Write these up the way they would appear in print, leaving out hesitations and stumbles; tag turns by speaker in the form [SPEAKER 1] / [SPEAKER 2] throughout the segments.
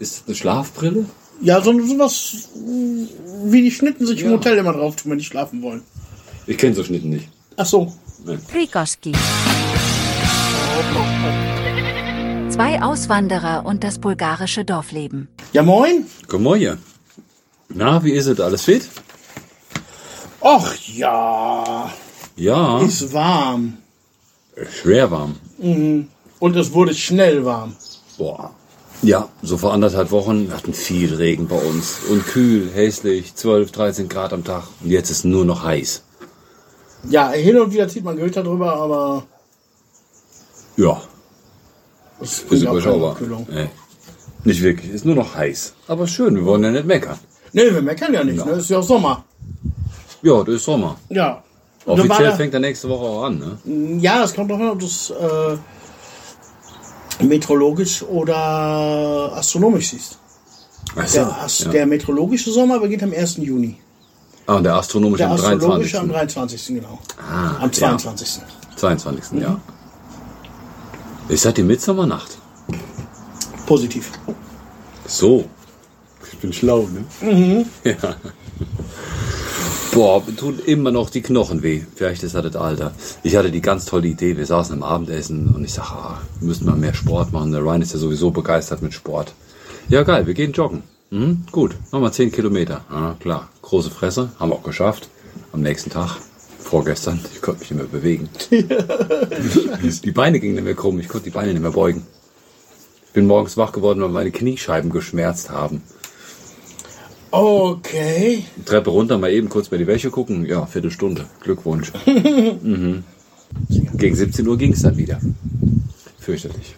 [SPEAKER 1] Ist das eine Schlafbrille?
[SPEAKER 2] Ja, sowas wie die Schnitten sich im Hotel immer drauf tun, wenn die schlafen wollen.
[SPEAKER 1] Ich kenne so Schnitten nicht.
[SPEAKER 2] Ach so.
[SPEAKER 3] Prikoski. 2 Auswanderer und das bulgarische Dorfleben.
[SPEAKER 2] Ja, moin.
[SPEAKER 1] Komm mal hier. Na, wie ist es? Alles fit?
[SPEAKER 2] Och ja.
[SPEAKER 1] Ja.
[SPEAKER 2] Ist warm.
[SPEAKER 1] Schwer warm.
[SPEAKER 2] Und es wurde schnell warm.
[SPEAKER 1] Boah. Ja, so vor 1,5 Wochen, wir hatten viel Regen bei uns. Und kühl, hässlich, 12, 13 Grad am Tag. Und jetzt ist nur noch heiß.
[SPEAKER 2] Ja, hin und wieder zieht man Gewitter drüber, aber
[SPEAKER 1] Ja,
[SPEAKER 2] es
[SPEAKER 1] ist
[SPEAKER 2] bringt auch keine
[SPEAKER 1] überschaubar.
[SPEAKER 2] Abkühlung.
[SPEAKER 1] Nee. Nicht wirklich, ist nur noch heiß. Aber schön, wir wollen ja nicht meckern.
[SPEAKER 2] Nee, wir meckern ja nicht,
[SPEAKER 1] Ja.
[SPEAKER 2] ne? Ist ja auch Sommer.
[SPEAKER 1] Ja, das ist Sommer.
[SPEAKER 2] Ja. Und dann
[SPEAKER 1] Offiziell
[SPEAKER 2] war
[SPEAKER 1] fängt er nächste Woche auch an, ne?
[SPEAKER 2] ja, es kommt doch an, ob du es meteorologisch oder astronomisch siehst.
[SPEAKER 1] Ach so,
[SPEAKER 2] Der meteorologische Sommer beginnt am 1. Juni.
[SPEAKER 1] Ah, und der astronomische
[SPEAKER 2] Der
[SPEAKER 1] am 23.
[SPEAKER 2] astrologische am 23. genau.
[SPEAKER 1] Ah,
[SPEAKER 2] Am 22.
[SPEAKER 1] 22. Ja. Ist das die Mitsommernacht?
[SPEAKER 2] Positiv.
[SPEAKER 1] So. Ich bin schlau, ne? Ja. Boah, tut immer noch die Knochen weh. Vielleicht ist das das Alter. Ich hatte die ganz tolle Idee. Wir saßen im Abendessen und ich sag, wir müssen mal mehr Sport machen. Der Ryan ist ja sowieso begeistert mit Sport. Ja, geil, wir gehen joggen. Gut, machen wir 10 Kilometer. Ja, klar, große Fresse, haben wir auch geschafft. Am nächsten Tag, vorgestern, ich konnte mich nicht mehr bewegen. Die Beine gingen nicht mehr krumm, ich konnte die Beine nicht mehr beugen. Ich bin morgens wach geworden, weil meine Kniescheiben geschmerzt haben.
[SPEAKER 2] Okay.
[SPEAKER 1] Treppe runter, mal eben kurz bei die Wäsche gucken. Ja, Viertelstunde. Glückwunsch. Gegen 17 Uhr ging es dann wieder. Fürchterlich.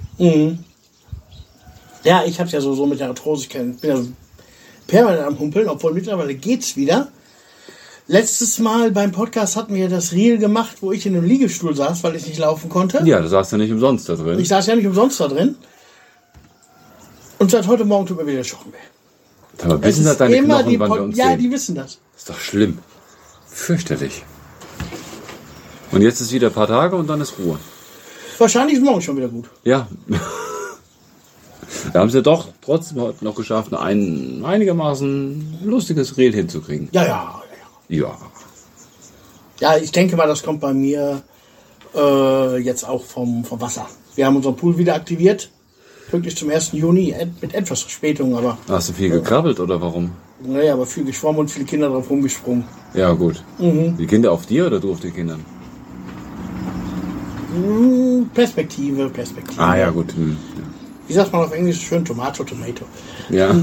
[SPEAKER 2] Ja, ich hab's ja so mit der Arthrose. Ich bin ja permanent am Humpeln, obwohl mittlerweile geht's wieder. Letztes Mal beim Podcast hatten wir das Reel gemacht, wo ich in einem Liegestuhl saß, weil ich nicht laufen konnte.
[SPEAKER 1] Ja, du saßt ja nicht umsonst da drin.
[SPEAKER 2] Ich saß ja nicht umsonst da drin. Und seit heute Morgen tut mir wieder Schocken weh.
[SPEAKER 1] Aber wissen das deine Knochen, wann wir uns
[SPEAKER 2] Ja,
[SPEAKER 1] sehen?
[SPEAKER 2] die wissen das.
[SPEAKER 1] Ist doch schlimm. Fürchterlich. Und jetzt ist wieder ein paar Tage und dann ist Ruhe.
[SPEAKER 2] Wahrscheinlich ist morgen schon wieder gut.
[SPEAKER 1] Ja. Da haben sie doch trotzdem heute noch geschafft, ein einigermaßen lustiges Reel hinzukriegen.
[SPEAKER 2] Ja.
[SPEAKER 1] Ja.
[SPEAKER 2] Ja, ich denke mal, das kommt bei mir jetzt auch vom Wasser. Wir haben unseren Pool wieder aktiviert. Pünktlich zum 1. Juni, mit etwas Verspätung, aber...
[SPEAKER 1] Hast du viel gekrabbelt oder warum?
[SPEAKER 2] Naja, aber viel geschwommen und viele Kinder drauf rumgesprungen.
[SPEAKER 1] Ja, gut. Die Kinder auf dir oder du auf die Kinder?
[SPEAKER 2] Perspektive.
[SPEAKER 1] Ah, ja, gut.
[SPEAKER 2] Wie sagt man auf Englisch schön? Tomato.
[SPEAKER 1] Ja.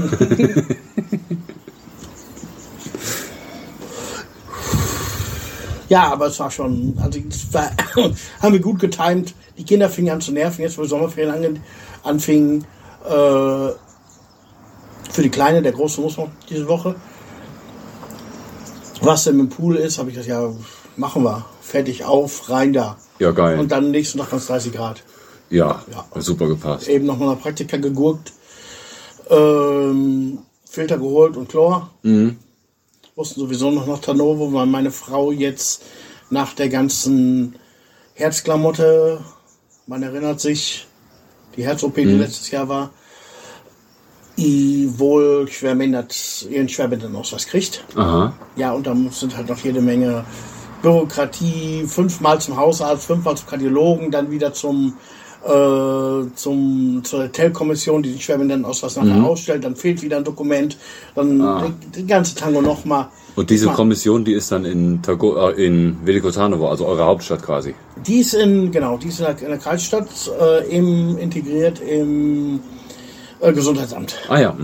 [SPEAKER 2] Ja, aber es war schon... Also, haben wir gut getimt. Die Kinder fingen an zu nerven, jetzt wo die Sommerferien anfingen. Für die Kleine, der Große muss noch diese Woche. Was denn mit dem Pool ist, habe ich gesagt, ja, machen wir. Fertig auf, rein da.
[SPEAKER 1] Ja, geil.
[SPEAKER 2] Und dann nächsten Tag waren es 30 Grad.
[SPEAKER 1] Ja, super gepasst.
[SPEAKER 2] Eben nochmal nach Praktika gegurkt. Filter geholt und Chlor. Mussten sowieso noch nach Tarnowo, weil meine Frau jetzt nach der ganzen Herzklamotte, man erinnert sich, die Herz-OP, die letztes Jahr war, wohl ihren Schwerbehindertenausweis kriegt.
[SPEAKER 1] Aha.
[SPEAKER 2] Ja, und dann sind halt noch jede Menge Bürokratie, 5-mal zum Hausarzt, 5-mal zum Kardiologen, dann wieder zur Tellkommission, die den Schwerbehindertenausweis nachher ausstellt, dann fehlt wieder ein Dokument, dann die ganze Tango nochmal.
[SPEAKER 1] Und diese Kommission, die ist dann in Veliko Tarnovo, also eure Hauptstadt quasi?
[SPEAKER 2] Die ist in der Kreisstadt integriert im Gesundheitsamt.
[SPEAKER 1] Ah ja.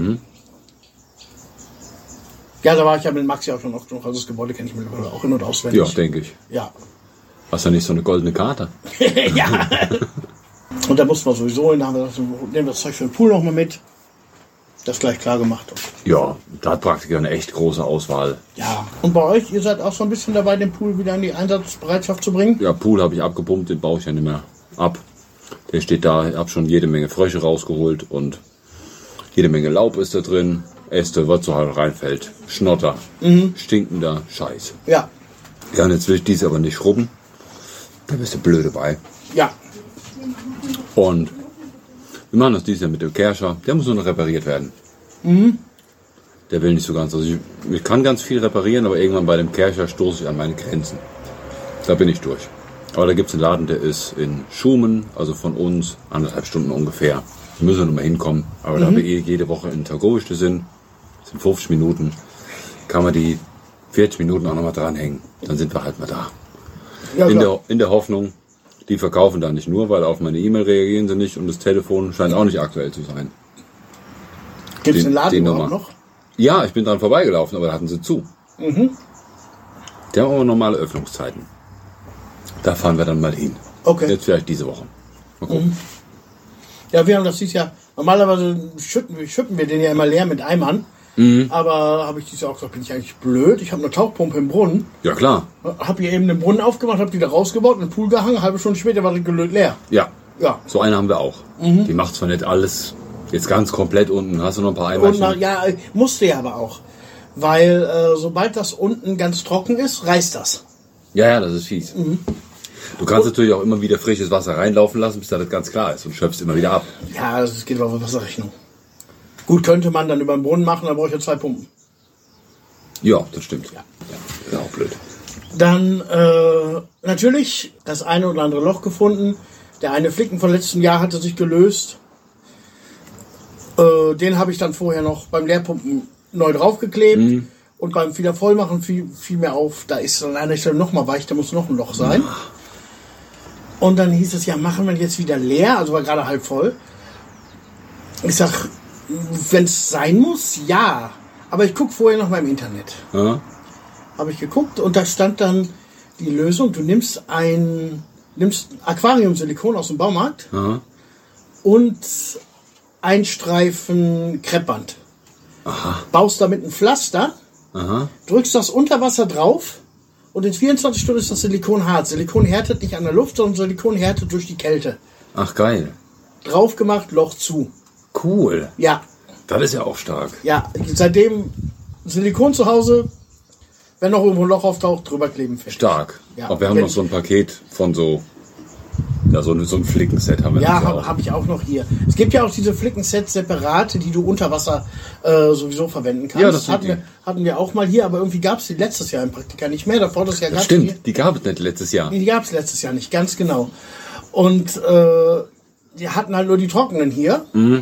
[SPEAKER 2] Ja, da war ich ja mit Maxi auch schon oft genug, also das Gebäude kenne ich mittlerweile auch in- und auswendig.
[SPEAKER 1] Ja, denke ich.
[SPEAKER 2] Ja.
[SPEAKER 1] Hast du nicht so eine goldene Karte?
[SPEAKER 2] Ja. Und da mussten wir sowieso hin, da haben wir gesagt, nehmen wir das Zeug für den Pool nochmal mit. Das gleich klar gemacht.
[SPEAKER 1] Ja, da hat Praktiker eine echt große Auswahl.
[SPEAKER 2] Ja. Und bei euch, ihr seid auch so ein bisschen dabei, den Pool wieder in die Einsatzbereitschaft zu bringen?
[SPEAKER 1] Ja, Pool habe ich abgepumpt, den baue ich ja nicht mehr ab. Der steht da, ich habe schon jede Menge Frösche rausgeholt und jede Menge Laub ist da drin. Äste, was so halt reinfällt. Schnotter. Stinkender Scheiß.
[SPEAKER 2] Ja.
[SPEAKER 1] Ja, und jetzt will ich dies aber nicht schrubben. Da bist du blöd dabei.
[SPEAKER 2] Ja.
[SPEAKER 1] Und wir machen das dieses Jahr mit dem Kerscher. Der muss nur noch repariert werden. Der will nicht so ganz. Also ich kann ganz viel reparieren, aber irgendwann bei dem Kercher stoße ich an meine Grenzen. Da bin ich durch. Aber da gibt es einen Laden, der ist in Schumen, also von uns 1,5 Stunden ungefähr. Da müssen wir noch mal hinkommen. Aber da wir jede Woche in Targowischte sind 50 Minuten, kann man die 40 Minuten auch noch mal dranhängen. Dann sind wir halt mal da.
[SPEAKER 2] Ja,
[SPEAKER 1] In der Hoffnung, die verkaufen da nicht nur, weil auf meine E-Mail reagieren sie nicht und das Telefon scheint auch nicht aktuell zu sein.
[SPEAKER 2] Gibt es den Laden überhaupt noch?
[SPEAKER 1] Ja, ich bin dran vorbeigelaufen, aber da hatten sie zu. Die haben aber normale Öffnungszeiten. Da fahren wir dann mal hin.
[SPEAKER 2] Okay.
[SPEAKER 1] Jetzt vielleicht diese Woche. Mal gucken.
[SPEAKER 2] Ja, wir haben das dieses Jahr, normalerweise schütten wir den ja immer leer mit Eimern. Aber habe ich dieses Jahr auch gesagt, bin ich eigentlich blöd. Ich habe eine Tauchpumpe im Brunnen.
[SPEAKER 1] Ja, klar.
[SPEAKER 2] Habe hier eben den Brunnen aufgemacht, habe die da rausgebaut, in den Pool gehangen. Eine halbe Stunde später war der gelöt leer.
[SPEAKER 1] Ja.
[SPEAKER 2] Ja.
[SPEAKER 1] So eine haben wir auch. Die macht zwar nicht alles jetzt ganz komplett unten. Hast du noch ein paar Eimerchen?
[SPEAKER 2] Und ja, musste ja aber auch. Weil sobald das unten ganz trocken ist, reißt das.
[SPEAKER 1] Ja, das ist fies. Du kannst natürlich auch immer wieder frisches Wasser reinlaufen lassen, bis das ganz klar ist und schöpfst immer wieder ab.
[SPEAKER 2] Ja, das geht auf Wasserrechnung. Gut, könnte man dann über den Brunnen machen, da brauche ich ja 2 Pumpen.
[SPEAKER 1] Ja, das stimmt.
[SPEAKER 2] Ja.
[SPEAKER 1] Ist auch blöd.
[SPEAKER 2] Dann natürlich das eine oder andere Loch gefunden. Der eine Flicken von letztem Jahr hatte sich gelöst. Den habe ich dann vorher noch beim Leerpumpen neu draufgeklebt. Und beim Wiedervollmachen fiel mir auf, da ist an einer Stelle nochmal weich, da muss noch ein Loch sein. Und dann hieß es, ja, machen wir jetzt wieder leer, also war gerade halb voll. Ich sag, wenn es sein muss, ja. Aber ich gucke vorher noch mal im Internet.
[SPEAKER 1] Ja.
[SPEAKER 2] Habe ich geguckt und da stand dann die Lösung, du nimmst Aquariumsilikon aus dem Baumarkt und ein Streifen Kreppband. Baust damit ein Pflaster, drückst das unter Wasser drauf und in 24 Stunden ist das Silikon hart. Silikon härtet nicht an der Luft, sondern Silikon härtet durch die Kälte.
[SPEAKER 1] Ach, geil.
[SPEAKER 2] Drauf gemacht, Loch zu.
[SPEAKER 1] Cool.
[SPEAKER 2] Ja.
[SPEAKER 1] Das ist ja auch stark.
[SPEAKER 2] Ja, seitdem Silikon zu Hause, wenn noch irgendwo ein Loch auftaucht, drüber kleben fest.
[SPEAKER 1] Stark.
[SPEAKER 2] Ja.
[SPEAKER 1] Aber wir haben noch so ein Paket von so ein Flickenset haben wir.
[SPEAKER 2] Ja, habe ich auch noch hier. Es gibt ja auch diese Flickensets separate, die du unter Wasser sowieso verwenden kannst.
[SPEAKER 1] Ja, das
[SPEAKER 2] hatten wir auch mal hier, aber irgendwie gab es die letztes Jahr im Praktika nicht mehr. Davor das Jahr
[SPEAKER 1] das
[SPEAKER 2] gab's
[SPEAKER 1] stimmt,
[SPEAKER 2] die
[SPEAKER 1] die gab es nicht letztes Jahr.
[SPEAKER 2] Die gab es letztes Jahr nicht, ganz genau. Und die hatten halt nur die trockenen hier.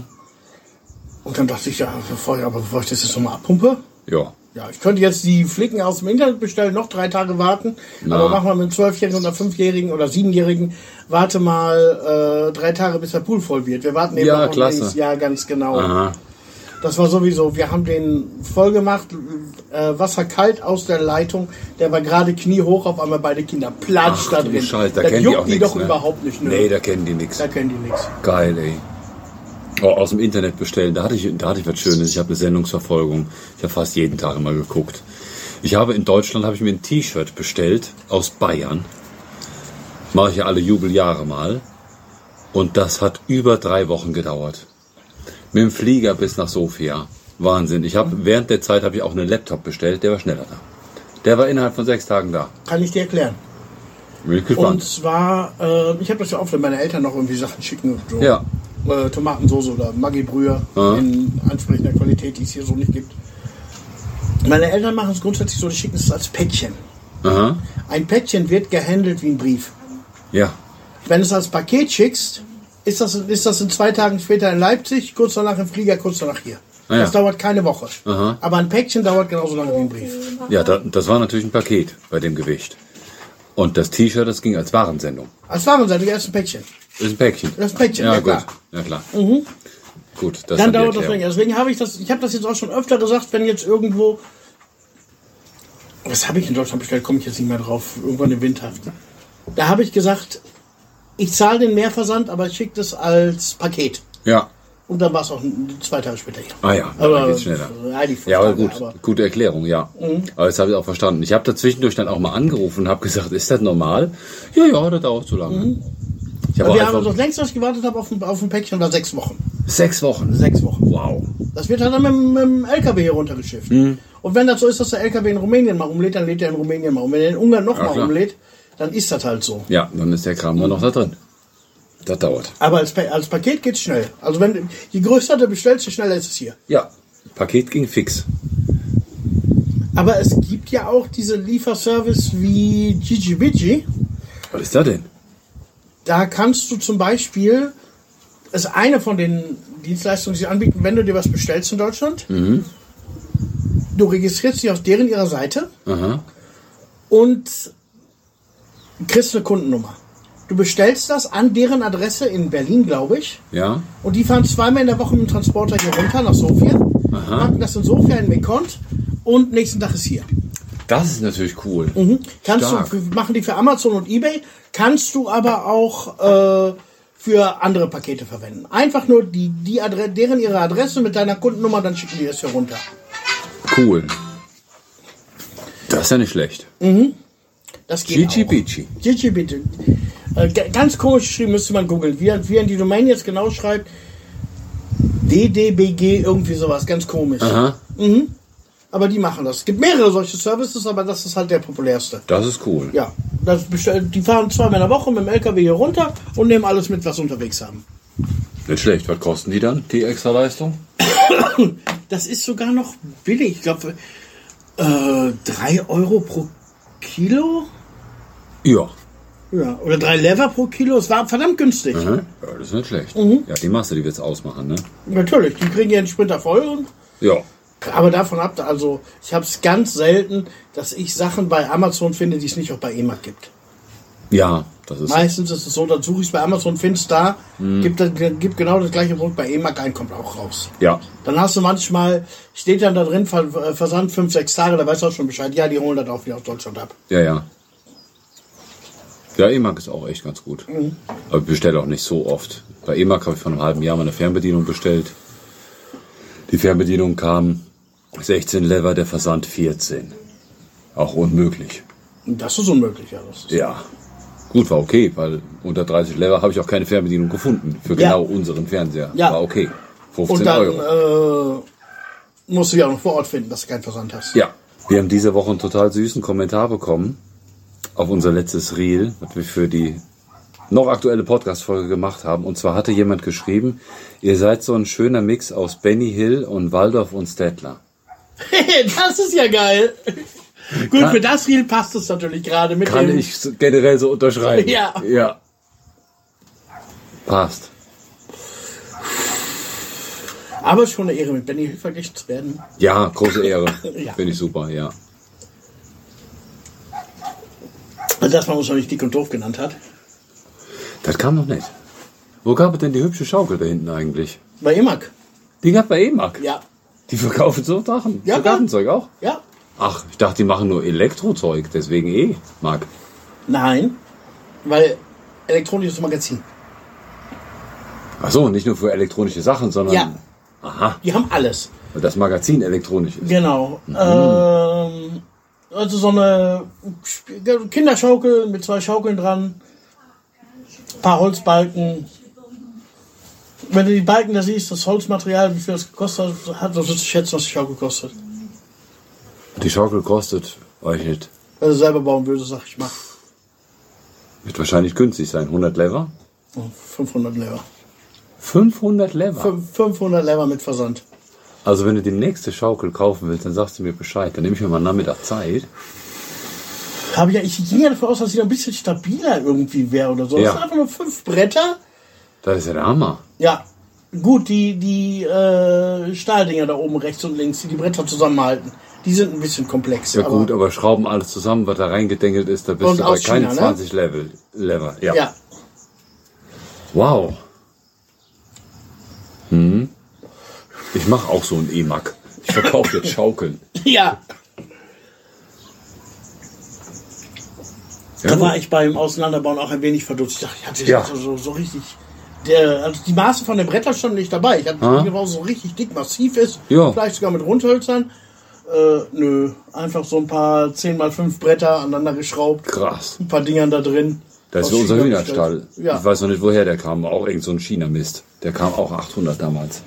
[SPEAKER 2] Und dann dachte ich, ja, bevor ich das jetzt nochmal abpumpe.
[SPEAKER 1] Ja.
[SPEAKER 2] Ja, ich könnte jetzt die Flicken aus dem Internet bestellen, noch 3 Tage warten. Aber machen wir mit einem 12-Jährigen oder 5-Jährigen oder 7-Jährigen, warte mal 3 Tage, bis der Pool voll wird. Wir warten eben
[SPEAKER 1] Ja,
[SPEAKER 2] noch
[SPEAKER 1] klasse.
[SPEAKER 2] links. Ja, ganz genau.
[SPEAKER 1] Aha.
[SPEAKER 2] Das war sowieso, wir haben den voll gemacht, Wasser kalt aus der Leitung, der war gerade kniehoch, auf einmal beide Kinder platsch da drin.
[SPEAKER 1] Scheiße, da
[SPEAKER 2] das
[SPEAKER 1] kennen die
[SPEAKER 2] juckt
[SPEAKER 1] auch
[SPEAKER 2] die
[SPEAKER 1] nichts,
[SPEAKER 2] doch
[SPEAKER 1] ne?
[SPEAKER 2] überhaupt nicht. Ne?
[SPEAKER 1] Nee, da kennen die nichts.
[SPEAKER 2] Da kennen die nichts.
[SPEAKER 1] Geil, ey. Oh, aus dem Internet bestellen, da hatte ich was Schönes. Ich habe eine Sendungsverfolgung. Ich habe fast jeden Tag immer geguckt. In Deutschland habe ich mir ein T-Shirt bestellt aus Bayern. Mache ich ja alle Jubeljahre mal. Und das hat über 3 Wochen gedauert. Mit dem Flieger bis nach Sofia. Wahnsinn. Während der Zeit habe ich auch einen Laptop bestellt, der war schneller da. Der war innerhalb von 6 Tagen da.
[SPEAKER 2] Kann ich dir erklären.
[SPEAKER 1] Bin ich gespannt.
[SPEAKER 2] Und zwar, ich habe das ja oft, wenn meine Eltern noch irgendwie Sachen schicken. So.
[SPEAKER 1] Ja.
[SPEAKER 2] Tomatensauce oder Maggi-Brühe in ansprechender Qualität, die es hier so nicht gibt. Meine Eltern machen es grundsätzlich so, die schicken es als Päckchen.
[SPEAKER 1] Aha.
[SPEAKER 2] Ein Päckchen wird gehandelt wie ein Brief.
[SPEAKER 1] Ja.
[SPEAKER 2] Wenn du es als Paket schickst, ist das in 2 Tagen später in Leipzig, kurz danach im Flieger, kurz danach hier.
[SPEAKER 1] Ja.
[SPEAKER 2] Das dauert keine Woche.
[SPEAKER 1] Aha.
[SPEAKER 2] Aber ein Päckchen dauert genauso lange wie ein Brief.
[SPEAKER 1] Ja, das war natürlich ein Paket bei dem Gewicht. Und das T-Shirt, das ging als Warensendung.
[SPEAKER 2] Als Warensendung erst ein Päckchen.
[SPEAKER 1] Das ist ein Päckchen.
[SPEAKER 2] Das ist ein Päckchen, ja
[SPEAKER 1] gut.
[SPEAKER 2] klar.
[SPEAKER 1] Ja, klar. Gut, das
[SPEAKER 2] Dann
[SPEAKER 1] hat die
[SPEAKER 2] dauert das
[SPEAKER 1] Erklärung.
[SPEAKER 2] länger. Deswegen habe ich das jetzt auch schon öfter gesagt, wenn jetzt irgendwo, was habe ich in Deutschland bestellt, komme ich jetzt nicht mehr drauf, irgendwann im Winter. Da habe ich gesagt, ich zahle den Mehrversand, aber ich schicke das als Paket.
[SPEAKER 1] Ja.
[SPEAKER 2] Und dann war es auch 2 Tage später hier.
[SPEAKER 1] Ah ja,
[SPEAKER 2] Aber
[SPEAKER 1] dann geht's schneller.
[SPEAKER 2] Ja, die 5
[SPEAKER 1] Ja, aber
[SPEAKER 2] Tage,
[SPEAKER 1] gut, gute Erklärung, ja. Aber das habe ich auch verstanden. Ich habe dazwischendurch dann auch mal angerufen und habe gesagt, ist das normal? Ja, das dauert so lange. Ich habe auch
[SPEAKER 2] Wir haben
[SPEAKER 1] einfach
[SPEAKER 2] das längst, was ich gewartet habe auf ein Päckchen, war 6 Wochen.
[SPEAKER 1] 6 Wochen.
[SPEAKER 2] 6 Wochen.
[SPEAKER 1] Wow.
[SPEAKER 2] Das wird halt dann mit dem LKW hier runtergeschifft. Und wenn das so ist, dass der LKW in Rumänien mal umlädt, dann lädt er in Rumänien mal um. Wenn er in Ungarn noch mal
[SPEAKER 1] klar.
[SPEAKER 2] umlädt, dann ist das halt so.
[SPEAKER 1] Ja, dann ist der Kram dann noch da drin. Das dauert.
[SPEAKER 2] Aber als Paket geht's schnell. Also je größer du bestellst, je schneller ist es hier.
[SPEAKER 1] Ja. Paket ging fix.
[SPEAKER 2] Aber es gibt ja auch diese Lieferservice wie Gigi.
[SPEAKER 1] Was ist das denn?
[SPEAKER 2] Da kannst du zum Beispiel, ist eine von den Dienstleistungen, die sie anbieten, wenn du dir was bestellst in Deutschland. Du registrierst dich auf ihrer Seite und kriegst eine Kundennummer. Du bestellst das an deren Adresse in Berlin, glaube ich.
[SPEAKER 1] Ja.
[SPEAKER 2] Und die fahren zweimal in der Woche mit dem Transporter hier runter nach Sofia, packen das in Sofia in Mekont und nächsten Tag ist hier.
[SPEAKER 1] Das ist natürlich cool.
[SPEAKER 2] Kannst du, machen die für Amazon und eBay, kannst du aber auch für andere Pakete verwenden. Einfach nur deren ihre Adresse mit deiner Kundennummer, dann schicken die das hier runter.
[SPEAKER 1] Cool. Das ist ja nicht schlecht.
[SPEAKER 2] Das geht
[SPEAKER 1] Gigi.
[SPEAKER 2] Gigi. Ganz komisch geschrieben, müsste man googeln. Wie er die Domain jetzt genau schreibt, DDBG, irgendwie sowas, ganz komisch. Aber die machen das. Es gibt mehrere solche Services, aber das ist halt der populärste.
[SPEAKER 1] Das ist cool.
[SPEAKER 2] Ja, die fahren zweimal in der Woche mit dem LKW hier runter und nehmen alles mit, was sie unterwegs haben.
[SPEAKER 1] Nicht schlecht. Was kosten die dann, die Extraleistung?
[SPEAKER 2] Das ist sogar noch billig. Ich glaube, 3 Euro pro Kilo.
[SPEAKER 1] Ja.
[SPEAKER 2] Ja, oder 3 Lever pro Kilo. Es war verdammt günstig.
[SPEAKER 1] Ja, das ist nicht schlecht. Ja, die Masse, die wird's ausmachen, ne?
[SPEAKER 2] Natürlich, die kriegen ja einen Sprinter voll.
[SPEAKER 1] Ja.
[SPEAKER 2] Aber davon ab, also ich habe es ganz selten, dass ich Sachen bei Amazon finde, die es nicht auch bei eMarkt gibt.
[SPEAKER 1] Ja, das ist...
[SPEAKER 2] Meistens ist es so, dann suche ich es bei Amazon, finde es da, gibt genau das gleiche Produkt bei eMarkt ein, kommt auch raus.
[SPEAKER 1] Ja.
[SPEAKER 2] Dann hast du manchmal, steht dann da drin, Versand 5-6 Tage, da weißt du auch schon Bescheid, ja, die holen das auch wieder aus Deutschland ab.
[SPEAKER 1] Ja. Ja, eMarkt ist auch echt ganz gut. Aber ich bestelle auch nicht so oft. Bei eMarkt habe ich vor einem halben Jahr mal eine Fernbedienung bestellt. Die Fernbedienung kam 16 Lever, der Versand 14. Auch unmöglich.
[SPEAKER 2] Das ist unmöglich, ja.
[SPEAKER 1] Ja. Gut, war okay, weil unter 30 Lever habe ich auch keine Fernbedienung gefunden. Für genau unseren Fernseher.
[SPEAKER 2] Ja.
[SPEAKER 1] War okay. 15
[SPEAKER 2] Und dann
[SPEAKER 1] Euro.
[SPEAKER 2] Musst du ja auch noch vor Ort finden, dass du keinen Versand hast.
[SPEAKER 1] Ja. Wir haben diese Woche einen total süßen Kommentar bekommen auf unser letztes Reel, was wir für die noch aktuelle Podcast-Folge gemacht haben. Und zwar hatte jemand geschrieben, ihr seid so ein schöner Mix aus Benny Hill und Waldorf und Stettler.
[SPEAKER 2] Das ist ja geil. Gut, für das Reel passt es natürlich gerade mit
[SPEAKER 1] Kann
[SPEAKER 2] dem...
[SPEAKER 1] ich generell so unterschreiben.
[SPEAKER 2] Ja.
[SPEAKER 1] Passt.
[SPEAKER 2] Aber es ist schon eine Ehre, mit Benny Hill verglichen zu werden.
[SPEAKER 1] Ja, große Ehre.
[SPEAKER 2] Ja.
[SPEAKER 1] Finde ich super, ja.
[SPEAKER 2] Also, dass man uns noch nicht dick und doof genannt hat.
[SPEAKER 1] Das kam noch nicht. Wo gab es denn die hübsche Schaukel da hinten eigentlich?
[SPEAKER 2] Bei eMarkt.
[SPEAKER 1] Die gab bei eMarkt.
[SPEAKER 2] Ja.
[SPEAKER 1] Die verkaufen so Sachen.
[SPEAKER 2] Ja,
[SPEAKER 1] so Gartenzeug auch.
[SPEAKER 2] Ja.
[SPEAKER 1] Ach, ich dachte, die machen nur Elektrozeug, deswegen Marc.
[SPEAKER 2] Nein, weil elektronisches Magazin.
[SPEAKER 1] Ach so, nicht nur für elektronische Sachen, sondern...
[SPEAKER 2] Ja.
[SPEAKER 1] Aha,
[SPEAKER 2] Die haben alles.
[SPEAKER 1] weil das Magazin elektronisch ist.
[SPEAKER 2] Genau. Also so eine Kinderschaukel mit 2 Schaukeln dran. Ein paar Holzbalken. Wenn du die Balken da siehst, das Holzmaterial, wie viel das gekostet hat, dann wirst du schätzen, was die Schaukel kostet.
[SPEAKER 1] Die Schaukel kostet, weiß ich nicht,
[SPEAKER 2] Wenn du selber bauen würdest, sag ich mal.
[SPEAKER 1] wird wahrscheinlich günstig sein. 100 Lever?
[SPEAKER 2] 500 Lever.
[SPEAKER 1] 500 Lever?
[SPEAKER 2] 500 Lever mit Versand.
[SPEAKER 1] Also wenn du die nächste Schaukel kaufen willst, dann sagst du mir Bescheid. Dann nehme ich mir mal Nachmittag Zeit.
[SPEAKER 2] Ich ging ja davon aus, dass sie ein bisschen stabiler irgendwie wäre oder so.
[SPEAKER 1] Ja.
[SPEAKER 2] Das sind einfach nur 5 Bretter.
[SPEAKER 1] Das ist ja der Hammer.
[SPEAKER 2] Ja, gut, die Stahldinger da oben rechts und links, die Bretter zusammenhalten, die sind ein bisschen komplex.
[SPEAKER 1] Ja gut, aber schrauben alles zusammen, was da reingedengelt ist, da bist
[SPEAKER 2] Und
[SPEAKER 1] du bei
[SPEAKER 2] aus
[SPEAKER 1] keinen
[SPEAKER 2] China,
[SPEAKER 1] 20 Lever. Ja.
[SPEAKER 2] Ja.
[SPEAKER 1] Wow. Ich mache auch so ein E-Mac. Ich verkaufe jetzt Schaukeln.
[SPEAKER 2] Ja.
[SPEAKER 1] Ja,
[SPEAKER 2] Da war ich beim Auseinanderbauen auch ein wenig verdutzt. Ich dachte, ich hatte so richtig... Also die Maße von den Brettern standen nicht dabei. Ich hatte nicht so richtig dick, massiv ist.
[SPEAKER 1] Ja.
[SPEAKER 2] Vielleicht sogar mit Rundhölzern. Nö, einfach so ein paar 10x5 Bretter aneinander geschraubt.
[SPEAKER 1] Krass.
[SPEAKER 2] Ein paar Dingern da drin.
[SPEAKER 1] Das ist
[SPEAKER 2] Aus
[SPEAKER 1] unser
[SPEAKER 2] China
[SPEAKER 1] Hühnerstall.
[SPEAKER 2] bestellt. Ja.
[SPEAKER 1] Ich weiß noch nicht, woher der kam. Auch irgend so ein China-Mist. Der kam auch 800 damals.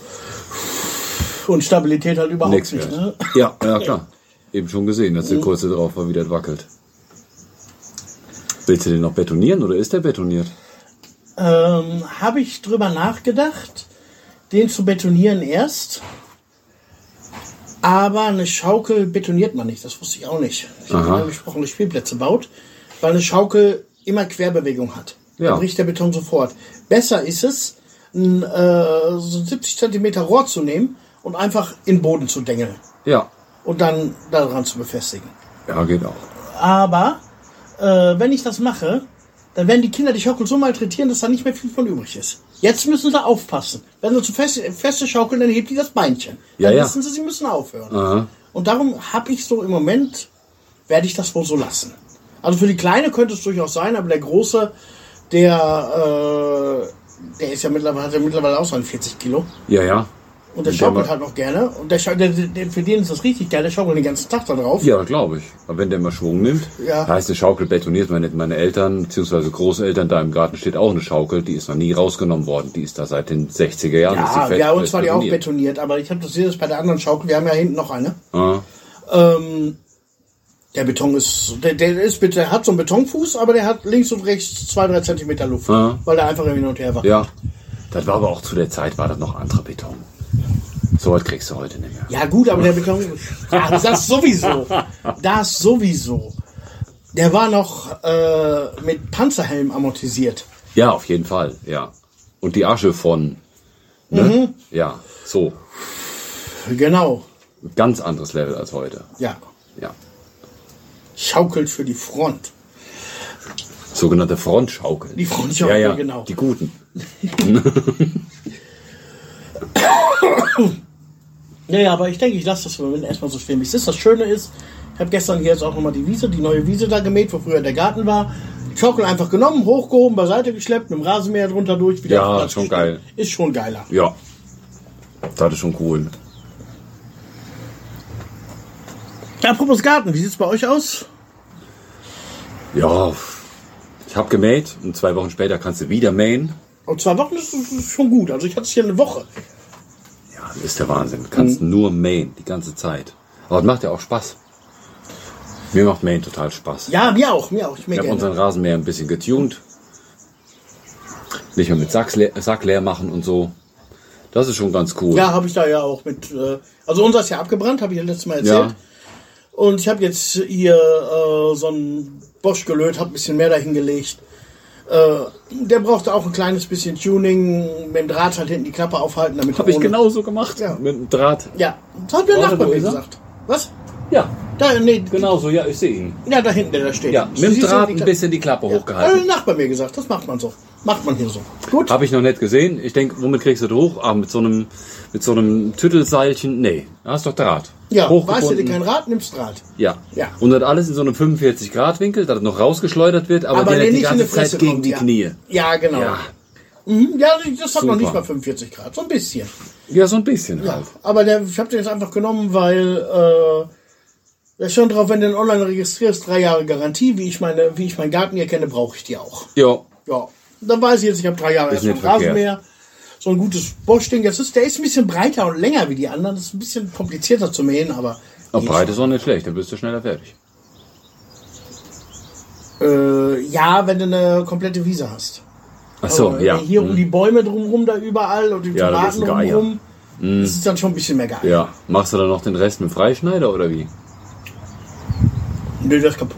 [SPEAKER 2] Und Stabilität halt überhaupt
[SPEAKER 1] Nix
[SPEAKER 2] nicht.
[SPEAKER 1] wert.
[SPEAKER 2] Ne?
[SPEAKER 1] Ja, klar. Eben schon gesehen, dass der kurze drauf war, wie das wackelt. Willst du den noch betonieren oder ist der betoniert?
[SPEAKER 2] Habe ich drüber nachgedacht, den zu betonieren erst. Aber eine Schaukel betoniert man nicht. Das wusste ich auch nicht. Ich habe gesprochene Spielplätze baut, weil eine Schaukel immer Querbewegung hat.
[SPEAKER 1] Ja.
[SPEAKER 2] Dann bricht der Beton sofort. Besser ist es, so 70 cm Rohr zu nehmen und einfach in den Boden zu dengeln.
[SPEAKER 1] Ja.
[SPEAKER 2] Und dann daran zu befestigen.
[SPEAKER 1] Ja, geht auch.
[SPEAKER 2] Aber wenn ich das mache, dann werden die Kinder die Schaukel so malträtieren, dass da nicht mehr viel von übrig ist. Jetzt müssen sie aufpassen. Wenn sie zu feste schaukeln, dann hebt die das Beinchen. Dann wissen sie müssen aufhören.
[SPEAKER 1] Aha.
[SPEAKER 2] Und darum habe ich so im Moment, werde ich das wohl so lassen. Also für die Kleine könnte es durchaus sein, aber der Große, der ist ja mittlerweile auch so ein 40 Kilo.
[SPEAKER 1] Ja, ja.
[SPEAKER 2] Und der schaukelt halt noch gerne. Und für den ist das richtig geil. Der schaukelt den ganzen Tag da drauf.
[SPEAKER 1] Ja, glaube ich. Aber wenn der mal Schwung nimmt, heißt eine Schaukel betoniert. Meine Eltern bzw. Großeltern, da im Garten steht auch eine Schaukel, die ist noch nie rausgenommen worden. Die ist da seit den 60er Jahren.
[SPEAKER 2] Ja, uns war die auch betoniert. Aber ich habe das jetzt bei der anderen Schaukel. Wir haben ja hinten noch eine. Der Beton der hat so einen Betonfuß, aber der hat links und rechts 2-3 Zentimeter Luft. Weil der einfach hin und her war.
[SPEAKER 1] Ja, das war aber auch zu der Zeit, war das noch anderer Beton. So was kriegst du heute nicht mehr.
[SPEAKER 2] Ja gut, aber der Beton, das sowieso. Das sowieso. Der war noch mit Panzerhelm amortisiert.
[SPEAKER 1] Ja, auf jeden Fall, ja. Und die Asche von, ne? Ja, so.
[SPEAKER 2] Genau.
[SPEAKER 1] Ganz anderes Level als heute.
[SPEAKER 2] Ja.
[SPEAKER 1] Ja.
[SPEAKER 2] Schaukelt für die Front.
[SPEAKER 1] Sogenannte Frontschaukel.
[SPEAKER 2] Die Frontschaukel,
[SPEAKER 1] ja,
[SPEAKER 2] genau.
[SPEAKER 1] Die guten.
[SPEAKER 2] Naja, aber ich denke, ich lasse das erstmal so stehen, wie es ist. Das Schöne ist, ich habe gestern hier jetzt auch nochmal die neue Wiese da gemäht, wo früher der Garten war. Die Schaukel einfach genommen, hochgehoben, beiseite geschleppt, mit dem Rasenmäher drunter durch. Wieder
[SPEAKER 1] Ja, schon geil.
[SPEAKER 2] Ist schon geiler.
[SPEAKER 1] Ja, das ist schon cool.
[SPEAKER 2] Apropos Garten, wie sieht es bei euch aus?
[SPEAKER 1] Ja, ich habe gemäht und 2 Wochen später kannst du wieder mähen.
[SPEAKER 2] Und 2 Wochen ist schon gut. Also ich hatte es hier eine Woche.
[SPEAKER 1] Ja, das ist der Wahnsinn. Du kannst nur mähen, die ganze Zeit. Aber es macht ja auch Spaß. Mir macht Mähen total Spaß.
[SPEAKER 2] Ja, mir auch. Ich
[SPEAKER 1] habe unseren Rasenmäher ein bisschen getuned. Nicht mehr mit Sack leer machen und so. Das ist schon ganz cool.
[SPEAKER 2] Ja, habe ich da ja auch mit. Also unser ist ja abgebrannt, habe ich ja letztes Mal erzählt.
[SPEAKER 1] Ja.
[SPEAKER 2] Und ich habe jetzt hier so einen Bosch gelöt, habe ein bisschen mehr dahin gelegt. Der brauchte auch ein kleines bisschen Tuning, mit dem Draht halt hinten die Klappe aufhalten, damit
[SPEAKER 1] Habe ich genauso gemacht.
[SPEAKER 2] Ja.
[SPEAKER 1] Mit dem Draht.
[SPEAKER 2] Ja, das hat der
[SPEAKER 1] Warte,
[SPEAKER 2] Nachbar
[SPEAKER 1] wo
[SPEAKER 2] mir
[SPEAKER 1] ist er?
[SPEAKER 2] gesagt. Was?
[SPEAKER 1] Ja,
[SPEAKER 2] Da, nee,
[SPEAKER 1] genauso. Ja, ich sehe ihn.
[SPEAKER 2] ja, da hinten, der da steht.
[SPEAKER 1] Ja, mit dem Draht ein bisschen die Klappe
[SPEAKER 2] Hat
[SPEAKER 1] hochgehalten.
[SPEAKER 2] der Nachbar mir gesagt, das macht man so. Macht man hier so. Gut.
[SPEAKER 1] Habe ich noch nicht gesehen. Ich denke, womit kriegst du das hoch? Ah, mit so einem Tüttelseilchen. Nee, da hast doch Draht.
[SPEAKER 2] Ja, weißt du
[SPEAKER 1] Hochgebunden.
[SPEAKER 2] dir kein Rad, nimmst Draht.
[SPEAKER 1] Ja.
[SPEAKER 2] Ja.
[SPEAKER 1] Und das alles in so einem 45-Grad-Winkel, dass es noch rausgeschleudert wird, aber der
[SPEAKER 2] der
[SPEAKER 1] nicht die
[SPEAKER 2] nicht in
[SPEAKER 1] ganze
[SPEAKER 2] die Fresse
[SPEAKER 1] Zeit gegen
[SPEAKER 2] kommt,
[SPEAKER 1] die
[SPEAKER 2] ja.
[SPEAKER 1] Knie.
[SPEAKER 2] Ja, genau.
[SPEAKER 1] Ja.
[SPEAKER 2] Ja, das hat noch
[SPEAKER 1] Super.
[SPEAKER 2] nicht mal 45 Grad, so ein bisschen.
[SPEAKER 1] Ja, so ein bisschen
[SPEAKER 2] Ja,
[SPEAKER 1] halt.
[SPEAKER 2] aber ich habe den jetzt einfach genommen, weil da ist schon drauf, wenn du den online registrierst, 3 Jahre Garantie, wie ich meinen Garten hier kenne, brauche ich die auch.
[SPEAKER 1] Ja.
[SPEAKER 2] Ja, dann weiß ich jetzt, ich habe 3 Jahre
[SPEAKER 1] Ist
[SPEAKER 2] erst
[SPEAKER 1] nicht
[SPEAKER 2] vom Rasenmäher. So ein gutes Bosch-Ding. Der ist ein bisschen breiter und länger wie die anderen. Das ist ein bisschen komplizierter zu mähen, aber...
[SPEAKER 1] Aber breit ist auch nicht schlecht, dann bist du schneller fertig.
[SPEAKER 2] Ja, wenn du eine komplette Wiese hast.
[SPEAKER 1] Ach so,
[SPEAKER 2] Aber
[SPEAKER 1] ja.
[SPEAKER 2] Hier um die Bäume drumherum da überall und die
[SPEAKER 1] Ja, das ist
[SPEAKER 2] Tomaten
[SPEAKER 1] ein Geier.
[SPEAKER 2] drumherum. Das ist dann schon ein bisschen mehr geil.
[SPEAKER 1] Ja. Machst du dann noch den Rest mit Freischneider oder wie?
[SPEAKER 2] Nö, das ist kaputt.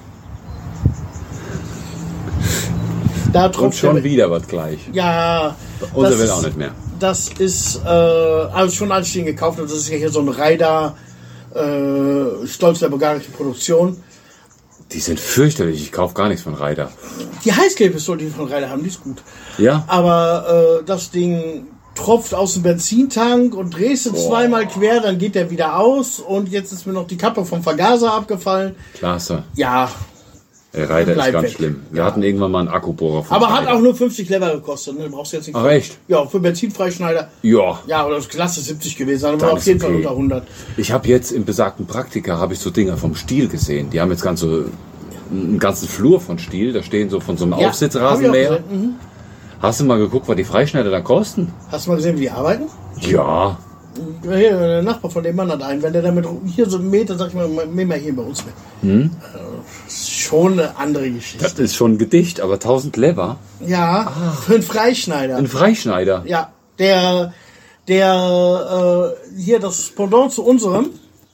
[SPEAKER 2] Da
[SPEAKER 1] Und
[SPEAKER 2] tropft
[SPEAKER 1] schon
[SPEAKER 2] der-
[SPEAKER 1] wieder was gleich.
[SPEAKER 2] Ja,
[SPEAKER 1] Unser
[SPEAKER 2] das
[SPEAKER 1] will
[SPEAKER 2] ist-
[SPEAKER 1] auch nicht mehr.
[SPEAKER 2] Das ist, also schon als ich den gekauft habe, das ist ja hier so ein Reiter, stolz der bulgarischen Produktion.
[SPEAKER 1] Die sind fürchterlich, ich kaufe gar nichts von Reiter.
[SPEAKER 2] Die Heißklebepistole, die wir von Reiter haben, die ist gut.
[SPEAKER 1] Ja?
[SPEAKER 2] Aber das Ding tropft aus dem Benzintank und drehst du zweimal quer, dann geht der wieder aus und jetzt ist mir noch die Kappe vom Vergaser abgefallen.
[SPEAKER 1] Klasse.
[SPEAKER 2] Ja,
[SPEAKER 1] Der Reiter ist
[SPEAKER 2] Bleib
[SPEAKER 1] ganz
[SPEAKER 2] weg.
[SPEAKER 1] schlimm. Wir hatten irgendwann mal einen Akkubohrer von
[SPEAKER 2] aber hat
[SPEAKER 1] Reiter.
[SPEAKER 2] auch nur 50 Lever gekostet, ne? Brauchst du jetzt nicht.
[SPEAKER 1] Ach echt?
[SPEAKER 2] Ja, für Benzinfreischneider.
[SPEAKER 1] Ja.
[SPEAKER 2] Ja, oder das Klasse 70 gewesen, aber
[SPEAKER 1] Dann
[SPEAKER 2] auf
[SPEAKER 1] ist
[SPEAKER 2] jeden Fall
[SPEAKER 1] okay.
[SPEAKER 2] unter 100.
[SPEAKER 1] Ich habe jetzt im besagten Praktika habe ich so Dinger vom Stihl gesehen. Die haben jetzt einen ganzen Flur von Stihl. Da stehen so von so einem
[SPEAKER 2] Ja, hab ich auch
[SPEAKER 1] Aufsitzrasenmäher.
[SPEAKER 2] gesehen.
[SPEAKER 1] Hast du mal geguckt, was die Freischneider da kosten?
[SPEAKER 2] Hast du mal gesehen, wie die arbeiten?
[SPEAKER 1] Ja.
[SPEAKER 2] Ja, hier, der Nachbar von dem Mann hat einen. Wenn der damit hier so einen Meter, sag ich mal, mäh mal hier bei uns mit. Das ist schon eine andere Geschichte.
[SPEAKER 1] Das ist schon ein Gedicht, aber 1000 Lever.
[SPEAKER 2] Ja, für einen Freischneider.
[SPEAKER 1] Ein Freischneider.
[SPEAKER 2] Ja, der Der hier das Pendant zu unserem,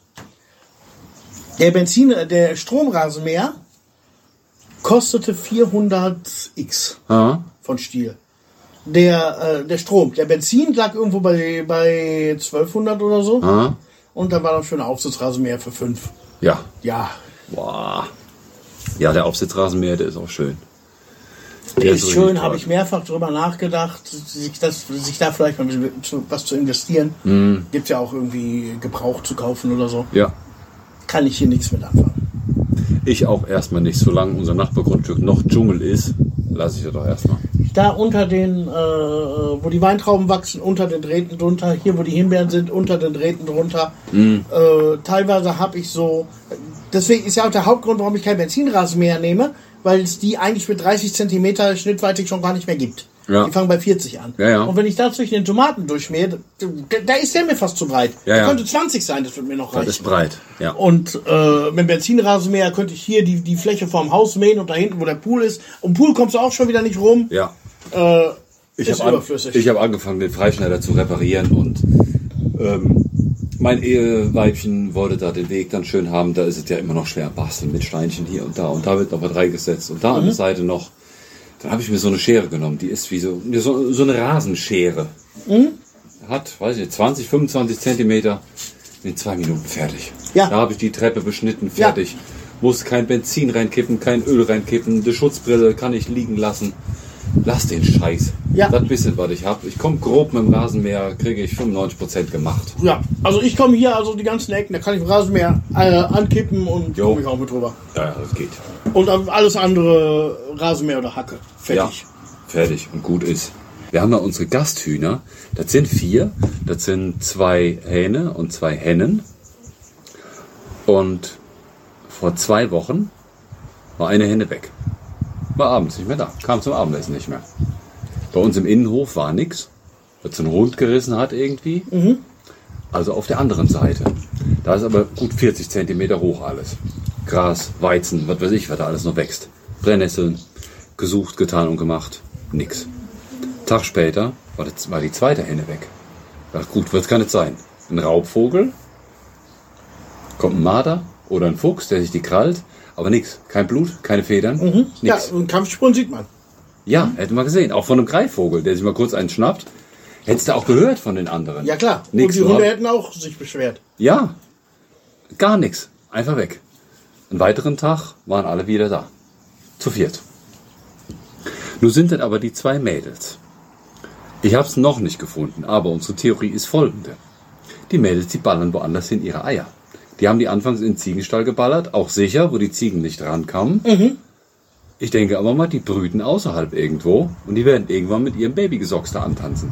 [SPEAKER 2] der Stromrasenmäher kostete 400x von Stihl. Der Strom, der Benzin lag irgendwo bei 1200 oder so. Und da war dann für einen Aufsitzrasenmäher für 5.
[SPEAKER 1] Ja.
[SPEAKER 2] Ja.
[SPEAKER 1] Boah. Ja, der Aufsitzrasenmäher, der ist auch schön.
[SPEAKER 2] Der ist schön, habe ich mehrfach drüber nachgedacht, sich da vielleicht mal was zu investieren. Gibt ja auch irgendwie Gebrauch zu kaufen oder so.
[SPEAKER 1] Ja.
[SPEAKER 2] Kann ich hier nichts mit anfangen.
[SPEAKER 1] Ich auch erstmal nicht. Solange unser Nachbargrundstück noch Dschungel ist, lasse ich das doch erstmal.
[SPEAKER 2] Da unter den, wo die Weintrauben wachsen, unter den Drähten drunter, hier wo die Himbeeren sind, unter den Drähten drunter. Teilweise habe ich so, deswegen ist ja auch der Hauptgrund, warum ich kein Benzinrasenmäher nehme, weil es die eigentlich mit 30 cm Schnittweite schon gar nicht mehr gibt. Ja. Die fangen bei 40 an.
[SPEAKER 1] Ja, ja.
[SPEAKER 2] Und wenn ich da zwischen den Tomaten durchmähe, da ist der mir fast zu breit.
[SPEAKER 1] Ja,
[SPEAKER 2] der könnte 20 sein, das wird mir noch reichen.
[SPEAKER 1] Das ist breit, ja.
[SPEAKER 2] Und mit dem Benzinrasenmäher könnte ich hier die Fläche vorm Haus mähen und da hinten, wo der Pool ist. Um Pool kommst du auch schon wieder nicht rum.
[SPEAKER 1] Ja.
[SPEAKER 2] Ist überflüssig.
[SPEAKER 1] Ich habe angefangen, den Freischneider zu reparieren und mein Eheweibchen wollte da den Weg dann schön haben. Da ist es ja immer noch schwer basteln mit Steinchen hier und da wird noch was reingesetzt und da an der Seite noch. Dann habe ich mir so eine Schere genommen, die ist wie so eine Rasenschere. Hat, weiß ich nicht, 20, 25 Zentimeter, in 2 Minuten fertig.
[SPEAKER 2] Ja.
[SPEAKER 1] Da habe ich die Treppe beschnitten, fertig. Ja. Muss kein Benzin reinkippen, kein Öl reinkippen, die Schutzbrille kann ich liegen lassen. Lass den Scheiß. Ja. Das bisschen, was ich habe. Ich komme grob mit dem Rasenmäher, kriege ich 95% gemacht.
[SPEAKER 2] Ja, also ich komme hier, also die ganzen Ecken, da kann ich den Rasenmäher ankippen und komme ich auch mit drüber.
[SPEAKER 1] Ja, das geht.
[SPEAKER 2] Und alles andere Rasenmäher oder Hacke. Fertig.
[SPEAKER 1] Ja, fertig und gut ist. Wir haben da unsere Gasthühner. Das sind 4. Das sind 2 Hähne und 2 Hennen. Und vor 2 Wochen war eine Henne weg. War abends nicht mehr da. Kam zum Abendessen nicht mehr. Bei uns im Innenhof war nichts. Was so einen Rund gerissen hat irgendwie. Also auf der anderen Seite. Da ist aber gut 40 Zentimeter hoch alles. Gras, Weizen, was weiß ich, was da alles noch wächst. Brennnesseln, gesucht, getan und gemacht. Nix. Tag später war die zweite Henne weg. Ich dachte, gut, was kann es sein? Ein Raubvogel? Kommt ein Marder oder ein Fuchs, der sich die krallt? Aber nix. Kein Blut, keine Federn. Nix.
[SPEAKER 2] Ja, und Kampfspuren sieht man.
[SPEAKER 1] Ja, hätte man gesehen. Auch von einem Greifvogel, der sich mal kurz einen schnappt. Hättest du auch gehört von den anderen.
[SPEAKER 2] Ja, klar.
[SPEAKER 1] Nix,
[SPEAKER 2] und die Hunde hätten auch sich beschwert.
[SPEAKER 1] Ja. Gar nichts. Einfach weg. Einen weiteren Tag waren alle wieder da. Zu 4. Nun sind dann aber die 2 Mädels. Ich habe es noch nicht gefunden, aber unsere Theorie ist folgende. Die Mädels, die ballern woanders hin ihre Eier. Die haben die anfangs in den Ziegenstall geballert, auch sicher, wo die Ziegen nicht rankamen. Ich denke aber mal, die brüten außerhalb irgendwo und die werden irgendwann mit ihrem Babygesocks da antanzen.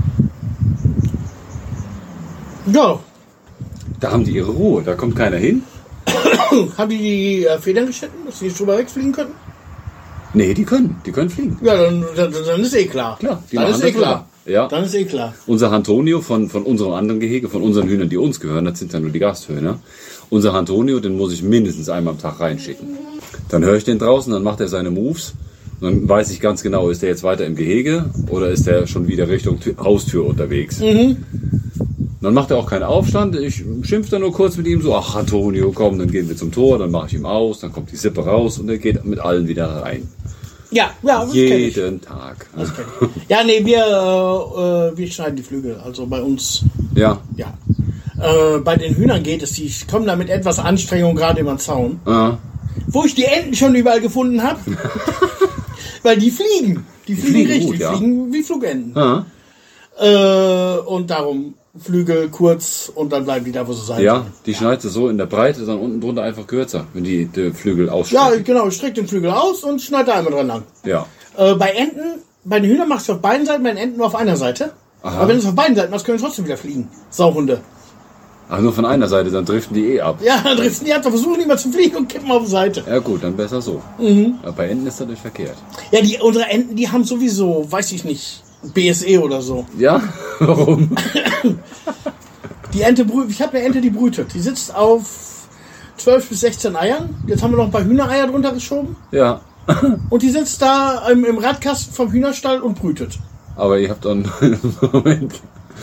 [SPEAKER 2] Ja.
[SPEAKER 1] Da haben die ihre Ruhe, da kommt keiner hin.
[SPEAKER 2] Haben die Federn geschnitten, dass die nicht drüber wegfliegen können?
[SPEAKER 1] Nee, die können fliegen.
[SPEAKER 2] Ja, dann ist eh klar.
[SPEAKER 1] Klar, die
[SPEAKER 2] dann
[SPEAKER 1] machen
[SPEAKER 2] ist eh
[SPEAKER 1] das
[SPEAKER 2] klar.
[SPEAKER 1] Ja.
[SPEAKER 2] Dann ist eh klar.
[SPEAKER 1] Unser Antonio von unserem anderen Gehege, von unseren Hühnern, die uns gehören, das sind ja nur die Gasthühner. Unser Antonio, den muss ich mindestens einmal am Tag reinschicken. Dann höre ich den draußen, dann macht er seine Moves. Und dann weiß ich ganz genau, ist der jetzt weiter im Gehege oder ist der schon wieder Richtung Haustür unterwegs. Dann macht er auch keinen Aufstand. Ich schimpfe dann nur kurz mit ihm so, ach Antonio, komm, dann gehen wir zum Tor, dann mache ich ihm aus, dann kommt die Sippe raus und er geht mit allen wieder rein.
[SPEAKER 2] Ja, das
[SPEAKER 1] jeden Tag.
[SPEAKER 2] Das kenn ich. Ja, nee, wir schneiden die Flügel. Also bei uns.
[SPEAKER 1] Ja.
[SPEAKER 2] Ja. Bei den Hühnern geht es, die kommen da mit etwas Anstrengung gerade über den Zaun. Wo ich die Enten schon überall gefunden habe. Weil die fliegen. Die fliegen richtig. Gut, ja. Die fliegen wie Flugenten. Und darum Flügel kurz und dann bleiben die da, wo sie sein.
[SPEAKER 1] Ja, die schneidest du so in der Breite, dann unten drunter einfach kürzer, wenn die Flügel ausstrecken.
[SPEAKER 2] Ja, genau, ich strecke den Flügel aus und schneide da einmal dran lang.
[SPEAKER 1] Ja.
[SPEAKER 2] Bei Enten, bei den Hühnern machst du auf beiden Seiten, bei den Enten nur auf einer Seite. Aha. Aber wenn du es auf beiden Seiten machst, können sie trotzdem wieder fliegen. Sauhunde.
[SPEAKER 1] Ach, nur von einer Seite, dann driften die ab.
[SPEAKER 2] Ja, dann driften die ab, dann versuchen die mal zu fliegen und kippen auf die Seite.
[SPEAKER 1] Ja gut, dann besser so. Aber bei Enten ist das natürlich verkehrt.
[SPEAKER 2] Ja, unsere Enten, die haben sowieso, weiß ich nicht, BSE oder so.
[SPEAKER 1] Ja? Warum?
[SPEAKER 2] Die Ente ich habe eine Ente, die brütet. Die sitzt auf 12 bis 16 Eiern. Jetzt haben wir noch ein paar Hühnereier drunter geschoben.
[SPEAKER 1] Ja.
[SPEAKER 2] Und die sitzt da im Radkasten vom Hühnerstall und brütet.
[SPEAKER 1] Aber ihr habt dann... Moment.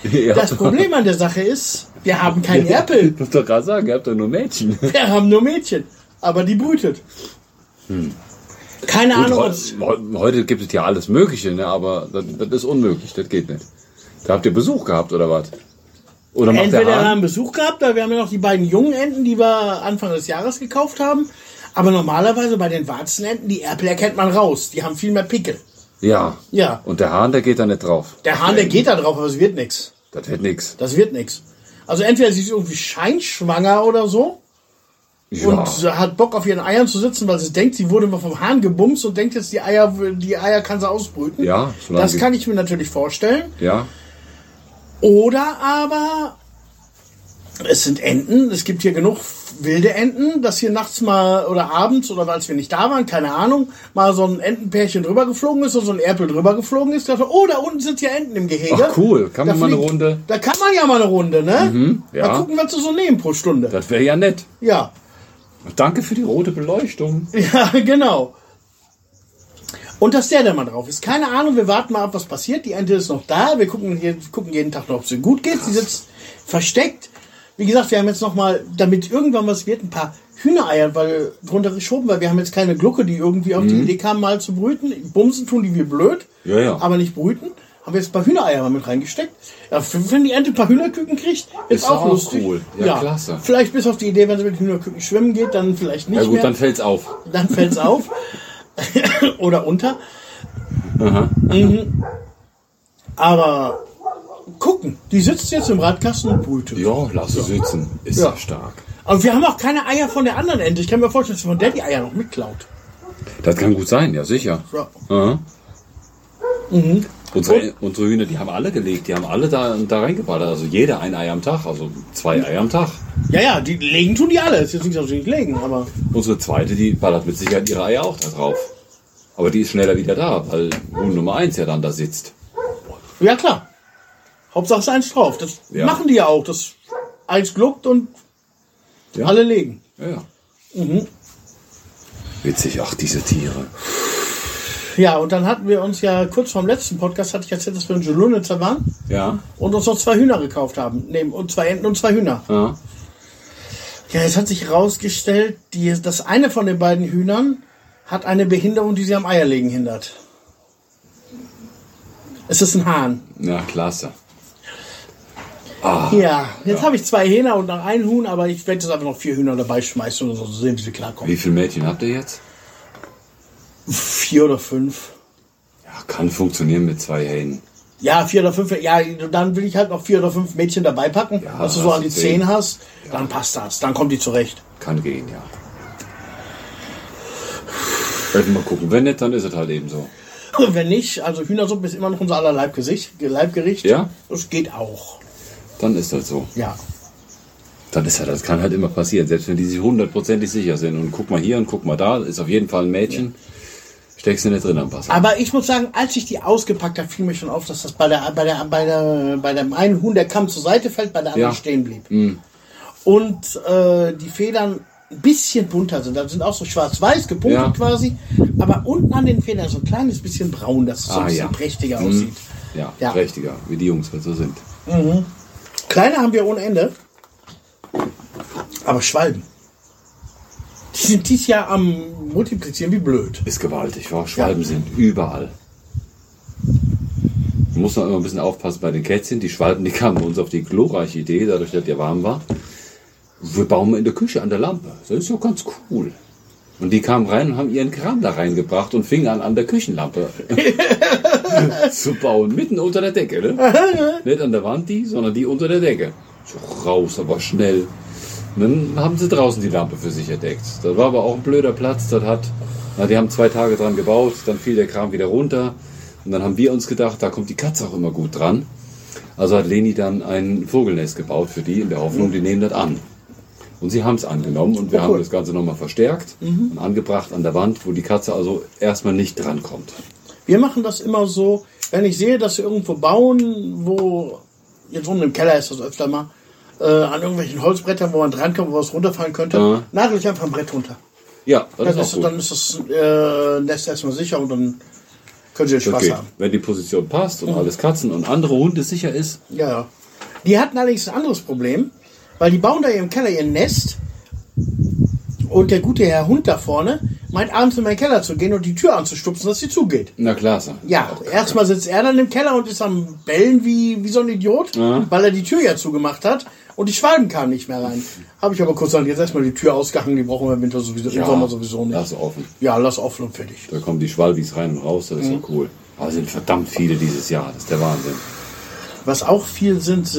[SPEAKER 1] Ja.
[SPEAKER 2] Das Problem an der Sache ist, wir haben keinen Erpel.
[SPEAKER 1] Ich muss doch gerade sagen, ihr habt doch nur Mädchen.
[SPEAKER 2] Wir haben nur Mädchen. Aber die brütet. Keine Ahnung.
[SPEAKER 1] Heute gibt es ja alles Mögliche, ne? Aber das ist unmöglich, das geht nicht. Da habt ihr Besuch gehabt, oder was? Oder macht
[SPEAKER 2] Entweder
[SPEAKER 1] der
[SPEAKER 2] wir
[SPEAKER 1] Hahn?
[SPEAKER 2] haben Besuch gehabt, da wir haben ja noch die beiden jungen Enten, die wir Anfang des Jahres gekauft haben. Aber normalerweise bei den Warzenenten, die Erpel erkennt man raus. Die haben viel mehr Pickel.
[SPEAKER 1] Ja.
[SPEAKER 2] Ja.
[SPEAKER 1] Und der Hahn, der geht da nicht drauf.
[SPEAKER 2] Der Hahn, der geht da drauf, aber es wird nichts.
[SPEAKER 1] Das wird nix.
[SPEAKER 2] Das wird nichts. Also entweder sie ist irgendwie scheinschwanger oder so.
[SPEAKER 1] Ja.
[SPEAKER 2] Und hat Bock auf ihren Eiern zu sitzen, weil sie denkt, sie wurde mal vom Hahn gebumst und denkt jetzt, die Eier kann sie ausbrüten.
[SPEAKER 1] Ja,
[SPEAKER 2] das kann ich mir natürlich vorstellen.
[SPEAKER 1] Ja.
[SPEAKER 2] Oder aber es sind Enten. Es gibt hier genug wilde Enten, dass hier nachts mal oder abends oder als wir nicht da waren, keine Ahnung, mal so ein Entenpärchen drüber geflogen ist oder so ein Erpel drüber geflogen ist. Dachte, oh, da unten sind ja Enten im Gehege.
[SPEAKER 1] Ach cool, kann man mal eine Runde?
[SPEAKER 2] Da kann man ja mal eine Runde, ne?
[SPEAKER 1] ja.
[SPEAKER 2] Mal gucken, was sie so nehmen pro Stunde.
[SPEAKER 1] Das wäre ja nett.
[SPEAKER 2] Ja.
[SPEAKER 1] Danke für die rote Beleuchtung.
[SPEAKER 2] Ja, genau. Und dass der da mal drauf ist. Keine Ahnung, wir warten mal ab, was passiert. Die Ente ist noch da. Wir gucken jeden Tag noch, ob es ihr gut geht. Sie sitzt versteckt. Wie gesagt, wir haben jetzt noch mal, damit irgendwann was wird, ein paar Hühnereier drunter geschoben, weil wir haben jetzt keine Glucke, die irgendwie auf die Idee kam, mal zu brüten. Bumsen tun die wie blöd,
[SPEAKER 1] Ja.
[SPEAKER 2] aber nicht brüten. Haben wir jetzt ein paar Hühnereier mal mit reingesteckt. Ja, wenn die Ente ein paar Hühnerküken kriegt, ist auch lustig.
[SPEAKER 1] Cool. Ja, klasse.
[SPEAKER 2] Vielleicht bis auf die Idee, wenn sie mit Hühnerküken schwimmen geht, dann vielleicht nicht
[SPEAKER 1] Ja gut,
[SPEAKER 2] mehr.
[SPEAKER 1] dann fällt's auf.
[SPEAKER 2] Dann fällt's auf. Oder unter.
[SPEAKER 1] Aha.
[SPEAKER 2] Aber gucken, die sitzt jetzt im Radkasten und brütet.
[SPEAKER 1] Ja, lass sie sitzen. Ist ja stark.
[SPEAKER 2] Und wir haben auch keine Eier von der anderen Ente. Ich kann mir vorstellen, dass von der die Eier noch mitklaut.
[SPEAKER 1] Das kann gut sein, ja sicher.
[SPEAKER 2] Ja.
[SPEAKER 1] Aha. Unsere Hühner, die haben alle gelegt, die haben alle da reingeballert. Also jeder ein Ei am Tag, also 2 Eier am Tag.
[SPEAKER 2] Ja, die legen tun die alle. Ist jetzt nicht, dass sie nicht legen, aber.
[SPEAKER 1] Unsere zweite, die ballert mit Sicherheit ihre Eier auch da drauf. Aber die ist schneller wieder da, weil Huhn Nummer 1 ja dann da sitzt.
[SPEAKER 2] Ja, klar. Hauptsache ist eins drauf. Das machen die ja auch. Das eins gluckt und alle legen.
[SPEAKER 1] Ja. Witzig, ach, diese Tiere.
[SPEAKER 2] Ja, und dann hatten wir uns ja kurz vorm letzten Podcast, hatte ich erzählt, dass wir in Jelunitzer waren.
[SPEAKER 1] Ja.
[SPEAKER 2] Und uns noch 2 Hühner gekauft haben. Und 2 Enten und 2 Hühner.
[SPEAKER 1] Ja.
[SPEAKER 2] Ja, es hat sich herausgestellt, das eine von den beiden Hühnern hat eine Behinderung, die sie am Eierlegen hindert. Es ist ein Hahn.
[SPEAKER 1] Ja, klasse.
[SPEAKER 2] Ja, jetzt habe ich 2 Hähner und noch ein Huhn, aber ich werde jetzt einfach noch 4 Hühner dabei schmeißen und so sehen, wie sie klarkommen.
[SPEAKER 1] Wie viele Mädchen habt ihr jetzt?
[SPEAKER 2] 4 oder 5.
[SPEAKER 1] Ja, kann funktionieren mit 2 Hähnen.
[SPEAKER 2] Ja, 4 oder 5. Ja, dann will ich halt noch 4 oder 5 Mädchen dabei packen,
[SPEAKER 1] Ja,
[SPEAKER 2] dass du so an die 10 hast.
[SPEAKER 1] Ja.
[SPEAKER 2] Dann passt das. Dann kommt die zurecht.
[SPEAKER 1] Kann gehen, ja. Werden wir mal gucken. Wenn nicht, dann ist es halt eben so.
[SPEAKER 2] Und wenn nicht, also Hühnersuppe ist immer noch unser aller Leibgericht.
[SPEAKER 1] Ja?
[SPEAKER 2] Das geht auch.
[SPEAKER 1] Dann ist das so.
[SPEAKER 2] Ja.
[SPEAKER 1] Dann ist das kann halt immer passieren, selbst wenn die sich 100% sicher sind. Und guck mal hier und guck mal da, ist auf jeden Fall ein Mädchen. Steckst du nicht drin am Wasser.
[SPEAKER 2] Aber ich muss sagen, als ich die ausgepackt habe, fiel mir schon auf, dass das bei dem einen Huhn der Kamm zur Seite fällt, bei der anderen stehen blieb. Und die Federn ein bisschen bunter sind. Da sind auch so schwarz-weiß gepunktet quasi. Aber unten an den Federn so ein kleines bisschen braun, dass es so ein bisschen prächtiger aussieht.
[SPEAKER 1] Ja, prächtiger, wie die Jungs halt so sind.
[SPEAKER 2] Kleine haben wir ohne Ende. Aber Schwalben. Die sind dieses Jahr am Multiplizieren wie blöd.
[SPEAKER 1] Ist gewaltig, wa? Schwalben sind überall. Man muss noch immer ein bisschen aufpassen bei den Kätzchen. Die Schwalben, die kamen uns auf die glorreiche Idee, dadurch, dass ja warm war. Wir bauen in der Küche an der Lampe. Das ist ja ganz cool. Und die kamen rein und haben ihren Kram da reingebracht und fingen an der Küchenlampe zu bauen. Mitten unter der Decke, ne? Nicht an der Wand die, sondern die unter der Decke. So raus, aber schnell. Und dann haben sie draußen die Lampe für sich entdeckt. Das war aber auch ein blöder Platz. Die haben 2 Tage dran gebaut, dann fiel der Kram wieder runter. Und dann haben wir uns gedacht, da kommt die Katze auch immer gut dran. Also hat Leni dann ein Vogelnest gebaut für die, in der Hoffnung, die nehmen das an. Und sie haben es angenommen und wir haben das Ganze nochmal verstärkt und angebracht an der Wand, wo die Katze also erstmal nicht drankommt.
[SPEAKER 2] Wir machen das immer so, wenn ich sehe, dass wir irgendwo bauen, wo, jetzt unten im Keller ist das öfter mal, an irgendwelchen Holzbrettern, wo man drankommt, wo was runterfallen könnte, nagel ich einfach ein Brett runter.
[SPEAKER 1] Ja, das ist auch gut.
[SPEAKER 2] Dann ist das Nest erstmal sicher und dann Können Sie den Spaß
[SPEAKER 1] Okay,
[SPEAKER 2] haben.
[SPEAKER 1] wenn die Position passt und alles Katzen und andere Hunde sicher ist.
[SPEAKER 2] Ja. Die hatten allerdings ein anderes Problem, weil die bauen da im Keller ihr Nest und der gute Herr Hund da vorne meint abends in meinen Keller zu gehen und die Tür anzustupsen, dass sie zugeht.
[SPEAKER 1] Na klasse.
[SPEAKER 2] Ja, erstmal sitzt er dann im Keller und ist am Bellen wie so ein Idiot, weil er die Tür ja zugemacht hat und die Schwalben kamen nicht mehr rein. Habe ich aber kurz gesagt, jetzt erstmal die Tür ausgehangen, die brauchen wir im Winter sowieso, im Sommer sowieso nicht.
[SPEAKER 1] Lass offen.
[SPEAKER 2] Ja, lass offen und fertig.
[SPEAKER 1] Da kommen die Schwalbis rein und raus, das ist so cool. Aber es sind verdammt viele dieses Jahr, das ist der Wahnsinn.
[SPEAKER 2] Was auch viel sind,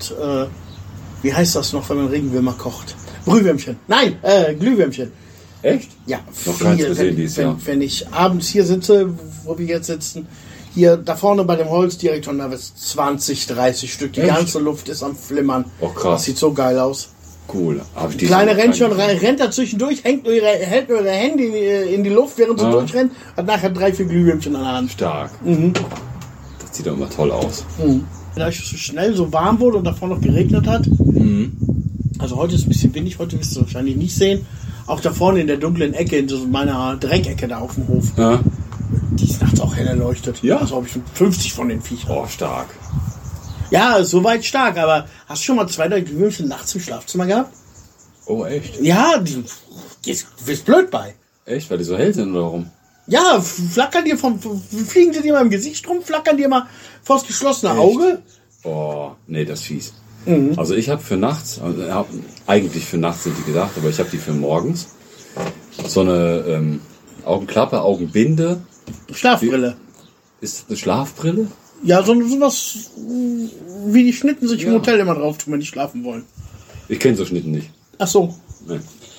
[SPEAKER 2] wie heißt das noch, wenn man Regenwürmer kocht? Brühwürmchen. Nein, Glühwürmchen.
[SPEAKER 1] Echt?
[SPEAKER 2] Ja,
[SPEAKER 1] Noch keins gesehen dieses Jahr.
[SPEAKER 2] wenn ich abends hier sitze, wo wir jetzt sitzen, hier da vorne bei dem Holzdirektor, da ist 20, 30 Stück. Die
[SPEAKER 1] Echt?
[SPEAKER 2] ganze Luft ist am Flimmern.
[SPEAKER 1] Oh, krass.
[SPEAKER 2] Das sieht so geil aus.
[SPEAKER 1] Cool. Hab ich
[SPEAKER 2] Kleine rennt schon rein, rennt da zwischendurch, hält nur ihre Hände in die Luft, während sie durchrennt, hat nachher 3, 4 Glühwürmchen an der Hand.
[SPEAKER 1] Stark. Das sieht doch immer toll aus.
[SPEAKER 2] Da es so schnell so warm wurde und davor noch geregnet hat. Also heute ist ein bisschen windig, heute wirst du wahrscheinlich nicht sehen. Auch da vorne in der dunklen Ecke, in so meiner Dreckecke da auf dem Hof.
[SPEAKER 1] Ja.
[SPEAKER 2] Die ist nachts auch hell erleuchtet.
[SPEAKER 1] Ja.
[SPEAKER 2] Also habe ich 50 von den Viechern.
[SPEAKER 1] Oh, stark.
[SPEAKER 2] Ja, ist soweit stark, aber hast du schon mal 2, 3 Glühwürmchen nachts im Schlafzimmer gehabt?
[SPEAKER 1] Oh, echt?
[SPEAKER 2] Ja, du wirst blöd bei.
[SPEAKER 1] Echt? Weil die so hell sind oder warum?
[SPEAKER 2] Ja, fliegen sie dir mal im Gesicht rum, flackern dir mal vors geschlossene Auge.
[SPEAKER 1] Oh, nee, das ist fies. Also ich habe für nachts, eigentlich für nachts sind die gedacht, aber ich habe die für morgens. So eine Augenklappe, Augenbinde.
[SPEAKER 2] Schlafbrille.
[SPEAKER 1] Ist das eine Schlafbrille?
[SPEAKER 2] Ja, sowas wie die Schnitten sich im Hotel immer drauf tun, wenn die schlafen wollen.
[SPEAKER 1] Ich kenne so Schnitten nicht.
[SPEAKER 2] Ach so.
[SPEAKER 1] Nee.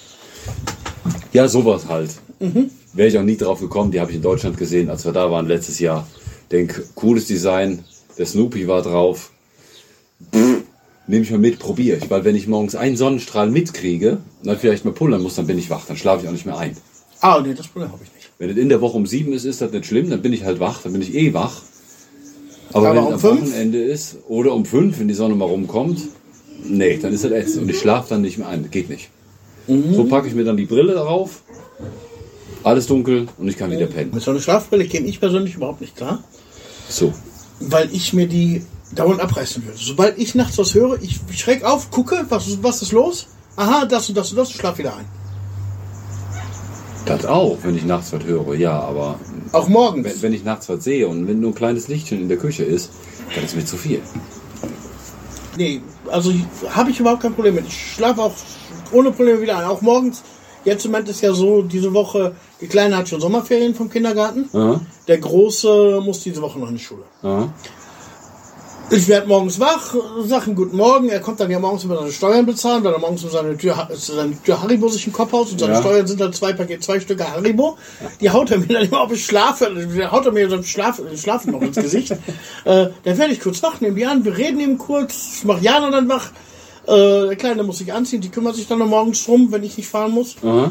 [SPEAKER 1] Ja, sowas halt. Wäre ich auch nie drauf gekommen, die habe ich in Deutschland gesehen, als wir da waren letztes Jahr. Denk, cooles Design, der Snoopy war drauf. Nehme ich mal mit, probiere ich. Weil wenn ich morgens einen Sonnenstrahl mitkriege und dann vielleicht mal pullern muss, dann bin ich wach, dann schlafe ich auch nicht mehr ein.
[SPEAKER 2] Ah, nee, das Problem habe ich nicht.
[SPEAKER 1] Wenn es in der Woche um 7 ist das nicht schlimm, dann bin ich halt wach, dann bin ich eh wach. Aber wenn
[SPEAKER 2] um
[SPEAKER 1] es am
[SPEAKER 2] 5?
[SPEAKER 1] Wochenende ist oder um 5, wenn die Sonne mal rumkommt, nee, dann ist das ätzend und ich schlafe dann nicht mehr ein, geht nicht. So packe ich mir dann die Brille darauf, alles dunkel und ich kann wieder pennen.
[SPEAKER 2] Mit so einer Schlafbrille käme ich persönlich überhaupt nicht klar,
[SPEAKER 1] So.
[SPEAKER 2] weil ich mir die dauernd abreißen würde. Sobald ich nachts was höre, ich schreck auf, gucke, was ist los? Aha, das und das und das, schlaf wieder ein.
[SPEAKER 1] Das auch, wenn ich nachts was höre, ja, aber
[SPEAKER 2] Auch morgens.
[SPEAKER 1] wenn ich nachts was sehe und wenn nur ein kleines Lichtchen in der Küche ist, dann ist mir zu viel.
[SPEAKER 2] Nee, also habe ich überhaupt kein Problem mit. Ich schlafe auch ohne Probleme wieder ein. Auch morgens. Jetzt im Moment ist ja so, diese Woche, die Kleine hat schon Sommerferien vom Kindergarten.
[SPEAKER 1] Aha.
[SPEAKER 2] Der Große muss diese Woche noch in die Schule.
[SPEAKER 1] Aha.
[SPEAKER 2] Ich werde morgens wach, sage ihm guten Morgen. Er kommt dann ja morgens über seine Steuern bezahlen, weil er morgens seine Tür Haribo sich im Kopf haut. Und seine Steuern sind dann 2 Stücke Haribo. Die haut er mir dann immer, ob ich schlafe, haut er mir so Schlafen noch ins Gesicht. Dann werde ich kurz wach, nehme die an, wir reden eben kurz. Ich mache Jana dann wach. Der Kleine muss sich anziehen, die kümmert sich dann noch morgens drum, wenn ich nicht fahren muss.
[SPEAKER 1] Aha.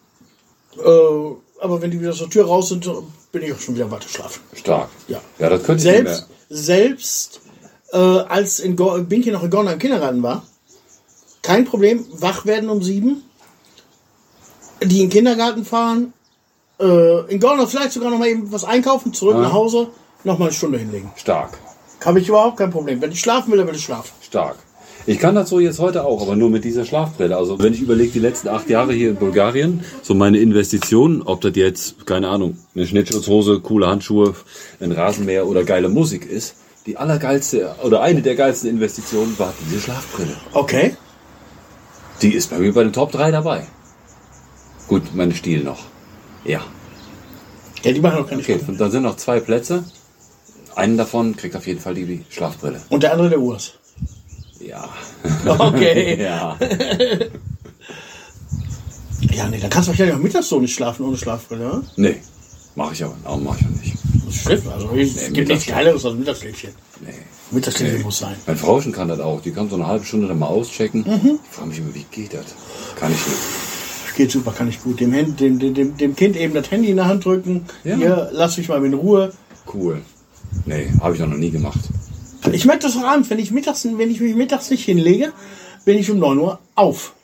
[SPEAKER 2] Aber wenn die wieder aus der Tür raus sind, bin ich auch schon wieder weiter schlafen.
[SPEAKER 1] Stark.
[SPEAKER 2] Ja.
[SPEAKER 1] Ja, das könnte ich nicht mehr.
[SPEAKER 2] Selbst als Binky noch in Gorna im Kindergarten war, kein Problem, wach werden um 7, die in den Kindergarten fahren, in Gorna vielleicht sogar noch mal eben was einkaufen, zurück nach Hause, noch mal eine Stunde hinlegen.
[SPEAKER 1] Stark.
[SPEAKER 2] Habe ich überhaupt kein Problem. Wenn ich schlafen will, dann will ich schlafen.
[SPEAKER 1] Stark. Ich kann das so jetzt heute auch, aber nur mit dieser Schlafbrille. Also wenn ich überlege, die letzten 8 Jahre hier in Bulgarien, so meine Investitionen, ob das jetzt, keine Ahnung, eine Schnittschutzhose, coole Handschuhe, ein Rasenmäher oder geile Musik ist, die allergeilste oder eine der geilsten Investitionen war diese Schlafbrille.
[SPEAKER 2] Okay.
[SPEAKER 1] Die ist bei mir bei den Top 3 dabei. Gut, meine Stiel noch. Ja.
[SPEAKER 2] Ja, die machen auch keine
[SPEAKER 1] Okay,
[SPEAKER 2] Schlafen.
[SPEAKER 1] und da sind noch 2 Plätze. Einen davon kriegt auf jeden Fall die Schlafbrille.
[SPEAKER 2] Und der andere der Urs.
[SPEAKER 1] Ja.
[SPEAKER 2] Okay.
[SPEAKER 1] Ja.
[SPEAKER 2] Ja, nee, dann kannst du wahrscheinlich auch mittags so nicht schlafen ohne Schlafbrille, oder?
[SPEAKER 1] Nee, mache ich aber mach ich auch nicht.
[SPEAKER 2] Das stimmt, also es gibt nichts Geileres als Mittagsschläfchen.
[SPEAKER 1] Nee.
[SPEAKER 2] Mittagsschläfchen muss sein.
[SPEAKER 1] Mein Frauchen kann das auch. Die kann so eine halbe Stunde dann mal auschecken. Ich frage mich immer, wie geht das? Kann ich nicht.
[SPEAKER 2] Geht super, kann ich gut. Dem Kind eben das Handy in der Hand drücken.
[SPEAKER 1] Ja.
[SPEAKER 2] Hier, lass mich mal in Ruhe.
[SPEAKER 1] Cool. Nee, habe ich auch noch nie gemacht.
[SPEAKER 2] Ich merke das auch abends, wenn ich mich mittags nicht hinlege, bin ich um 9 Uhr auf.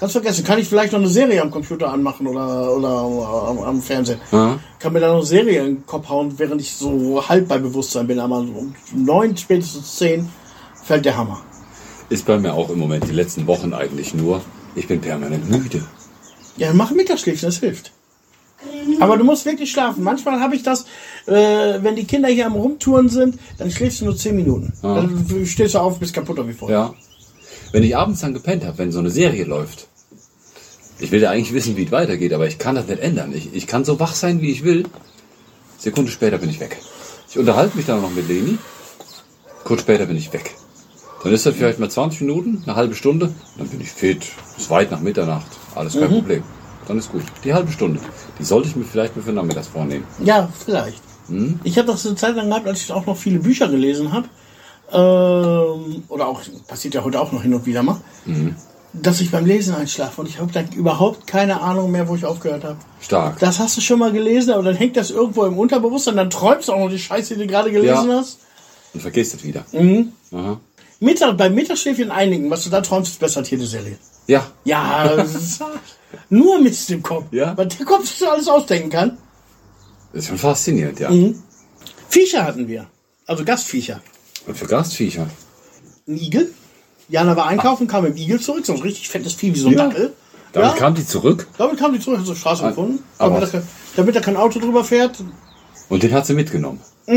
[SPEAKER 2] Kannst vergessen. Kann ich vielleicht noch eine Serie am Computer anmachen oder am Fernsehen.
[SPEAKER 1] Aha.
[SPEAKER 2] Kann mir da noch eine Serie in den Kopf hauen, während ich so halb bei Bewusstsein bin. Aber um 9, spätestens 10 fällt der Hammer.
[SPEAKER 1] Ist bei mir auch im Moment die letzten Wochen eigentlich nur. Ich bin permanent müde.
[SPEAKER 2] Ja, dann mach Mittagsschläfchen, das hilft. Aber du musst wirklich schlafen. Manchmal habe ich das, wenn die Kinder hier am Rumtouren sind, dann schläfst du nur 10 Minuten.
[SPEAKER 1] Ah.
[SPEAKER 2] Dann stehst du auf, bist kaputter wie vorher.
[SPEAKER 1] Ja. Wenn ich abends dann gepennt habe, wenn so eine Serie läuft. Ich will ja eigentlich wissen, wie es weitergeht, aber ich kann das nicht ändern. Ich kann so wach sein, wie ich will. Sekunde später bin ich weg. Ich unterhalte mich dann noch mit Leni. Kurz später bin ich weg. Dann ist das vielleicht mal 20 Minuten, eine halbe Stunde. Dann bin ich fit. Bis weit nach Mitternacht. Alles kein Problem. Dann ist gut. Die halbe Stunde. Die sollte ich mir vielleicht für nachmittags vornehmen.
[SPEAKER 2] Ja, vielleicht. Ich habe das eine Zeit lang gehabt, als ich auch noch viele Bücher gelesen habe. Oder auch, passiert ja heute auch noch hin und wieder mal, dass ich beim Lesen einschlafe und ich habe dann überhaupt keine Ahnung mehr, wo ich aufgehört habe.
[SPEAKER 1] Stark.
[SPEAKER 2] Das hast du schon mal gelesen, aber dann hängt das irgendwo im Unterbewusstsein, dann träumst du auch noch die Scheiße, die du gerade gelesen hast.
[SPEAKER 1] Und vergisst es wieder. Aha.
[SPEAKER 2] Beim Mittagsschläfchen einigen, was du da träumst, ist besser als jede Serie.
[SPEAKER 1] Ja.
[SPEAKER 2] Ja, das ist nur mit dem Kopf.
[SPEAKER 1] Ja.
[SPEAKER 2] Weil der Kopf sich alles ausdenken kann.
[SPEAKER 1] Das ist schon faszinierend, ja.
[SPEAKER 2] Viecher hatten wir. Also Gastviecher.
[SPEAKER 1] Und für Gastviecher.
[SPEAKER 2] Ein Igel. Jana war einkaufen, kam mit dem Igel zurück. So ein richtig fettes Vieh wie so ein Dackel.
[SPEAKER 1] Damit kam die zurück.
[SPEAKER 2] Damit kam die zurück, hat zur Straße gefunden.
[SPEAKER 1] Aber-
[SPEAKER 2] Damit da kein Auto drüber fährt.
[SPEAKER 1] Und den hat sie mitgenommen.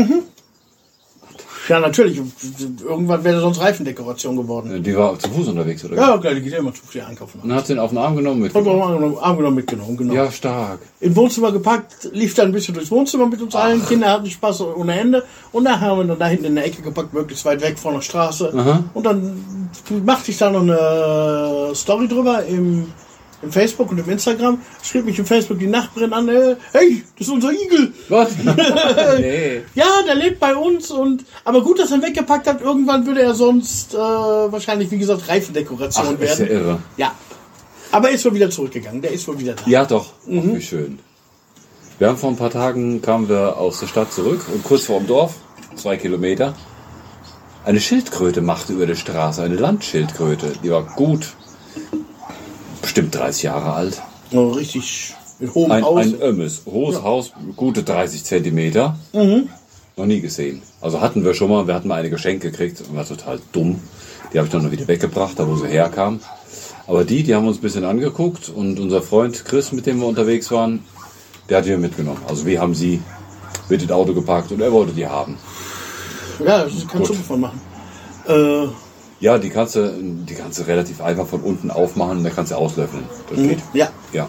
[SPEAKER 2] Ja, natürlich. Irgendwann wäre sonst Reifendekoration geworden.
[SPEAKER 1] Die war zu Fuß unterwegs, oder?
[SPEAKER 2] Ja, klar, die geht ja immer zu viel einkaufen.
[SPEAKER 1] Und hat sie ihn auf den Arm genommen
[SPEAKER 2] Hat
[SPEAKER 1] mitgenommen.
[SPEAKER 2] auch Arm genommen, mitgenommen, genau.
[SPEAKER 1] Ja, stark.
[SPEAKER 2] Im Wohnzimmer gepackt, lief dann ein bisschen durchs Wohnzimmer mit uns allen. Kinder hatten Spaß ohne Ende. Und nachher haben wir dann da hinten in der Ecke gepackt, möglichst weit weg von der Straße.
[SPEAKER 1] Aha.
[SPEAKER 2] Und dann machte ich da noch eine Story drüber im Facebook und im Instagram. Schrieb mich im Facebook die Nachbarin an, hey, das ist unser Igel.
[SPEAKER 1] Was? Nee.
[SPEAKER 2] Ja, der lebt bei uns. Aber gut, dass er ihn weggepackt hat. Irgendwann würde er sonst wahrscheinlich, wie gesagt, Reifendekoration
[SPEAKER 1] Ach, ist ja
[SPEAKER 2] werden.
[SPEAKER 1] irre.
[SPEAKER 2] Ja. Aber er ist wohl wieder zurückgegangen. Der ist wohl wieder da.
[SPEAKER 1] Ja, doch. Ach, wie schön. Wir haben vor ein paar Tagen, kamen wir aus der Stadt zurück und kurz vor dem Dorf, 2 Kilometer, eine Schildkröte machte über die Straße, eine Landschildkröte. Die war gut, bestimmt 30 Jahre alt.
[SPEAKER 2] Oh, richtig mit hohem Haus.
[SPEAKER 1] Ein hohes Haus, gute 30 Zentimeter. Noch nie gesehen. Also hatten wir schon mal, wir hatten mal eine geschenkt gekriegt und war total dumm. Die habe ich dann noch wieder weggebracht, da wo sie herkam. Aber die haben uns ein bisschen angeguckt und unser Freund Chris, mit dem wir unterwegs waren, der hat die mitgenommen. Also wir haben sie mit ins Auto gepackt und er wollte die haben.
[SPEAKER 2] Ja, das kannst du davon machen.
[SPEAKER 1] Ja, die kannst du relativ einfach von unten aufmachen und dann kannst du auslöffeln. Das geht.
[SPEAKER 2] Ja,
[SPEAKER 1] Ja.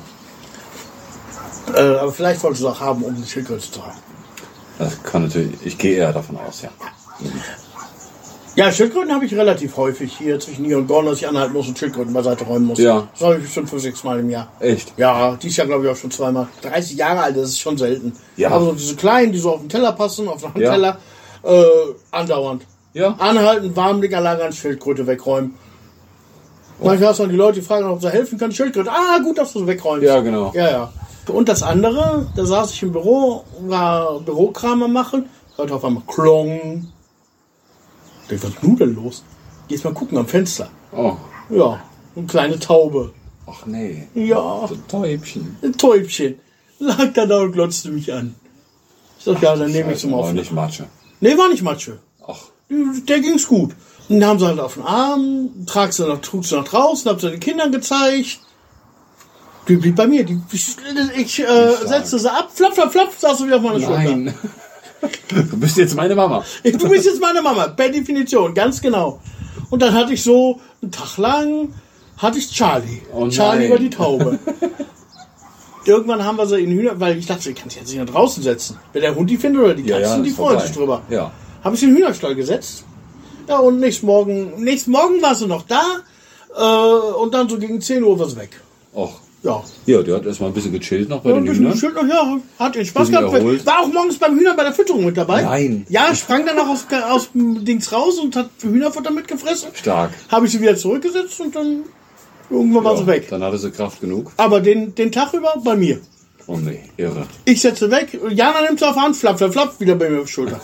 [SPEAKER 2] aber vielleicht wolltest du es auch haben, um die Schildkröte zu haben.
[SPEAKER 1] Das kann natürlich, ich gehe eher davon aus, ja.
[SPEAKER 2] Ja, Schildkröten habe ich relativ häufig hier zwischen hier und Gorn, dass ich anhalten muss und Schildkröten beiseite räumen muss.
[SPEAKER 1] Ja.
[SPEAKER 2] Das habe ich bestimmt 5-6 Mal im Jahr.
[SPEAKER 1] Echt?
[SPEAKER 2] Ja, dieses Jahr glaube ich auch schon 2-mal. 30 Jahre alt, das ist schon selten.
[SPEAKER 1] Ja.
[SPEAKER 2] Also diese kleinen, die so auf den Teller passen, auf den Handteller, andauernd.
[SPEAKER 1] Ja.
[SPEAKER 2] Anhalten, Warmdinger lagern, Schildkröte wegräumen. Manchmal hast du dann die Leute, die fragen, ob sie helfen können. Schildkröte, gut, dass du sie wegräumst.
[SPEAKER 1] Ja, genau.
[SPEAKER 2] Ja. Und das andere, da saß ich im Büro, war Bürokram am machen, hörte auf einmal Klong. Ich dachte, was ist nun denn los? Gehst mal gucken am Fenster.
[SPEAKER 1] Oh.
[SPEAKER 2] Ja, eine kleine Taube.
[SPEAKER 1] Ach nee.
[SPEAKER 2] Ja,
[SPEAKER 1] So ein Täubchen.
[SPEAKER 2] ein Täubchen. Lag da und glotzte mich an. Ich sag, ja, dann nehme ich zum
[SPEAKER 1] Aber
[SPEAKER 2] Aufnehmen.
[SPEAKER 1] nicht Matsche.
[SPEAKER 2] Nee, war nicht Matsche.
[SPEAKER 1] Ach.
[SPEAKER 2] Der ging's gut. Und dann haben sie halt auf den Arm, trug sie nach draußen, hab sie den Kindern gezeigt. Die blieb bei mir. Ich setzte sie ab, flapp, saß sie wieder auf meiner Schulter.
[SPEAKER 1] Nein. Du bist jetzt meine Mama.
[SPEAKER 2] Du bist jetzt meine Mama, per Definition, ganz genau. Und dann hatte ich so einen Tag lang, Charlie.
[SPEAKER 1] Oh
[SPEAKER 2] Charlie
[SPEAKER 1] nein.
[SPEAKER 2] war die Taube. Irgendwann haben wir sie in Hühner, weil ich dachte, ich kann sie jetzt nicht nach draußen setzen. Wenn der Hund die findet oder die Katzen, die
[SPEAKER 1] ist
[SPEAKER 2] freuen
[SPEAKER 1] vorbei.
[SPEAKER 2] sich drüber.
[SPEAKER 1] Ja.
[SPEAKER 2] Habe ich sie in den Hühnerstall gesetzt. Ja, und nächsten Morgen war sie noch da. Und dann so gegen 10 Uhr war sie weg.
[SPEAKER 1] Och.
[SPEAKER 2] Ja.
[SPEAKER 1] Ja, die hat erstmal ein bisschen gechillt noch bei
[SPEAKER 2] Ja, ein
[SPEAKER 1] den
[SPEAKER 2] bisschen
[SPEAKER 1] Hühnern.
[SPEAKER 2] Schild noch, ja, hat ihren Spaß
[SPEAKER 1] Bisschen
[SPEAKER 2] gehabt.
[SPEAKER 1] erholt.
[SPEAKER 2] War auch morgens beim Hühner bei der Fütterung mit dabei.
[SPEAKER 1] Nein.
[SPEAKER 2] Ja, sprang dann auch aus dem Dings raus und hat Hühnerfutter mitgefressen.
[SPEAKER 1] Stark.
[SPEAKER 2] Habe ich sie wieder zurückgesetzt und dann irgendwann war sie weg.
[SPEAKER 1] Dann hatte sie Kraft genug.
[SPEAKER 2] Aber den Tag über bei mir.
[SPEAKER 1] Oh nee, irre.
[SPEAKER 2] Ich setze weg, Jana nimmt sie auf Hand, flapp, wieder bei mir auf die Schulter.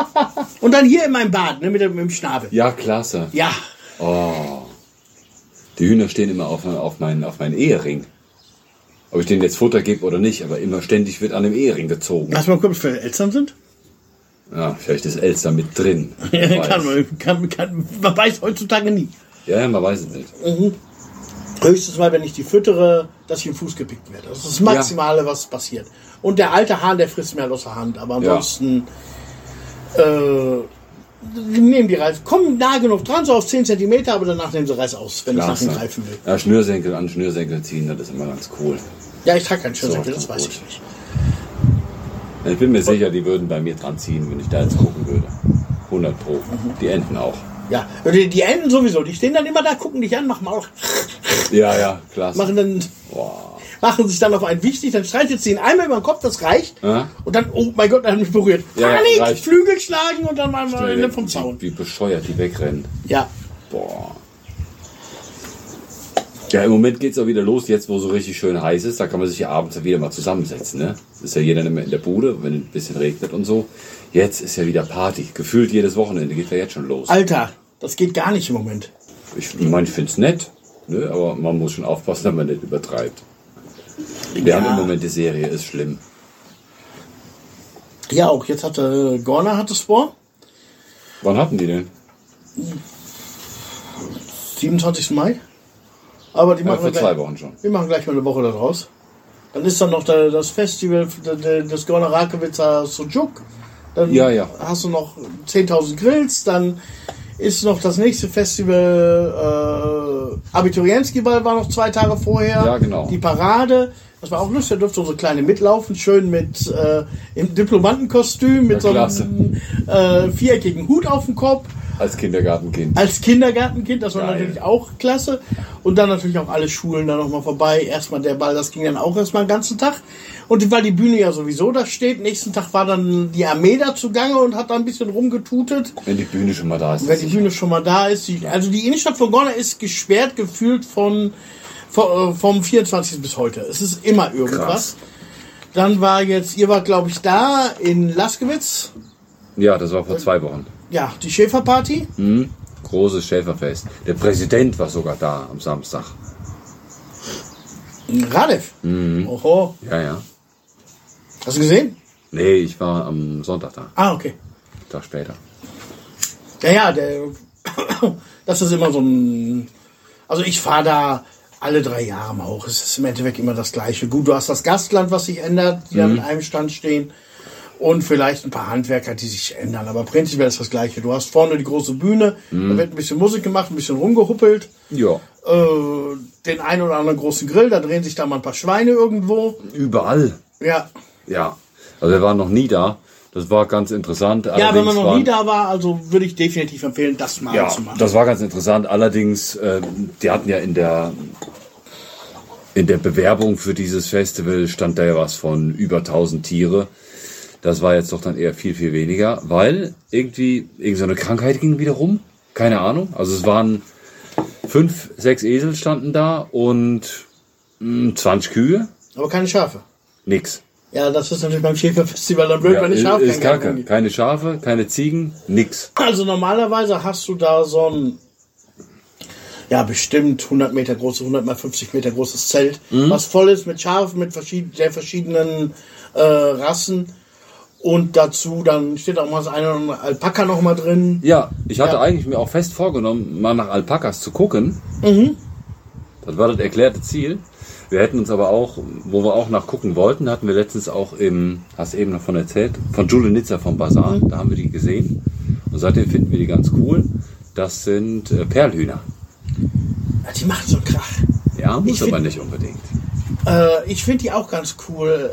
[SPEAKER 2] Und dann hier in meinem Bad, ne, mit dem Schnabel.
[SPEAKER 1] Ja, klasse.
[SPEAKER 2] Ja.
[SPEAKER 1] Oh. Die Hühner stehen immer auf meinen Ehering. Ob ich denen jetzt Futter gebe oder nicht, aber immer ständig wird an dem Ehering gezogen.
[SPEAKER 2] Hast du mal geguckt, wie viele Eltern sind?
[SPEAKER 1] Ja, vielleicht ist Elster mit drin.
[SPEAKER 2] Man weiß heutzutage nie.
[SPEAKER 1] Ja, man weiß es nicht.
[SPEAKER 2] Höchstens mal, wenn ich die füttere, dass ich im Fuß gepickt werde. Das ist das Maximale, was passiert. Und der alte Hahn, der frisst mir halt aus der Hand. Aber ansonsten, die nehmen die Reifen, kommen nah genug dran, so auf 10 cm, aber danach nehmen sie Reiß aus, wenn ich nach den Reifen will.
[SPEAKER 1] Ja, Schnürsenkel an Schnürsenkel ziehen, das ist immer ganz cool.
[SPEAKER 2] Ja, ich trage keinen Schnürsenkel, das weiß ich nicht.
[SPEAKER 1] Ich bin mir sicher, die würden bei mir dran ziehen, wenn ich da jetzt gucken würde. 100 Pro. Die Enten auch.
[SPEAKER 2] Ja, die Enten sowieso, die stehen dann immer da, gucken dich an, machen auch.
[SPEAKER 1] Ja, klasse.
[SPEAKER 2] Machen sich dann auf einen wichtig, dann streichelt sie ihn einmal über den Kopf, das reicht. Ja. Und dann, oh mein Gott, dann hat mich berührt. Panik, Flügel schlagen und dann mal vom Zaun.
[SPEAKER 1] Wie bescheuert die wegrennen.
[SPEAKER 2] Ja.
[SPEAKER 1] Boah. Ja, im Moment geht's auch wieder los, jetzt wo so richtig schön heiß ist, da kann man sich ja abends wieder mal zusammensetzen, ne? Ist ja jeder nicht mehr in der Bude, wenn es ein bisschen regnet und so. Jetzt ist ja wieder Party. Gefühlt jedes Wochenende geht ja jetzt schon los.
[SPEAKER 2] Alter, das geht gar nicht im Moment.
[SPEAKER 1] Ich meine, ich find's nett, ne? Aber man muss schon aufpassen, dass man nicht übertreibt. Wir haben im Moment die Serie, ist schlimm.
[SPEAKER 2] Ja, auch jetzt hatte Gorner es vor.
[SPEAKER 1] Wann hatten die denn?
[SPEAKER 2] 27. Mai. Aber die machen
[SPEAKER 1] für 2 Wochen schon.
[SPEAKER 2] Wir machen gleich mal eine Woche daraus. Dann ist dann noch das Festival des Gorner Rakewitzer Sujuk. Dann hast du noch 10.000 Grills. Dann ist noch das nächste Festival Abiturienski-Ball war noch 2 Tage vorher.
[SPEAKER 1] Ja, genau.
[SPEAKER 2] Die Parade. Das war auch lustig, da durfte unsere Kleine mitlaufen, schön mit im Diplomantenkostüm, mit so einem viereckigen Hut auf dem Kopf.
[SPEAKER 1] Als Kindergartenkind,
[SPEAKER 2] das war natürlich auch klasse. Und dann natürlich auch alle Schulen da nochmal vorbei. Erstmal der Ball, das ging dann auch erstmal den ganzen Tag. Und weil die Bühne ja sowieso da steht, nächsten Tag war dann die Armee da zugange und hat da ein bisschen rumgetutet.
[SPEAKER 1] Wenn die Bühne schon mal da ist.
[SPEAKER 2] Also die Innenstadt von Gorner ist gesperrt gefühlt vom 24. bis heute. Es ist immer irgendwas. Krass. Dann ihr wart glaube ich da in Laskewitz.
[SPEAKER 1] Ja, das war vor 2 Wochen.
[SPEAKER 2] Ja, die Schäferparty.
[SPEAKER 1] Großes Schäferfest. Der Präsident war sogar da am Samstag.
[SPEAKER 2] Radev? Oho.
[SPEAKER 1] Ja.
[SPEAKER 2] Hast du gesehen?
[SPEAKER 1] Nee, ich war am Sonntag da.
[SPEAKER 2] Ah, okay.
[SPEAKER 1] Einen Tag später.
[SPEAKER 2] Ja, das ist immer so ein... Also ich fahre da alle 3 Jahre mal hoch. Es ist im Endeffekt immer das Gleiche. Gut, du hast das Gastland, was sich ändert, die an einem Stand stehen. Und vielleicht ein paar Handwerker, die sich ändern. Aber prinzipiell ist das Gleiche. Du hast vorne die große Bühne, da wird ein bisschen Musik gemacht, ein bisschen rumgehuppelt.
[SPEAKER 1] Ja.
[SPEAKER 2] Den einen oder anderen großen Grill, da drehen sich da mal ein paar Schweine irgendwo.
[SPEAKER 1] Überall.
[SPEAKER 2] Ja.
[SPEAKER 1] Ja. Also wir waren noch nie da. Das war ganz interessant.
[SPEAKER 2] Ja, wenn man noch nie da war, also würde ich definitiv empfehlen, das mal zu machen.
[SPEAKER 1] Das war ganz interessant. Allerdings, die hatten ja in der Bewerbung für dieses Festival stand da ja was von über 1000 Tiere. Das war jetzt doch dann eher viel, viel weniger, weil irgend so eine Krankheit ging wieder rum. Keine Ahnung. Also es waren 5, 6 Esel standen da und 20 Kühe.
[SPEAKER 2] Aber keine Schafe.
[SPEAKER 1] Nix.
[SPEAKER 2] Ja, das ist natürlich beim Schäferfestival dann blöd, wenn die Schafe
[SPEAKER 1] ist kacke. Keine Schafe, keine Ziegen, nix.
[SPEAKER 2] Also normalerweise hast du da so ein, bestimmt 100 Meter großes, 100 mal 50 Meter großes Zelt, was voll ist mit Schafen, mit sehr verschiedenen Rassen. Und dazu, dann steht auch mal das eine oder andere Alpaka noch mal drin.
[SPEAKER 1] Ja, ich hatte eigentlich mir auch fest vorgenommen, mal nach Alpakas zu gucken. Das war das erklärte Ziel. Wir hätten uns aber auch, wo wir auch nachgucken wollten, hatten wir letztens auch hast du eben noch von erzählt, von Julenitzer vom Bazar. Da haben wir die gesehen. Und seitdem finden wir die ganz cool. Das sind Perlhühner.
[SPEAKER 2] Die machen so einen Krach.
[SPEAKER 1] Ja, muss aber nicht unbedingt.
[SPEAKER 2] Ich finde die auch ganz cool.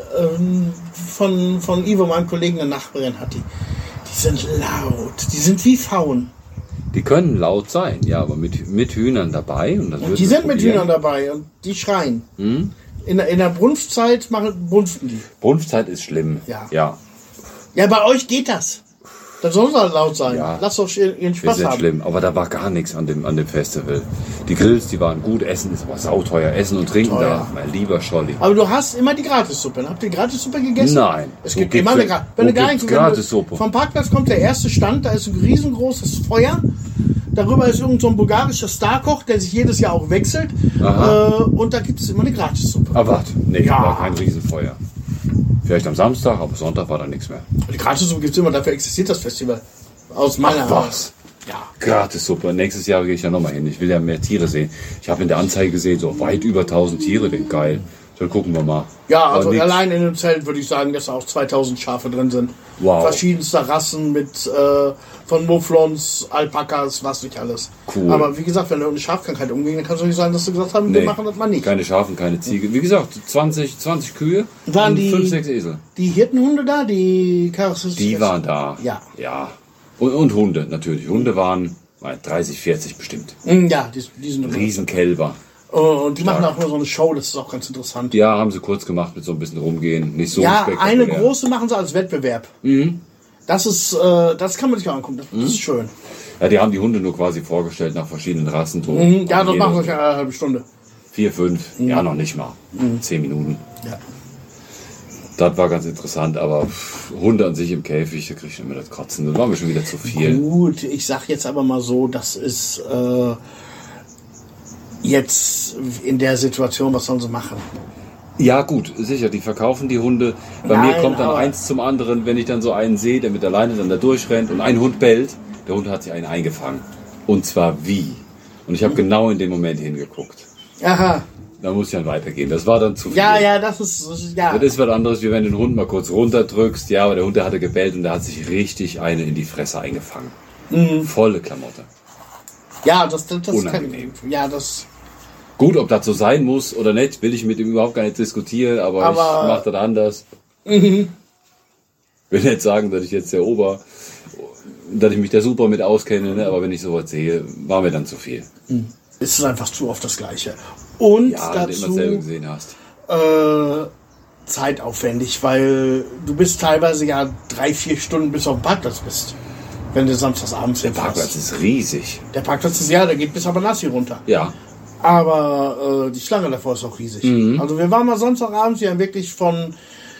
[SPEAKER 2] Von Ivo, meinem Kollegen, eine Nachbarin hat die. Die sind laut. Die sind wie Pfauen.
[SPEAKER 1] Die können laut sein, ja, aber mit Hühnern dabei. Und
[SPEAKER 2] die sind mit Hühnern dabei und die schreien. In der Brunftzeit brunften die.
[SPEAKER 1] Brunftzeit ist schlimm.
[SPEAKER 2] Ja, bei euch geht das. Das soll halt laut sein.
[SPEAKER 1] Ja.
[SPEAKER 2] Lass doch ihren
[SPEAKER 1] Ist
[SPEAKER 2] Spaß
[SPEAKER 1] nicht
[SPEAKER 2] haben.
[SPEAKER 1] schlimm, aber da war gar nichts an dem Festival. Die Grills, die waren gut, Essen ist aber sauteuer. Essen und Trinken
[SPEAKER 2] Teuer.
[SPEAKER 1] da, mein lieber Scholli.
[SPEAKER 2] Aber du hast immer die Gratissuppe. Habt ihr Gratissuppe gegessen?
[SPEAKER 1] Nein.
[SPEAKER 2] Es
[SPEAKER 1] Wo
[SPEAKER 2] gibt
[SPEAKER 1] gibt's
[SPEAKER 2] immer eine
[SPEAKER 1] denn-
[SPEAKER 2] Gratissuppe.
[SPEAKER 1] wo
[SPEAKER 2] Wenn du gar
[SPEAKER 1] gibt's
[SPEAKER 2] nicht, wenn du-
[SPEAKER 1] Gratissuppe?
[SPEAKER 2] Vom Parkplatz kommt der erste Stand, da ist ein riesengroßes Feuer. Darüber ist irgend so ein bulgarischer Starkoch, der sich jedes Jahr auch wechselt. Und da gibt es immer eine Gratissuppe.
[SPEAKER 1] Aber warte, nee,
[SPEAKER 2] Ja.
[SPEAKER 1] war kein Riesenfeuer. Vielleicht am Samstag, aber Sonntag war da nichts mehr.
[SPEAKER 2] Die Gratissuppe gibt es immer, dafür existiert das Festival. Aus meiner
[SPEAKER 1] Was?
[SPEAKER 2] Ja.
[SPEAKER 1] Gratissuppe. Nächstes Jahr gehe ich ja nochmal hin. Ich will ja mehr Tiere sehen. Ich habe in der Anzeige gesehen, so weit über 1000 Tiere. Den geil. Dann gucken wir mal.
[SPEAKER 2] Ja,
[SPEAKER 1] Aber
[SPEAKER 2] also
[SPEAKER 1] nix.
[SPEAKER 2] allein in dem Zelt würde ich sagen, dass da auch 2000 Schafe drin sind.
[SPEAKER 1] Wow.
[SPEAKER 2] Verschiedenster Rassen mit von Mouflons, Alpakas, was nicht alles.
[SPEAKER 1] Cool.
[SPEAKER 2] Aber wie gesagt, wenn du eine Schafkrankheit umging, dann kannst du nicht sagen, dass du gesagt haben, wir
[SPEAKER 1] Nee,
[SPEAKER 2] machen das mal nicht.
[SPEAKER 1] keine Schafen, keine Ziege. Wie gesagt, 20 Kühe
[SPEAKER 2] Waren
[SPEAKER 1] und
[SPEAKER 2] die-
[SPEAKER 1] 5, 6 Esel.
[SPEAKER 2] Die Hirtenhunde da, die
[SPEAKER 1] Die waren da.
[SPEAKER 2] Ja.
[SPEAKER 1] Ja. Und Hunde natürlich. Hunde waren 30, 40 bestimmt.
[SPEAKER 2] Ja, die sind
[SPEAKER 1] Riesenkälber.
[SPEAKER 2] Und die machen auch nur so eine Show, das ist auch ganz interessant.
[SPEAKER 1] Ja, haben sie kurz gemacht mit so ein bisschen rumgehen. Nicht so
[SPEAKER 2] Ja,
[SPEAKER 1] spektakulär.
[SPEAKER 2] eine große machen sie als Wettbewerb. Das ist, das kann man sich auch angucken, das ist schön.
[SPEAKER 1] Ja, die haben die Hunde nur quasi vorgestellt nach verschiedenen Rassen. So.
[SPEAKER 2] Ja, das
[SPEAKER 1] Jeder
[SPEAKER 2] machen wir
[SPEAKER 1] so
[SPEAKER 2] für eine halbe Stunde.
[SPEAKER 1] 4, 5, ja noch nicht mal. 10 Minuten.
[SPEAKER 2] Ja.
[SPEAKER 1] Das war ganz interessant, aber Hunde an sich im Käfig, da krieg ich immer das Kotzen. Das war mir schon wieder zu viel.
[SPEAKER 2] Gut, ich sag jetzt aber mal so, das ist jetzt in der Situation, was sollen sie machen?
[SPEAKER 1] Ja gut, sicher, die verkaufen die Hunde. Bei
[SPEAKER 2] Nein,
[SPEAKER 1] mir kommt dann
[SPEAKER 2] aber-
[SPEAKER 1] eins zum anderen, wenn ich dann so einen sehe, der mit der Leine dann da durchrennt und ein Hund bellt. Der Hund hat sich einen eingefangen. Und zwar wie? Und ich habe genau in dem Moment hingeguckt.
[SPEAKER 2] Aha.
[SPEAKER 1] Da muss ich dann weitergehen. Das war dann zu viel.
[SPEAKER 2] Ja, das ist, ja.
[SPEAKER 1] Das ist was anderes, wie wenn du den Hund mal kurz runterdrückst. Ja, aber der Hund, der hatte gebellt und der hat sich richtig eine in die Fresse eingefangen. Volle Klamotte.
[SPEAKER 2] Ja, das kann,
[SPEAKER 1] Unangenehm.
[SPEAKER 2] ja, das,
[SPEAKER 1] Gut, ob das so sein muss oder nicht, will ich mit ihm überhaupt gar nicht diskutieren, aber ich mach das anders. Will nicht sagen, dass ich jetzt dass ich mich da super mit auskenne, ne? Aber wenn ich sowas sehe, war mir dann zu viel.
[SPEAKER 2] ist es einfach zu oft das Gleiche. Und
[SPEAKER 1] Ja, wenn du immer
[SPEAKER 2] dazu
[SPEAKER 1] selber gesehen hast.
[SPEAKER 2] zeitaufwendig, weil du bist teilweise ja 3-4 Stunden bis auf dem Parkplatz bist. Wenn du samstagsabends
[SPEAKER 1] Der Parkplatz ist riesig.
[SPEAKER 2] Der Parkplatz ist ja, der geht bis aber Nassi runter.
[SPEAKER 1] Ja.
[SPEAKER 2] Aber die Schlange davor ist auch riesig. Also wir waren mal Samstagabends, wir haben wirklich von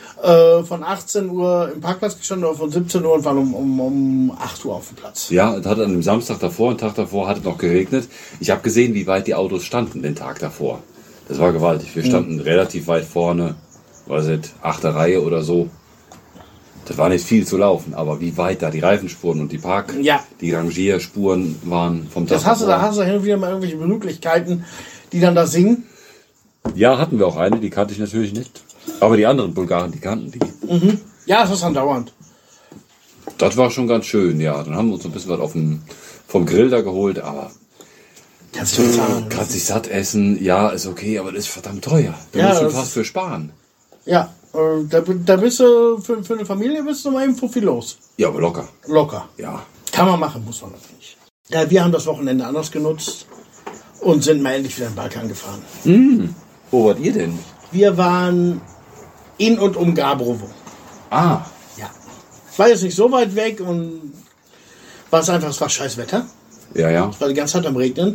[SPEAKER 2] 18 Uhr im Parkplatz gestanden oder von 17 Uhr und waren um 8 Uhr auf dem Platz.
[SPEAKER 1] Ja, es hat an dem Samstag davor, einen Tag davor, hat es noch geregnet. Ich habe gesehen, wie weit die Autos standen den Tag davor. Das war gewaltig. Wir standen relativ weit vorne, weiß nicht, 8. Reihe oder so. Das war nicht viel zu laufen, aber wie weit da die Reifenspuren und
[SPEAKER 2] Ja.
[SPEAKER 1] die Rangierspuren waren vom Tag
[SPEAKER 2] Das hast du,
[SPEAKER 1] davor.
[SPEAKER 2] da hast du hin und wieder mal irgendwelche Berühmlichkeiten, die dann da singen.
[SPEAKER 1] Ja, hatten wir auch eine, die kannte ich natürlich nicht. Aber die anderen Bulgaren, die kannten die.
[SPEAKER 2] Ja, das ist andauernd.
[SPEAKER 1] Das war schon ganz schön, ja. Dann haben wir uns ein bisschen was vom Grill da geholt, aber
[SPEAKER 2] Kannst du bezahlen.
[SPEAKER 1] kannst dich satt essen, ja, ist okay, aber das ist verdammt teuer. Da
[SPEAKER 2] Ja,
[SPEAKER 1] musst du
[SPEAKER 2] das
[SPEAKER 1] fast
[SPEAKER 2] ist-
[SPEAKER 1] für sparen.
[SPEAKER 2] Ja, da bist du für eine Familie bist du mal eben viel los.
[SPEAKER 1] Ja, aber locker.
[SPEAKER 2] Locker.
[SPEAKER 1] Ja.
[SPEAKER 2] Kann man machen, muss man das nicht. Ja, wir haben das Wochenende anders genutzt und sind mal endlich wieder in den Balkan gefahren.
[SPEAKER 1] Wo wart ihr denn?
[SPEAKER 2] Wir waren in und um Gabrovo.
[SPEAKER 1] Ah,
[SPEAKER 2] Ja. Es war jetzt nicht so weit weg und es war scheiß Wetter.
[SPEAKER 1] ja, ja.
[SPEAKER 2] Es war die ganze Zeit am Regnen.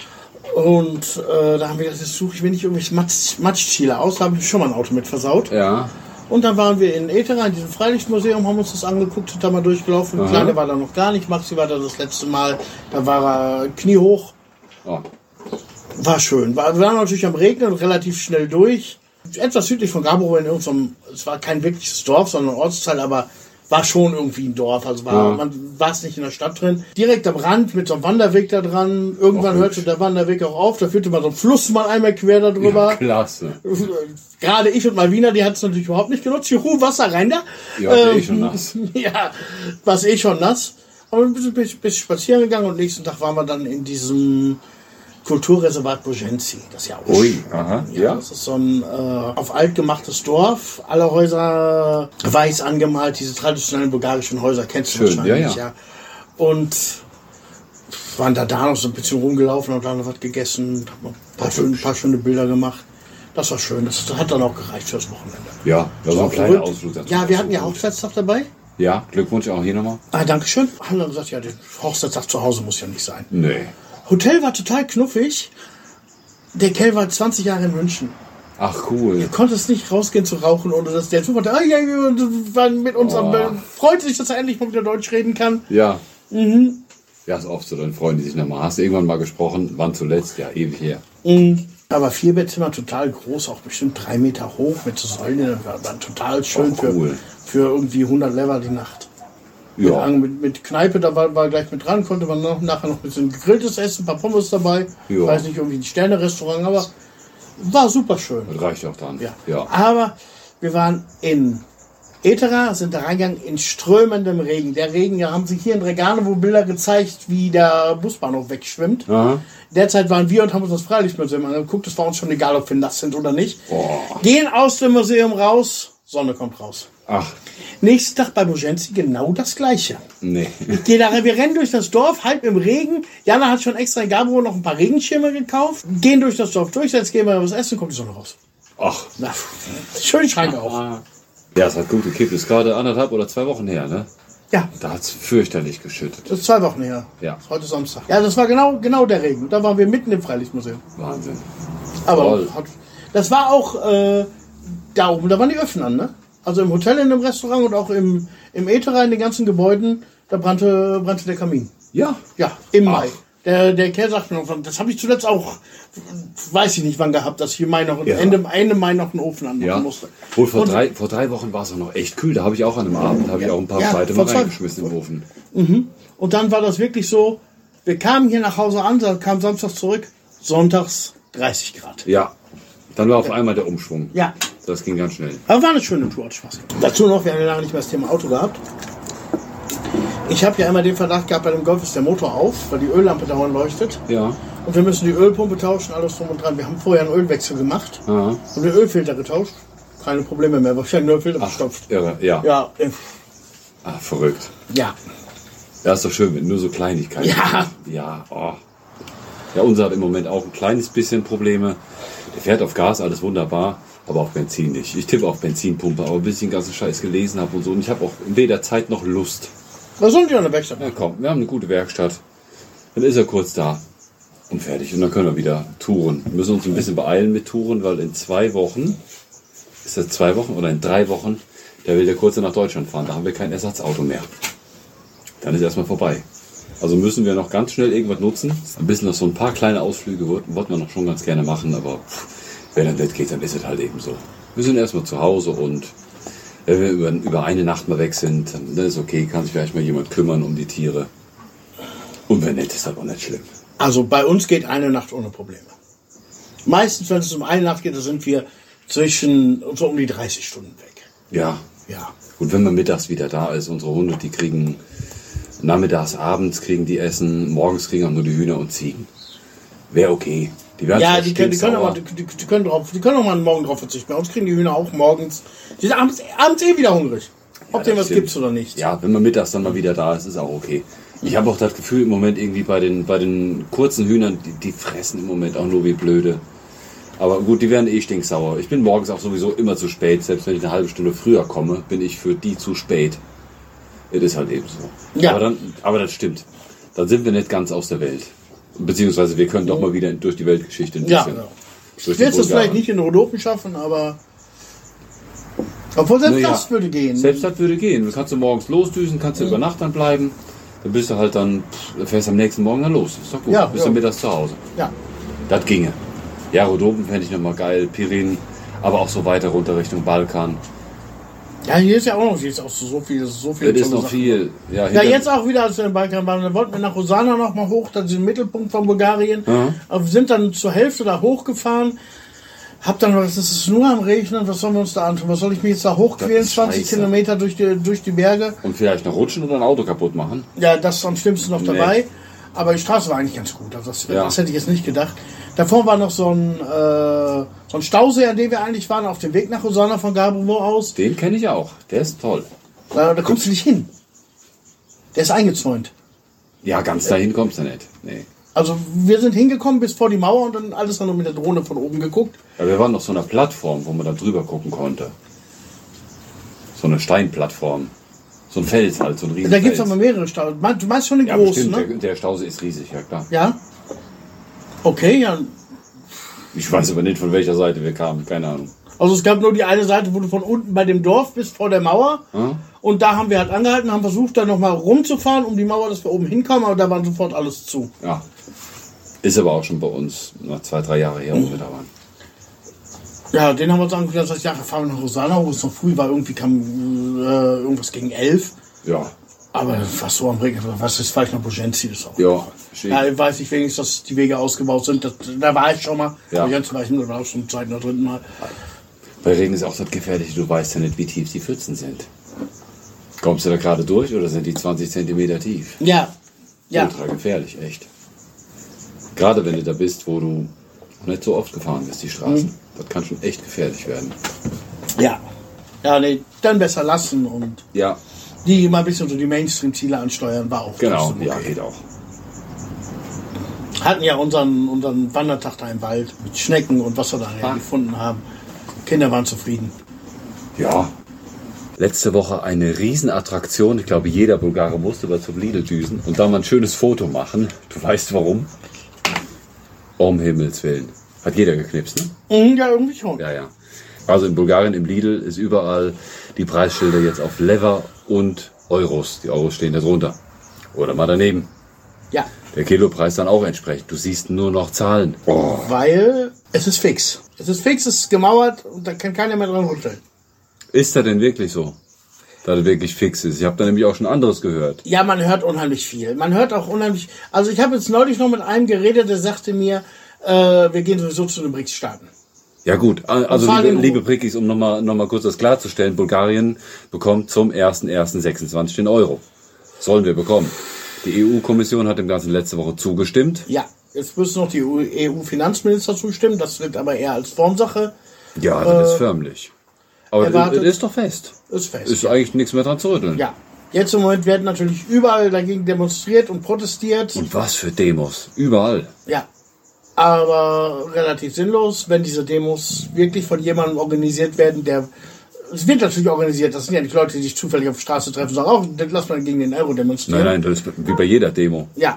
[SPEAKER 2] Und da haben wir gesagt, jetzt suche ich mir nicht irgendwelche Matschziele aus. Da habe ich schon mal ein Auto mit versaut.
[SPEAKER 1] Ja.
[SPEAKER 2] Und dann waren wir in Etera, in diesem Freilichtmuseum, haben uns das angeguckt, sind da mal durchgelaufen. Der
[SPEAKER 1] Aha.
[SPEAKER 2] Kleine war da noch gar nicht. Maxi war da das letzte Mal. Da war er kniehoch.
[SPEAKER 1] Oh.
[SPEAKER 2] War schön. Wir waren natürlich am Regnen und relativ schnell durch. Etwas südlich von Gabrovo in irgendeinem, es war kein wirkliches Dorf, sondern ein Ortsteil, aber war schon irgendwie ein Dorf. Also man war es nicht in der Stadt drin. Direkt am Rand mit so einem Wanderweg da dran. Irgendwann
[SPEAKER 1] Ach,
[SPEAKER 2] hörte der Wanderweg auch auf. Da führte man so einen Fluss mal einmal quer da drüber.
[SPEAKER 1] Ja, klasse.
[SPEAKER 2] Gerade ich und Malvina, die hat es natürlich überhaupt nicht genutzt. Juhu, Wasser rein da.
[SPEAKER 1] Ja, schon nass.
[SPEAKER 2] Ja, war schon nass. Aber ein bisschen spazieren gegangen und nächsten Tag waren wir dann in diesem Kulturreservat Bojenci. Das ist ja auch
[SPEAKER 1] Ui,
[SPEAKER 2] schön.
[SPEAKER 1] aha, ja.
[SPEAKER 2] Das ist so ein auf alt gemachtes Dorf. Alle Häuser weiß angemalt. Diese traditionellen bulgarischen Häuser kennst du
[SPEAKER 1] Schön,
[SPEAKER 2] wahrscheinlich.
[SPEAKER 1] ja.
[SPEAKER 2] Und waren da noch so ein bisschen rumgelaufen und dann noch was gegessen. Haben ein paar schöne Bilder gemacht. Das war schön. Das hat dann auch gereicht fürs Wochenende.
[SPEAKER 1] Ja, das war so ein kleiner Ausflug. dazu.
[SPEAKER 2] Ja, wir hatten ja Hochzeitstag dabei.
[SPEAKER 1] Ja, Glückwunsch auch hier nochmal.
[SPEAKER 2] Ah, Dankeschön. Haben dann gesagt, ja, der Hochzeitstag zu Hause muss ja nicht sein.
[SPEAKER 1] Nee.
[SPEAKER 2] Hotel war total knuffig. Der Kerl war 20 Jahre in München.
[SPEAKER 1] Ach, cool.
[SPEAKER 2] Er konnte es nicht rausgehen zu rauchen, ohne dass der Typ war, mit uns freut sich, dass er endlich mal wieder Deutsch reden kann.
[SPEAKER 1] Ja. Ja, ist oft so, dann freuen die sich nochmal. Hast du irgendwann mal gesprochen? Wann zuletzt? Ja, ewig her.
[SPEAKER 2] Aber 4-Bettzimmer, total groß, auch bestimmt 3 Meter hoch mit so Säulen. War total schön
[SPEAKER 1] cool.
[SPEAKER 2] für irgendwie 100 Lever die Nacht.
[SPEAKER 1] Ja.
[SPEAKER 2] Mit Kneipe, da war gleich mit dran, konnte man nachher noch ein bisschen gegrilltes essen, ein paar Pommes dabei.
[SPEAKER 1] Ja.
[SPEAKER 2] Weiß nicht, irgendwie ein Sterne-Restaurant, aber war super schön.
[SPEAKER 1] Das reicht auch dann.
[SPEAKER 2] Ja. Aber wir waren in Etera, sind da reingegangen in strömendem Regen. Der Regen, ja, haben sich hier in Regano Bilder gezeigt, wie der Busbahnhof wegschwimmt.
[SPEAKER 1] Aha.
[SPEAKER 2] Derzeit waren wir und haben uns das Freilichtmuseum angeguckt. Es war uns schon egal, ob wir nass sind oder nicht.
[SPEAKER 1] Boah.
[SPEAKER 2] Gehen aus dem Museum raus, Sonne kommt raus.
[SPEAKER 1] Ach,
[SPEAKER 2] Nächsten Tag bei Bogenzi genau das Gleiche.
[SPEAKER 1] nee.
[SPEAKER 2] Wir rennen durch das Dorf, halb im Regen. Jana hat schon extra in Gabro noch ein paar Regenschirme gekauft. Gehen durch das Dorf durch, jetzt gehen wir was essen, kommt die Sonne raus.
[SPEAKER 1] Ach.
[SPEAKER 2] Na, schön Schrank auf.
[SPEAKER 1] Ja, es hat gut gekippt. Ist gerade 1,5 oder 2 Wochen her, ne?
[SPEAKER 2] Ja,
[SPEAKER 1] Da hat es fürchterlich geschüttet.
[SPEAKER 2] das ist 2 Wochen her.
[SPEAKER 1] Ja.
[SPEAKER 2] Ist heute Samstag. Ja, das war genau der Regen. Da waren wir mitten im Freilichtmuseum.
[SPEAKER 1] Wahnsinn.
[SPEAKER 2] Aber
[SPEAKER 1] Toll.
[SPEAKER 2] das war auch da oben, da waren die Öfen an, ne? Also im Hotel, in dem Restaurant und auch im Etera, in den ganzen Gebäuden, da brannte der Kamin.
[SPEAKER 1] Ja.
[SPEAKER 2] Ja, im
[SPEAKER 1] Ach.
[SPEAKER 2] Mai. Der Kerl sagt mir noch, das habe ich zuletzt auch, weiß ich nicht wann gehabt, dass ich im Mai noch,
[SPEAKER 1] Ja.
[SPEAKER 2] Ende Mai noch einen Ofen anmachen
[SPEAKER 1] Ja.
[SPEAKER 2] musste.
[SPEAKER 1] Wohl vor
[SPEAKER 2] Und-
[SPEAKER 1] 3 Wochen war es auch noch echt kühl. Da habe ich auch an einem Abend auch ein paar
[SPEAKER 2] Ja,
[SPEAKER 1] Scheite
[SPEAKER 2] vor
[SPEAKER 1] mal
[SPEAKER 2] 2
[SPEAKER 1] reingeschmissen im Ofen.
[SPEAKER 2] Und dann war das wirklich so, wir kamen hier nach Hause an, kamen samstags zurück, sonntags 30 Grad.
[SPEAKER 1] Ja. Dann war auf einmal der Umschwung.
[SPEAKER 2] Ja,
[SPEAKER 1] Das ging ganz schnell.
[SPEAKER 2] aber war eine schöne Tour, hat Spaß gemacht. Dazu noch, wir haben ja lange nicht mehr das Thema Auto gehabt. Ich habe ja immer den Verdacht gehabt, bei dem Golf ist der Motor auf, weil die Öllampe dauernd leuchtet.
[SPEAKER 1] Ja.
[SPEAKER 2] Und wir müssen die Ölpumpe tauschen, alles drum und dran. Wir haben vorher einen Ölwechsel gemacht
[SPEAKER 1] Aha.
[SPEAKER 2] und den Ölfilter getauscht. Keine Probleme mehr, wahrscheinlich nur Filter verstopft.
[SPEAKER 1] Irre. Ja.
[SPEAKER 2] Ja,
[SPEAKER 1] Ah, verrückt.
[SPEAKER 2] ja.
[SPEAKER 1] Ja, ist doch schön, wenn nur so Kleinigkeiten.
[SPEAKER 2] Ja.
[SPEAKER 1] sind. Ja. Oh. Ja, unser hat im Moment auch ein kleines bisschen Probleme. Der fährt auf Gas, alles wunderbar, aber auf Benzin nicht. Ich tippe auf Benzinpumpe, aber bis ich den ganzen Scheiß gelesen habe und so. Und ich habe auch weder Zeit noch Lust.
[SPEAKER 2] Was sollen die an der Werkstatt
[SPEAKER 1] Na
[SPEAKER 2] machen?
[SPEAKER 1] komm, wir haben eine gute Werkstatt. Dann ist er kurz da und fertig. Und dann können wir wieder touren. Wir müssen uns ein bisschen beeilen mit Touren, weil in 2 Wochen, ist das 2 Wochen oder in 3 Wochen, da will der kurz nach Deutschland fahren. Da haben wir kein Ersatzauto mehr. Dann ist erstmal vorbei. Also müssen wir noch ganz schnell irgendwas nutzen. Ein bisschen noch so ein paar kleine Ausflüge wollten wir noch schon ganz gerne machen, aber wenn er nicht geht, dann ist es halt eben so. Wir sind erstmal zu Hause und wenn wir über eine Nacht mal weg sind, dann ist okay, kann sich vielleicht mal jemand kümmern um die Tiere. Und wenn nicht, ist das auch nicht schlimm.
[SPEAKER 2] Also bei uns geht eine Nacht ohne Probleme. Meistens, wenn es um eine Nacht geht, da sind wir zwischen so um die 30 Stunden weg.
[SPEAKER 1] Ja.
[SPEAKER 2] Ja.
[SPEAKER 1] Und wenn man mittags wieder da ist, unsere Hunde, die kriegen nachmittags, abends kriegen die Essen, morgens kriegen auch nur die Hühner und Ziegen. Wäre okay. Die werden
[SPEAKER 2] Ja,
[SPEAKER 1] zwar
[SPEAKER 2] die können
[SPEAKER 1] stinksauer.
[SPEAKER 2] die können auch mal morgen drauf verzichten. Bei uns kriegen die Hühner auch morgens. Die sind abends eh wieder hungrig. Ob
[SPEAKER 1] Ja,
[SPEAKER 2] denen
[SPEAKER 1] das
[SPEAKER 2] was
[SPEAKER 1] stimmt.
[SPEAKER 2] gibt's oder nicht.
[SPEAKER 1] Ja, wenn man mittags dann mal wieder da ist, ist auch okay. Ich habe auch das Gefühl im Moment irgendwie bei den kurzen Hühnern, die fressen im Moment auch nur wie blöde. Aber gut, die werden eh stinksauer. Ich bin morgens auch sowieso immer zu spät. Selbst wenn ich eine halbe Stunde früher komme, bin ich für die zu spät. Das ist halt eben so.
[SPEAKER 2] Ja.
[SPEAKER 1] Aber das stimmt. Dann sind wir nicht ganz aus der Welt. Beziehungsweise wir können doch mal wieder durch die Weltgeschichte ein
[SPEAKER 2] Ja,
[SPEAKER 1] bisschen.
[SPEAKER 2] genau.
[SPEAKER 1] Durch
[SPEAKER 2] Ich
[SPEAKER 1] die
[SPEAKER 2] will es
[SPEAKER 1] Bulgaren.
[SPEAKER 2] vielleicht nicht in Rhodopen schaffen, aber. Obwohl selbst
[SPEAKER 1] Naja,
[SPEAKER 2] das würde gehen.
[SPEAKER 1] Selbst das würde gehen. Du kannst du morgens losdüsen, kannst du über Nacht dann bleiben. Dann bist du halt dann, fährst am nächsten Morgen dann los. Ist doch gut.
[SPEAKER 2] Ja,
[SPEAKER 1] Bist
[SPEAKER 2] ja.
[SPEAKER 1] du mittags zu Hause.
[SPEAKER 2] Ja.
[SPEAKER 1] Das ginge. Ja, Rhodopen fände ich nochmal geil. Pirin, aber auch so weiter runter Richtung Balkan.
[SPEAKER 2] Ja, hier ist ja auch noch hier ist auch so viel.
[SPEAKER 1] Das ist
[SPEAKER 2] tolle
[SPEAKER 1] noch
[SPEAKER 2] Sachen.
[SPEAKER 1] viel. Ja,
[SPEAKER 2] Ja,
[SPEAKER 1] hinter-
[SPEAKER 2] jetzt auch wieder, als wir in Balkan waren, dann wollten wir nach Rosana noch mal hoch, das ist im Mittelpunkt von Bulgarien.
[SPEAKER 1] Ja.
[SPEAKER 2] Aber wir sind dann zur Hälfte da hochgefahren. Hab dann, was ist es nur am Regnen, was sollen wir uns da antun? Was soll ich mich jetzt da hochquälen?
[SPEAKER 1] Das ist
[SPEAKER 2] 20
[SPEAKER 1] scheiße.
[SPEAKER 2] Kilometer durch die Berge.
[SPEAKER 1] Und vielleicht noch rutschen oder ein Auto kaputt machen.
[SPEAKER 2] Ja, das ist am schlimmsten noch
[SPEAKER 1] Nee.
[SPEAKER 2] dabei. Aber die Straße war eigentlich ganz gut. Also
[SPEAKER 1] Ja.
[SPEAKER 2] das hätte ich jetzt nicht gedacht. Davor war noch so ein Stausee, an dem wir eigentlich waren, auf dem Weg nach Rosana von Gabrovo aus.
[SPEAKER 1] Den kenne ich auch. Der ist toll.
[SPEAKER 2] Da kommst du nicht hin. Der ist eingezäunt.
[SPEAKER 1] Ja, ganz dahin kommst du nicht. Nee.
[SPEAKER 2] Also wir sind hingekommen bis vor die Mauer und dann alles nur mit der Drohne von oben geguckt.
[SPEAKER 1] Ja, wir waren auf so einer Plattform, wo man da drüber gucken konnte. So eine Steinplattform. So ein Fels halt, so ein riesen
[SPEAKER 2] Da gibt es
[SPEAKER 1] Fels.
[SPEAKER 2] aber mehrere Stauseen. Du meinst schon den
[SPEAKER 1] Ja,
[SPEAKER 2] großen,
[SPEAKER 1] bestimmt,
[SPEAKER 2] ne?
[SPEAKER 1] der Stausee ist riesig, ja klar.
[SPEAKER 2] Ja. Okay, ja.
[SPEAKER 1] Ich weiß aber nicht, von welcher Seite wir kamen, keine Ahnung.
[SPEAKER 2] Also es gab nur die eine Seite, wo du von unten bei dem Dorf bist, vor der Mauer.
[SPEAKER 1] Hm?
[SPEAKER 2] Und da haben wir halt angehalten, haben versucht, da nochmal rumzufahren, um die Mauer, dass wir oben hinkommen, aber da war sofort alles zu.
[SPEAKER 1] Ja. Ist aber auch schon bei uns nach 2-3 Jahre her, wo wir da waren.
[SPEAKER 2] Ja, den haben wir uns angeguckt, dass ja, fahren wir nach Rosanna, wo es noch früh war, irgendwie kam irgendwas gegen 11.
[SPEAKER 1] Ja.
[SPEAKER 2] Aber was so am Regen, was ist vielleicht noch Bogenzi, ist auch.
[SPEAKER 1] Ja, schick.
[SPEAKER 2] Ja, weiß ich wenigstens, dass die Wege ausgebaut sind. Da war ich schon mal.
[SPEAKER 1] Ja.
[SPEAKER 2] Aber jetzt war ich nur auch schon zum zweiten oder dritten Mal.
[SPEAKER 1] Bei Regen ist auch das Gefährliche, du weißt ja nicht, wie tief die Pfützen sind. Kommst du da gerade durch oder sind die 20 Zentimeter tief?
[SPEAKER 2] Ja. Ja.
[SPEAKER 1] Ultra gefährlich, echt. Gerade wenn du da bist, wo du nicht so oft gefahren bist, die Straßen. Das kann schon echt gefährlich werden.
[SPEAKER 2] Ja. Ja, nee, dann besser lassen und
[SPEAKER 1] Ja,
[SPEAKER 2] die mal ein bisschen so die Mainstream-Ziele ansteuern, war auch
[SPEAKER 1] genau.
[SPEAKER 2] trotzdem
[SPEAKER 1] Ja,
[SPEAKER 2] okay.
[SPEAKER 1] geht auch.
[SPEAKER 2] Hatten ja unseren Wandertag da im Wald mit Schnecken und was wir da gefunden haben. Kinder waren zufrieden.
[SPEAKER 1] Ja. Letzte Woche eine Riesenattraktion. Ich glaube, jeder Bulgare musste über zum Lidl düsen und da mal ein schönes Foto machen. Du weißt warum? Um Himmels Willen. Hat jeder geknipst, ne?
[SPEAKER 2] Ja, irgendwie schon.
[SPEAKER 1] Ja, ja. Also in Bulgarien, im Lidl, ist überall die Preisschilder jetzt auf Lever und Euros. Die Euros stehen da drunter. Oder mal daneben.
[SPEAKER 2] Ja,
[SPEAKER 1] Der Kilopreis dann auch entsprechend. Du siehst nur noch Zahlen. Oh.
[SPEAKER 2] weil es ist fix. Es ist fix, es ist gemauert und da kann keiner mehr dran rütteln.
[SPEAKER 1] Ist das denn wirklich so? Dass das wirklich fix ist. Ich habe da nämlich auch schon anderes gehört.
[SPEAKER 2] Ja, man hört unheimlich viel. Man hört auch unheimlich... Also ich habe jetzt neulich noch mit einem geredet, der sagte mir, wir gehen sowieso zu den BRICS-Staaten.
[SPEAKER 1] Ja gut, also
[SPEAKER 2] fahren
[SPEAKER 1] liebe
[SPEAKER 2] den-
[SPEAKER 1] Prickis, um noch mal kurz das klarzustellen, Bulgarien bekommt zum 1.1.26 den Euro. Sollen wir bekommen. Die EU-Kommission hat dem Ganzen letzte Woche zugestimmt.
[SPEAKER 2] Ja, jetzt müssen noch die EU-Finanzminister zustimmen. Das wird aber eher als Formsache.
[SPEAKER 1] Ja, das ist förmlich. Aber
[SPEAKER 2] erwartet-
[SPEAKER 1] das ist doch fest.
[SPEAKER 2] Ist fest.
[SPEAKER 1] Ist eigentlich nichts mehr dran zu rütteln.
[SPEAKER 2] Ja. Jetzt im Moment werden natürlich überall dagegen demonstriert und protestiert.
[SPEAKER 1] Und was für Demos. Überall.
[SPEAKER 2] Ja. Aber relativ sinnlos, wenn diese Demos wirklich von jemandem organisiert werden, der... Es wird natürlich organisiert. Das sind ja nicht Leute, die sich zufällig auf der Straße treffen, sondern auch, dann lass mal gegen den Euro demonstrieren.
[SPEAKER 1] Nein, das ist wie bei jeder Demo.
[SPEAKER 2] Ja.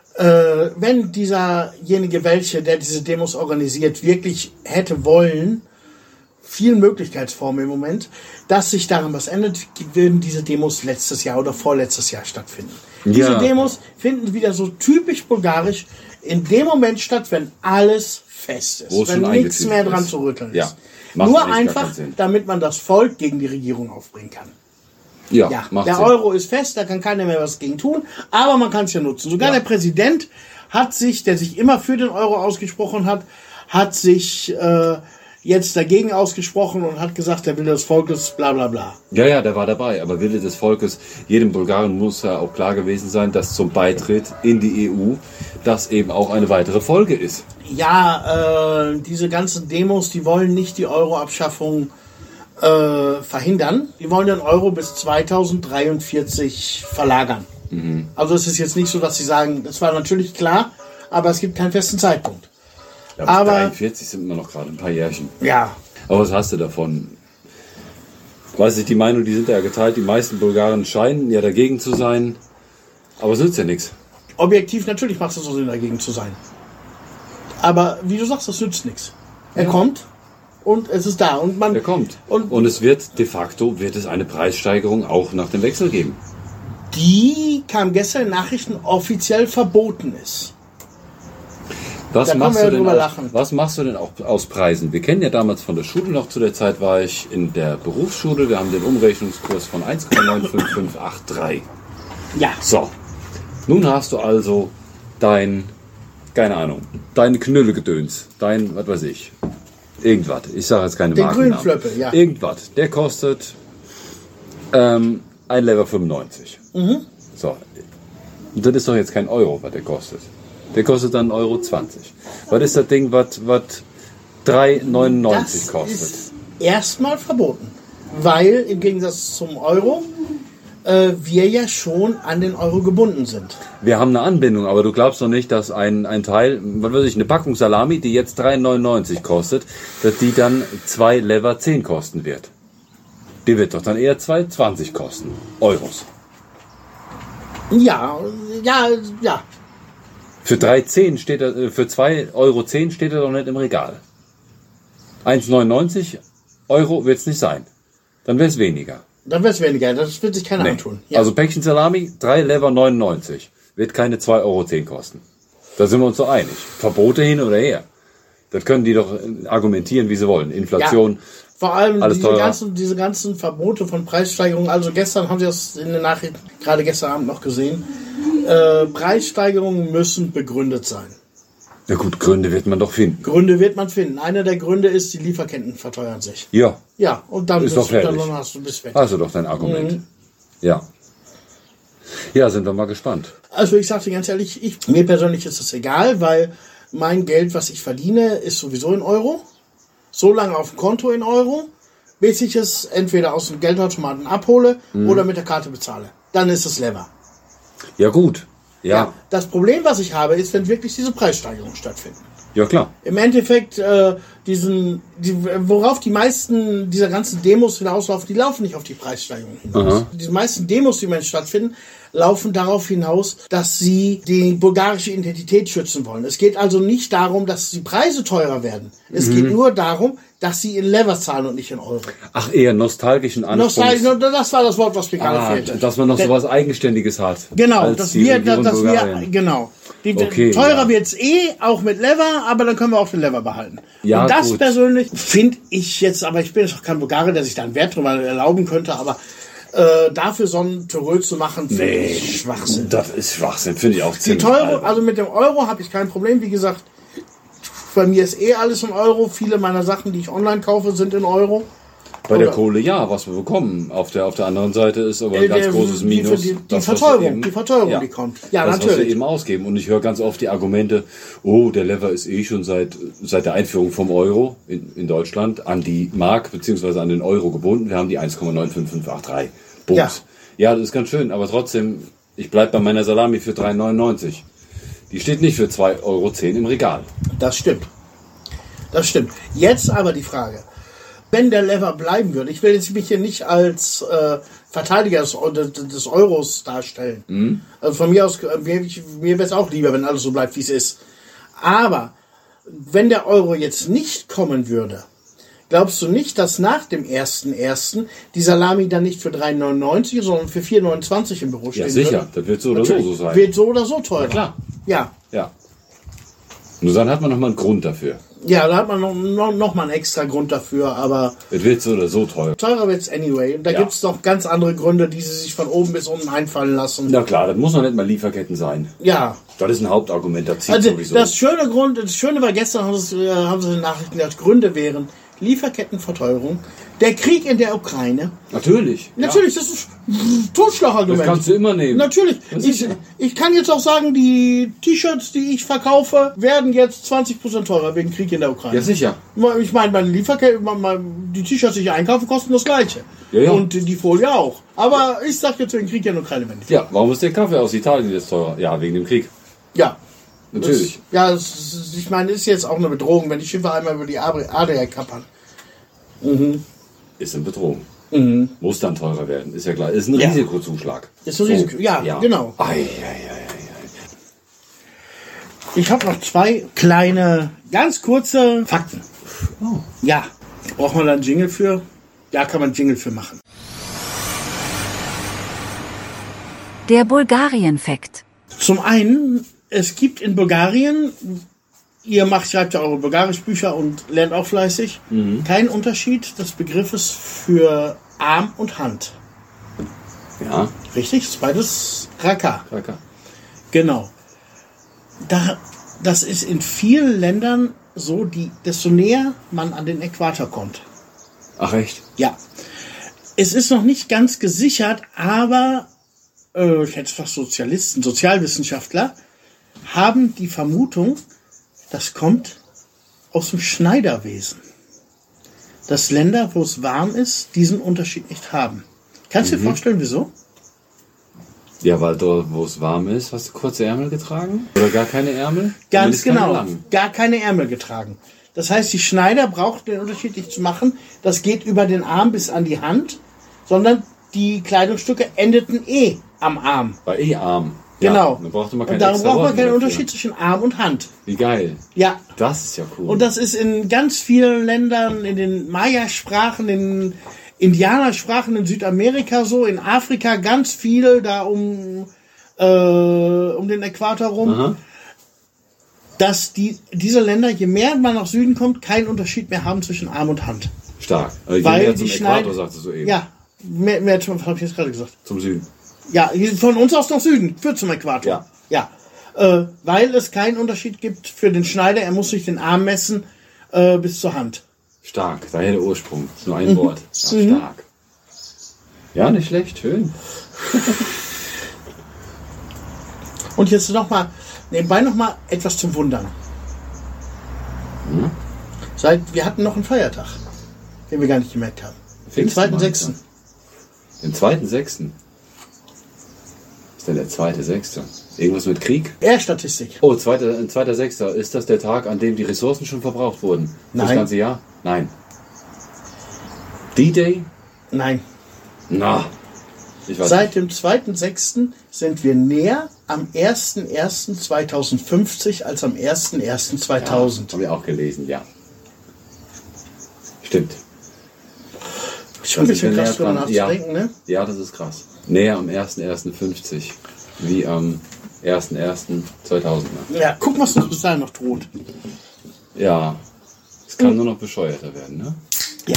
[SPEAKER 2] Wenn dieserjenige, der diese Demos organisiert, wirklich hätte wollen, vielen Möglichkeitsformen im Moment, dass sich daran was ändert, würden diese Demos letztes Jahr oder vorletztes Jahr stattfinden. Diese
[SPEAKER 1] Ja.
[SPEAKER 2] Demos finden wieder so typisch bulgarisch in dem Moment statt, wenn alles fest ist,
[SPEAKER 1] Wo es
[SPEAKER 2] wenn
[SPEAKER 1] schon
[SPEAKER 2] nichts
[SPEAKER 1] eingetütet
[SPEAKER 2] mehr dran
[SPEAKER 1] ist.
[SPEAKER 2] zu rütteln
[SPEAKER 1] Ja.
[SPEAKER 2] ist.
[SPEAKER 1] Macht
[SPEAKER 2] Nur
[SPEAKER 1] eigentlich gar
[SPEAKER 2] einfach,
[SPEAKER 1] keinen Sinn.
[SPEAKER 2] damit man das Volk gegen die Regierung aufbringen kann.
[SPEAKER 1] Ja,
[SPEAKER 2] Ja,
[SPEAKER 1] macht
[SPEAKER 2] der
[SPEAKER 1] Sinn.
[SPEAKER 2] Euro ist fest, da kann keiner mehr was gegen tun, aber man kann es ja nutzen. Sogar
[SPEAKER 1] Ja.
[SPEAKER 2] der Präsident hat sich, der sich immer für den Euro ausgesprochen hat, hat sich jetzt dagegen ausgesprochen und hat gesagt, der Wille des Volkes, bla bla bla.
[SPEAKER 1] Ja, der war dabei. Aber Wille des Volkes, jedem Bulgaren muss ja auch klar gewesen sein, dass zum Beitritt in die EU das eben auch eine weitere Folge ist.
[SPEAKER 2] Ja, diese ganzen Demos, die wollen nicht die Euro-Abschaffung verhindern. Die wollen den Euro bis 2043 verlagern. Also es ist jetzt nicht so, dass sie sagen, das war natürlich klar, aber es gibt keinen festen Zeitpunkt.
[SPEAKER 1] Ja, bis
[SPEAKER 2] Aber-
[SPEAKER 1] 43 sind wir noch gerade ein paar Jährchen.
[SPEAKER 2] Ja,
[SPEAKER 1] Aber was hast du davon? Weiß nicht, die Meinung, die sind ja geteilt. Die meisten Bulgaren scheinen ja dagegen zu sein. Aber es nützt ja nichts.
[SPEAKER 2] objektiv natürlich macht es so Sinn, dagegen zu sein. Aber wie du sagst, das nützt nichts. Er kommt und es ist da. Und man
[SPEAKER 1] Der kommt.
[SPEAKER 2] Und-
[SPEAKER 1] Und es wird de facto wird es eine Preissteigerung auch nach dem Wechsel geben.
[SPEAKER 2] die kam gestern in Nachrichten offiziell verboten ist.
[SPEAKER 1] Was
[SPEAKER 2] Da können
[SPEAKER 1] machst,
[SPEAKER 2] wir
[SPEAKER 1] du
[SPEAKER 2] ja
[SPEAKER 1] denn
[SPEAKER 2] drüber
[SPEAKER 1] aus,
[SPEAKER 2] lachen.
[SPEAKER 1] was machst du denn auch aus Preisen? Wir kennen ja damals von der Schule noch, zu der Zeit war ich in der Berufsschule. Wir haben den Umrechnungskurs von 1,95583.
[SPEAKER 2] Ja,
[SPEAKER 1] So, nun hast du also dein, keine Ahnung, dein Knüllegedöns, dein, was weiß ich, irgendwas. Ich sage jetzt keine
[SPEAKER 2] Den
[SPEAKER 1] Markennamen.
[SPEAKER 2] Grünflöppe, ja.
[SPEAKER 1] Irgendwas. Der kostet 1,95 €. So, und das ist doch jetzt kein Euro, was der kostet. Der kostet dann 1,20 €. Was ist das Ding, was 3,99
[SPEAKER 2] das
[SPEAKER 1] kostet?
[SPEAKER 2] ist erstmal verboten. Weil im Gegensatz zum Euro wir ja schon an den Euro gebunden sind.
[SPEAKER 1] Wir haben eine Anbindung, aber du glaubst doch nicht, dass ein Teil, was weiß ich, eine Packung Salami, die jetzt 3,99 kostet, dass die dann 2 Lever 10 kosten wird. Die wird doch dann eher 2,20 kosten. Euros.
[SPEAKER 2] Ja.
[SPEAKER 1] Für 3,10 steht er, für 2,10 Euro steht er doch nicht im Regal. 1,99 Euro wird es nicht sein. Dann wäre es weniger.
[SPEAKER 2] Dann wäre es weniger, das wird sich keiner antun. Ja.
[SPEAKER 1] Also Päckchen Salami, 3 Lever 99. Wird keine 2,10 Euro kosten. Da sind wir uns so einig. Verbote hin oder her. Das können die doch argumentieren, wie sie wollen. Inflation.
[SPEAKER 2] Ja, vor allem
[SPEAKER 1] alles
[SPEAKER 2] diese ganzen Verbote von Preissteigerungen. Also gestern haben Sie das in den Nachrichten, gerade gestern Abend noch gesehen. Preissteigerungen müssen begründet sein.
[SPEAKER 1] Na gut, Gründe wird man doch finden.
[SPEAKER 2] Gründe wird man finden. Einer der Gründe ist, die Lieferketten verteuern sich.
[SPEAKER 1] Ja.
[SPEAKER 2] Ja, und dann
[SPEAKER 1] ist doch fertig.
[SPEAKER 2] Dann hast du bis weg.
[SPEAKER 1] Also doch dein Argument. Ja. Ja, sind wir mal gespannt.
[SPEAKER 2] Also ich sage dir ganz ehrlich, mir persönlich ist es egal, weil mein Geld, was ich verdiene, ist sowieso in Euro. So lange auf dem Konto in Euro, bis ich es entweder aus dem Geldautomaten abhole oder mit der Karte bezahle. Dann ist es lever.
[SPEAKER 1] Ja gut. Ja.
[SPEAKER 2] Das Problem, was ich habe, ist, wenn wirklich diese Preissteigerungen stattfinden.
[SPEAKER 1] Ja klar.
[SPEAKER 2] Im Endeffekt, worauf die meisten dieser ganzen Demos hinauslaufen, die laufen nicht auf die Preissteigerung hinaus.
[SPEAKER 1] Aha.
[SPEAKER 2] Die meisten Demos, die im Moment stattfinden, laufen darauf hinaus, dass sie die bulgarische Identität schützen wollen. Es geht also nicht darum, dass die Preise teurer werden. Es geht nur darum, dass sie in Lever zahlen und nicht in Euro.
[SPEAKER 1] Ach, eher nostalgischen Anspruch.
[SPEAKER 2] Das war das Wort, was mir gerade fehlte.
[SPEAKER 1] Dass man noch so was Eigenständiges hat.
[SPEAKER 2] Genau, genau.
[SPEAKER 1] Okay,
[SPEAKER 2] teurer wird's auch mit Lever, aber dann können wir auch den Lever behalten.
[SPEAKER 1] Ja,
[SPEAKER 2] und das
[SPEAKER 1] gut.
[SPEAKER 2] persönlich finde ich jetzt, aber ich bin jetzt auch kein Bulgare, der sich da einen Wert drüber erlauben könnte, aber dafür so ein Terror zu machen, finde ich Schwachsinn.
[SPEAKER 1] Das ist Schwachsinn, finde ich auch
[SPEAKER 2] Die
[SPEAKER 1] ziemlich
[SPEAKER 2] Teure,
[SPEAKER 1] albern.
[SPEAKER 2] also mit dem Euro habe ich kein Problem. Wie gesagt, bei mir ist alles in Euro. Viele meiner Sachen, die ich online kaufe, sind in Euro.
[SPEAKER 1] Bei der Kohle ja, was wir bekommen. Auf der anderen Seite ist aber ein ganz großes Minus.
[SPEAKER 2] Die
[SPEAKER 1] das, was
[SPEAKER 2] Verteuerung,
[SPEAKER 1] wir
[SPEAKER 2] die kommt. Ja,
[SPEAKER 1] das,
[SPEAKER 2] natürlich.
[SPEAKER 1] was wir eben ausgeben. Und ich höre ganz oft die Argumente, der Lever ist schon seit der Einführung vom Euro in Deutschland an die Mark bzw. an den Euro gebunden. Wir haben die 1,95583. Bums. Ja, das ist ganz schön, aber trotzdem, ich bleibe bei meiner Salami für 3,99. Die steht nicht für 2,10 Euro im Regal.
[SPEAKER 2] Das stimmt. Jetzt aber die Frage. Wenn der Lever bleiben würde, ich will jetzt mich hier nicht als Verteidiger des Euros darstellen. Also von mir aus, mir wäre es auch lieber, wenn alles so bleibt, wie es ist. Aber wenn der Euro jetzt nicht kommen würde, glaubst du nicht, dass nach dem 1.1. die Salami dann nicht für 3,99, sondern für 4,29 im Büro stehen
[SPEAKER 1] Ja, sicher.
[SPEAKER 2] würde?
[SPEAKER 1] Das wird so oder so sein.
[SPEAKER 2] Wird so oder so teurer.
[SPEAKER 1] Ja, klar.
[SPEAKER 2] Ja.
[SPEAKER 1] Ja. Nur dann hat man nochmal einen Grund dafür.
[SPEAKER 2] Ja, da hat man noch mal einen extra Grund dafür, aber
[SPEAKER 1] Es wird so oder so teuer.
[SPEAKER 2] teurer wird's anyway. Und da
[SPEAKER 1] Ja.
[SPEAKER 2] gibt's noch ganz andere Gründe, die sie sich von oben bis unten einfallen lassen.
[SPEAKER 1] Na klar, das muss noch nicht mal Lieferketten sein.
[SPEAKER 2] Ja.
[SPEAKER 1] Das ist ein Hauptargument, das zieht
[SPEAKER 2] Also
[SPEAKER 1] sowieso.
[SPEAKER 2] das Schöne war gestern, haben sie in den Nachrichten gesagt, Gründe wären Lieferkettenverteuerung, der Krieg in der Ukraine.
[SPEAKER 1] Natürlich.
[SPEAKER 2] Natürlich, das ist Totschlagargument.
[SPEAKER 1] Das kannst du immer nehmen.
[SPEAKER 2] Natürlich.
[SPEAKER 1] Das ist-
[SPEAKER 2] Ich kann jetzt auch sagen, die T-Shirts, die ich verkaufe, werden jetzt 20% teurer wegen Krieg in der Ukraine.
[SPEAKER 1] Ja, sicher.
[SPEAKER 2] Ich meine, meine die T-Shirts, die ich einkaufe, kosten das Gleiche.
[SPEAKER 1] Ja.
[SPEAKER 2] Und die Folie auch. Aber ich sag jetzt wegen Krieg in der Ukraine, wenn nicht.
[SPEAKER 1] Ja, warum ist der Kaffee aus Italien jetzt teurer? Ja, wegen dem Krieg.
[SPEAKER 2] Ja.
[SPEAKER 1] Natürlich.
[SPEAKER 2] Ich meine, ist jetzt auch eine Bedrohung, wenn die Schiffe einmal über die Adria kappern.
[SPEAKER 1] Ist eine Bedrohung. Muss dann teurer werden, ist ja klar. Ist ein
[SPEAKER 2] Ja.
[SPEAKER 1] Risikozuschlag.
[SPEAKER 2] Ist ein Risiko, ja, genau.
[SPEAKER 1] Ei.
[SPEAKER 2] Ich habe noch 2 kleine, ganz kurze Fakten.
[SPEAKER 1] Oh.
[SPEAKER 2] Ja. Braucht man da einen Jingle für? Ja, kann man einen Jingle für machen.
[SPEAKER 3] Der Bulgarien-Fakt.
[SPEAKER 2] Zum einen, es gibt in Bulgarien, schreibt ja eure Bulgarisch-Bücher und lernt auch fleißig, keinen Unterschied des Begriffes für Arm und Hand.
[SPEAKER 1] Ja,
[SPEAKER 2] Richtig? Das ist beides Raka.
[SPEAKER 1] Raka.
[SPEAKER 2] Genau. Das ist in vielen Ländern so, desto näher man an den Äquator kommt.
[SPEAKER 1] Ach echt?
[SPEAKER 2] Ja. Es ist noch nicht ganz gesichert, aber ich hätte fast Sozialwissenschaftler haben die Vermutung, das kommt aus dem Schneiderwesen. Dass Länder, wo es warm ist, diesen Unterschied nicht haben. Kannst du dir vorstellen, wieso?
[SPEAKER 1] Ja, weil dort, wo es warm ist, hast du kurze Ärmel getragen? Oder gar keine Ärmel?
[SPEAKER 2] Ganz
[SPEAKER 1] Zumindest keine
[SPEAKER 2] genau.
[SPEAKER 1] langen.
[SPEAKER 2] Gar keine Ärmel getragen. Das heißt, die Schneider brauchen den Unterschied nicht zu machen. Das geht über den Arm bis an die Hand. sondern die Kleidungsstücke endeten am Arm.
[SPEAKER 1] War Arm.
[SPEAKER 2] Genau.
[SPEAKER 1] Ja, dann brauchte man
[SPEAKER 2] und darum braucht man keinen Unterschied zwischen Arm und Hand.
[SPEAKER 1] Wie geil.
[SPEAKER 2] Ja.
[SPEAKER 1] Das ist ja cool.
[SPEAKER 2] Und das ist in ganz vielen Ländern, in den Maya-Sprachen, in Indianersprachen in Südamerika so, in Afrika ganz viel, da um den Äquator rum,
[SPEAKER 1] Aha.
[SPEAKER 2] dass diese Länder, je mehr man nach Süden kommt, keinen Unterschied mehr haben zwischen Arm und Hand.
[SPEAKER 1] Stark. Also
[SPEAKER 2] Weil
[SPEAKER 1] mehr
[SPEAKER 2] die
[SPEAKER 1] zum Äquator, sagtest du eben.
[SPEAKER 2] Ja, mehr habe ich jetzt gerade gesagt.
[SPEAKER 1] Zum Süden.
[SPEAKER 2] Ja, von uns aus nach Süden, führt zum Äquator. Ja. Weil es keinen Unterschied gibt für den Schneider, er muss sich den Arm messen bis zur Hand.
[SPEAKER 1] Stark, daher der Ursprung. Nur ein Wort. Ja, stark. Ja, nicht schlecht, schön.
[SPEAKER 2] Und jetzt nebenbei noch mal etwas zum Wundern. Wir hatten noch einen Feiertag, den wir gar nicht gemerkt haben. Den 2.6.
[SPEAKER 1] Den 2.6. Was ist denn der 2.6.? Irgendwas mit Krieg?
[SPEAKER 2] Statistik.
[SPEAKER 1] Oh, 2.6. Ist das der Tag, an dem die Ressourcen schon verbraucht wurden?
[SPEAKER 2] Nein.
[SPEAKER 1] Das ganze Jahr? Nein. D-Day?
[SPEAKER 2] Nein.
[SPEAKER 1] Na, ich weiß
[SPEAKER 2] Seit dem 2.6. sind wir näher am 1.1.2050 als am 1.1.2000.
[SPEAKER 1] Habe ich auch gelesen, ja. Stimmt.
[SPEAKER 2] Schon ein bisschen krass, drüber nachzudenken, ne?
[SPEAKER 1] Ja, das ist krass. Näher am 1.1.50 wie am 1.1.2000.
[SPEAKER 2] Ja, guck, was uns bis dahin noch droht.
[SPEAKER 1] Ja, es kann nur noch bescheuerter werden, ne?
[SPEAKER 2] Ja.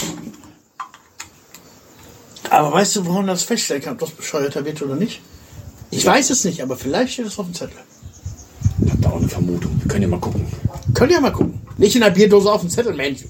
[SPEAKER 2] Aber weißt du, woran das feststellen kann, ob das bescheuerter wird oder nicht? Ich weiß es nicht, aber vielleicht steht es auf dem Zettel.
[SPEAKER 1] Ich habe da auch eine Vermutung. Wir können ja mal gucken.
[SPEAKER 2] Könnt ihr mal gucken. Nicht in der Bierdose auf dem Zettel, Mensch.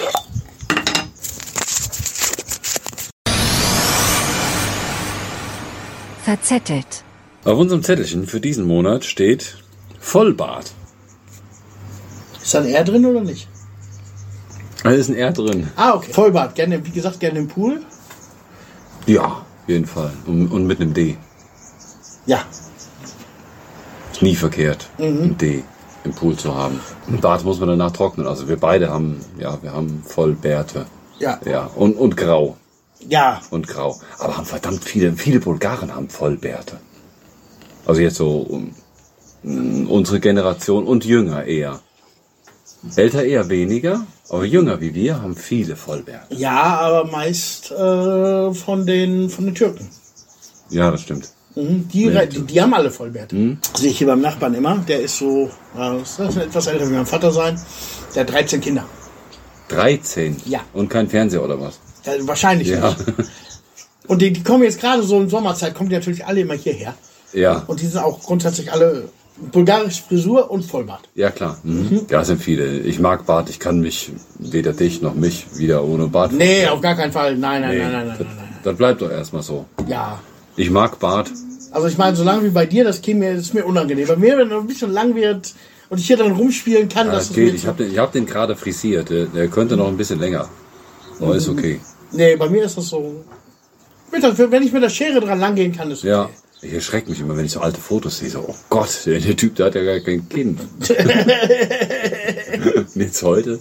[SPEAKER 3] Verzettelt.
[SPEAKER 1] Auf unserem Zettelchen für diesen Monat steht Vollbart.
[SPEAKER 2] Ist da ein R drin oder nicht?
[SPEAKER 1] Da ist ein R drin.
[SPEAKER 2] Ah, okay. Vollbart. Gerne, wie gesagt, gerne im Pool.
[SPEAKER 1] Ja, auf jeden Fall. Und mit einem D.
[SPEAKER 2] Ja.
[SPEAKER 1] Ist nie verkehrt, ein D im Pool zu haben. Ein Bart muss man danach trocknen. Also wir beide haben, wir haben Vollbärte.
[SPEAKER 2] Ja.
[SPEAKER 1] Ja. Und grau.
[SPEAKER 2] Ja.
[SPEAKER 1] Und grau. Aber haben verdammt viele Bulgaren haben Vollbärte. Also jetzt so unsere Generation und jünger eher. Älter eher weniger, aber jünger wie wir haben viele Vollbärte.
[SPEAKER 2] Ja, aber meist von den Türken.
[SPEAKER 1] Ja, das stimmt.
[SPEAKER 2] Die haben alle Vollbärte. Sehe ich hier beim Nachbarn immer. Der ist so, ist etwas älter wie mein Vater sein. Der hat 13 Kinder.
[SPEAKER 1] 13?
[SPEAKER 2] Ja.
[SPEAKER 1] Und kein Fernseher oder was?
[SPEAKER 2] Ja, wahrscheinlich nicht. Und die kommen jetzt gerade so in Sommerzeit, kommen die natürlich alle immer hierher.
[SPEAKER 1] Ja.
[SPEAKER 2] Und die sind auch grundsätzlich alle bulgarische Frisur und Vollbart.
[SPEAKER 1] Ja, klar. Ja, es sind viele. Ich mag Bart. Ich kann mich, weder dich noch mich, wieder ohne Bart.
[SPEAKER 2] Nee, auf gar keinen Fall. Nein.
[SPEAKER 1] Das bleibt doch erstmal so.
[SPEAKER 2] Ja.
[SPEAKER 1] Ich mag Bart.
[SPEAKER 2] Also ich meine, solange wie bei dir, das ist mir unangenehm. Bei mir, wenn er ein bisschen lang wird und ich hier dann rumspielen kann,
[SPEAKER 1] Ja, das geht. Ich hab den gerade frisiert. Der könnte noch ein bisschen länger. Aber ist okay.
[SPEAKER 2] Nee, bei mir ist das so. Wenn ich mit der Schere dran langgehen kann, ist okay.
[SPEAKER 1] Ja. Ich erschrecke mich immer, wenn ich so alte Fotos sehe. So, oh Gott, der Typ, der hat ja gar kein Kind. Jetzt heute.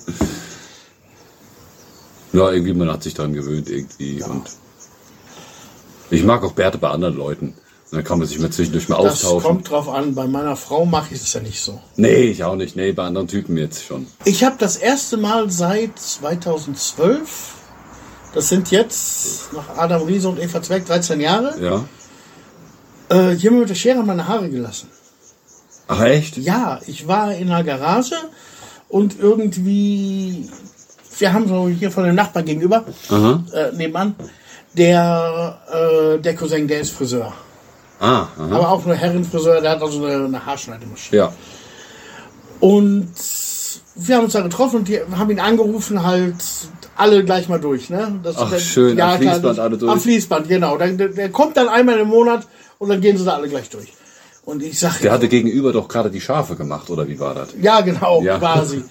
[SPEAKER 1] Ja, irgendwie, man hat sich daran gewöhnt irgendwie. Ja. Und ich mag auch Bärte bei anderen Leuten. Und dann kann man sich mal zwischendurch mal austauschen.
[SPEAKER 2] Das kommt drauf an. Bei meiner Frau mache ich es ja nicht so.
[SPEAKER 1] Nee, ich auch nicht. Nee, bei anderen Typen jetzt schon.
[SPEAKER 2] Ich habe das erste Mal seit 2012, das sind jetzt nach Adam Riese und Eva Zweck 13 Jahre,
[SPEAKER 1] Ja.
[SPEAKER 2] Jemand mit der Schere meine Haare gelassen.
[SPEAKER 1] Ach, echt?
[SPEAKER 2] Ja, ich war in einer Garage und irgendwie, wir haben so hier von dem Nachbarn gegenüber, nebenan, der Cousin, der ist Friseur.
[SPEAKER 1] Ah, aha.
[SPEAKER 2] Aber auch nur Herrenfriseur, der hat also eine Haarschneidemaschine.
[SPEAKER 1] Ja.
[SPEAKER 2] Und wir haben uns da getroffen und die haben ihn angerufen, halt alle gleich mal durch. Ne?
[SPEAKER 1] Ach, schön, am Fließband alle durch.
[SPEAKER 2] Am Fließband, genau. Der kommt dann einmal im Monat und dann gehen sie da alle gleich durch. Und ich sag,
[SPEAKER 1] Der hatte gegenüber doch gerade die Schafe gemacht, oder wie war das?
[SPEAKER 2] ja, genau,
[SPEAKER 1] Ja.
[SPEAKER 2] quasi.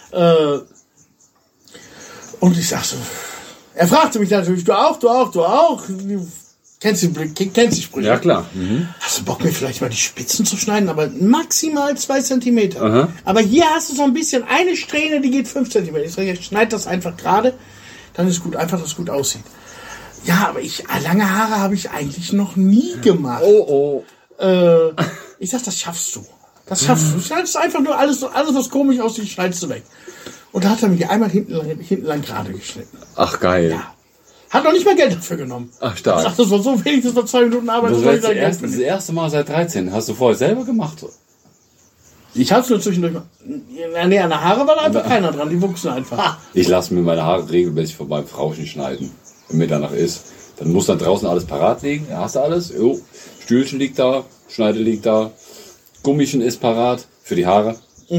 [SPEAKER 2] Und ich sag so, er fragte mich natürlich, du auch? Kennst die Sprüche?
[SPEAKER 1] Ja, klar.
[SPEAKER 2] Hast du Bock, mir vielleicht mal die Spitzen zu schneiden? Aber maximal 2 Zentimeter.
[SPEAKER 1] Aha.
[SPEAKER 2] Aber hier hast du so ein bisschen eine Strähne, die geht 5 Zentimeter. Ich sage, ich schneide das einfach gerade, dann ist gut, einfach, dass es gut aussieht. Ja, aber lange Haare habe ich eigentlich noch nie gemacht.
[SPEAKER 1] Oh.
[SPEAKER 2] Ich sag, das schaffst du. Das schaffst du. Du schneidest einfach nur alles, was komisch aussieht, schneidest du weg. Und da hat er mich einmal hinten lang gerade geschnitten.
[SPEAKER 1] Ach, geil.
[SPEAKER 2] Ja. Hat noch nicht mal Geld dafür genommen.
[SPEAKER 1] Ach, stark.
[SPEAKER 2] Ach, das war so wenig, das war 2 Minuten Arbeit.
[SPEAKER 1] Das war jetzt das erste Mal seit 13. Hast du vorher selber gemacht?
[SPEAKER 2] Ich hab's nur zwischendurch mal. Nee, an der Haare war da einfach keiner dran, die wuchsen einfach.
[SPEAKER 1] Ich lasse mir meine Haare regelmäßig von meinem Frauchen schneiden, wenn mir danach ist. Dann muss dann draußen alles parat liegen. Ja, hast du alles? Jo. Stühlchen liegt da, Schneide liegt da, Gummischen ist parat für die Haare.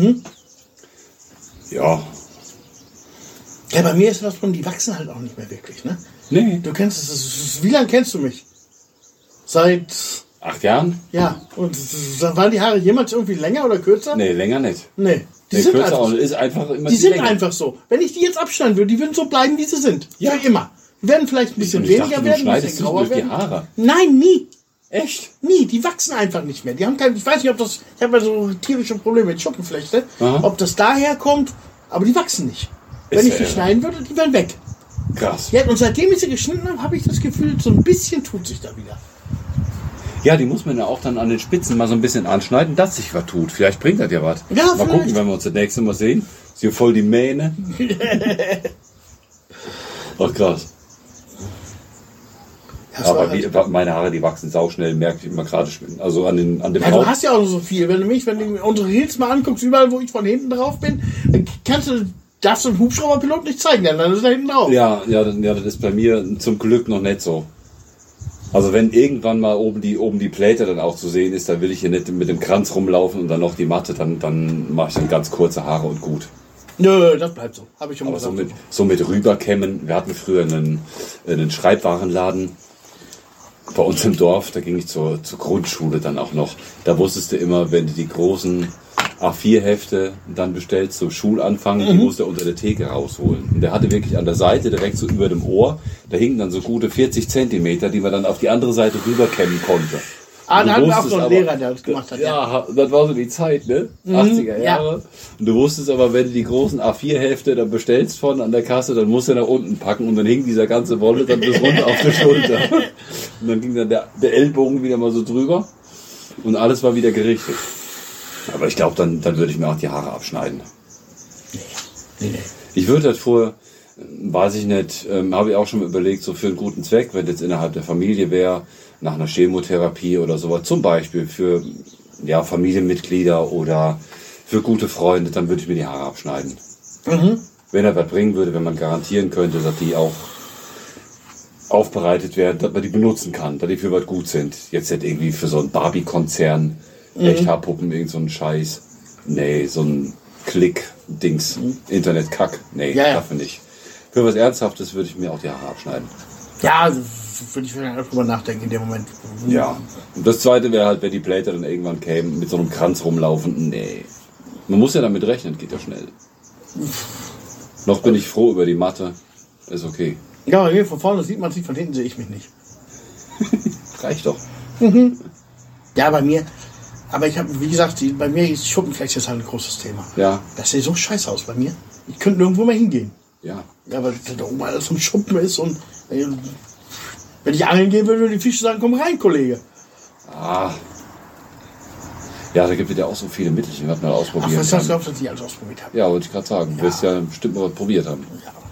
[SPEAKER 1] Ja.
[SPEAKER 2] Ja, bei mir ist das von, die wachsen halt auch nicht mehr wirklich, ne?
[SPEAKER 1] Nee.
[SPEAKER 2] Du kennst es, wie lange kennst du mich? Seit,
[SPEAKER 1] 8 Jahren?
[SPEAKER 2] ja, und waren die Haare jemals irgendwie länger oder kürzer?
[SPEAKER 1] Nee, länger nicht.
[SPEAKER 2] Nee. Die
[SPEAKER 1] Nee,
[SPEAKER 2] sind
[SPEAKER 1] kürzer
[SPEAKER 2] einfach
[SPEAKER 1] auch,
[SPEAKER 2] so.
[SPEAKER 1] ist einfach immer
[SPEAKER 2] Die sind
[SPEAKER 1] Länge.
[SPEAKER 2] einfach so. Wenn ich die jetzt abschneiden würde, die würden so bleiben, wie sie sind.
[SPEAKER 1] Ja.
[SPEAKER 2] Für immer. Die werden vielleicht ein bisschen
[SPEAKER 1] Und ich
[SPEAKER 2] weniger
[SPEAKER 1] dachte, du
[SPEAKER 2] werden, ein
[SPEAKER 1] schneidest
[SPEAKER 2] bisschen
[SPEAKER 1] dich
[SPEAKER 2] grauer
[SPEAKER 1] durch die
[SPEAKER 2] werden.
[SPEAKER 1] Haare.
[SPEAKER 2] Nein, nie.
[SPEAKER 1] Echt?
[SPEAKER 2] Nie. Die wachsen einfach nicht mehr. Die haben kein, ich weiß nicht, ob das, ich habe ja so tierische Probleme mit Schuppenflechte,
[SPEAKER 1] Aha.
[SPEAKER 2] ob das daher kommt, aber die wachsen nicht. Wenn
[SPEAKER 1] Ist
[SPEAKER 2] ich
[SPEAKER 1] ja
[SPEAKER 2] die
[SPEAKER 1] irre.
[SPEAKER 2] schneiden würde, die wären weg.
[SPEAKER 1] Krass.
[SPEAKER 2] Ja, und seitdem ich sie geschnitten habe, habe ich das Gefühl, so ein bisschen tut sich da wieder.
[SPEAKER 1] Ja, die muss man ja auch dann an den Spitzen mal so ein bisschen anschneiden, dass sich was tut. Vielleicht bringt das ja was.
[SPEAKER 2] Ja,
[SPEAKER 1] mal
[SPEAKER 2] vielleicht.
[SPEAKER 1] gucken, wenn wir uns das nächste Mal sehen. Ist hier voll die Mähne. Ach krass.
[SPEAKER 2] Das war
[SPEAKER 1] Aber
[SPEAKER 2] halt-
[SPEAKER 1] meine Haare, die wachsen sauschnell, merke ich immer gerade. Also an dem
[SPEAKER 2] ja, du
[SPEAKER 1] Haupt.
[SPEAKER 2] hast ja auch so viel. Wenn du unsere Reels mal anguckst, überall, wo ich von hinten drauf bin, dann darfst du einen Hubschrauberpilot nicht zeigen, denn dann ist er hinten drauf.
[SPEAKER 1] Ja, das ist bei mir zum Glück noch nicht so. Also wenn irgendwann mal oben die Pläte dann auch zu sehen ist, dann will ich hier nicht mit dem Kranz rumlaufen und dann noch die Matte, dann mache ich dann ganz kurze Haare und gut.
[SPEAKER 2] Nö, das bleibt so. Habe ich schon
[SPEAKER 1] Aber so
[SPEAKER 2] gesagt.
[SPEAKER 1] mit rüberkämmen, wir hatten früher einen Schreibwarenladen bei uns im Dorf, da ging ich zur Grundschule dann auch noch. Da wusstest du immer, wenn du die großen A4-Hefte dann bestellst zum Schulanfang, die musst du unter der Theke rausholen. Und der hatte wirklich an der Seite, direkt so über dem Ohr, da hingen dann so gute 40 Zentimeter, die man dann auf die andere Seite rüberkämmen konnte.
[SPEAKER 2] Ah,
[SPEAKER 1] Und
[SPEAKER 2] da
[SPEAKER 1] du
[SPEAKER 2] hatten wir auch
[SPEAKER 1] wusstest
[SPEAKER 2] so einen
[SPEAKER 1] aber-
[SPEAKER 2] Lehrer, der das gemacht hat.
[SPEAKER 1] Ja, das war so die Zeit, ne? 80er Jahre. Und du wusstest aber, wenn du die großen A4-Hefte dann bestellst von an der Kasse, dann musst du nach unten packen und dann hing dieser ganze Wolle dann bis runter auf der Schulter. Und dann ging dann der Ellbogen wieder mal so drüber und alles war wieder gerichtet. Aber ich glaube, dann würde ich mir auch die Haare abschneiden.
[SPEAKER 2] Nee.
[SPEAKER 1] Ich würde das vorher, weiß ich nicht, habe ich auch schon mal überlegt, so für einen guten Zweck, wenn jetzt innerhalb der Familie wäre, nach einer Chemotherapie oder sowas, zum Beispiel für Familienmitglieder oder für gute Freunde, dann würde ich mir die Haare abschneiden. Wenn er was bringen würde, wenn man garantieren könnte, dass die auch aufbereitet werden, dass man die benutzen kann, dass die für was gut sind. Jetzt nicht irgendwie für so einen Barbie-Konzern, Echthaarpuppen, irgend so einen Scheiß. Nee, so ein Klick-Dings, Internet-Kack. Nee,
[SPEAKER 2] Ja, ja.
[SPEAKER 1] dafür nicht. Für was Ernsthaftes würde ich mir auch die Haare abschneiden.
[SPEAKER 2] Ja, würde ich vielleicht drüber nachdenken in dem Moment.
[SPEAKER 1] Ja. Und das Zweite wäre halt, wenn die Pläte dann irgendwann kämen, mit so einem Kranz rumlaufen. Nee. Man muss ja damit rechnen, geht ja schnell. Noch bin ich froh über die Matte. Ist okay.
[SPEAKER 2] Ja, hier von vorne sieht man sich, von hinten sehe ich mich nicht.
[SPEAKER 1] Reicht doch.
[SPEAKER 2] Ja, bei mir. Aber ich habe, wie gesagt, bei mir ist Schuppenflechte ist halt ein großes Thema.
[SPEAKER 1] Ja.
[SPEAKER 2] Das sieht so scheiße aus bei mir. Ich könnte nirgendwo mehr hingehen.
[SPEAKER 1] Ja.
[SPEAKER 2] Ja, weil da oben alles so ein Schuppen ist und wenn ich angeln gehen würde, würden die Fische sagen, komm rein, Kollege.
[SPEAKER 1] Ah. Ja, da gibt es ja auch so viele Mittelchen, was man
[SPEAKER 2] Ach,
[SPEAKER 1] ausprobieren
[SPEAKER 2] was hast du
[SPEAKER 1] kann.
[SPEAKER 2] gehofft, dass ich alles ausprobiert habe?
[SPEAKER 1] Ja, wollte ich gerade sagen. Du wirst ja bestimmt mal was probiert haben.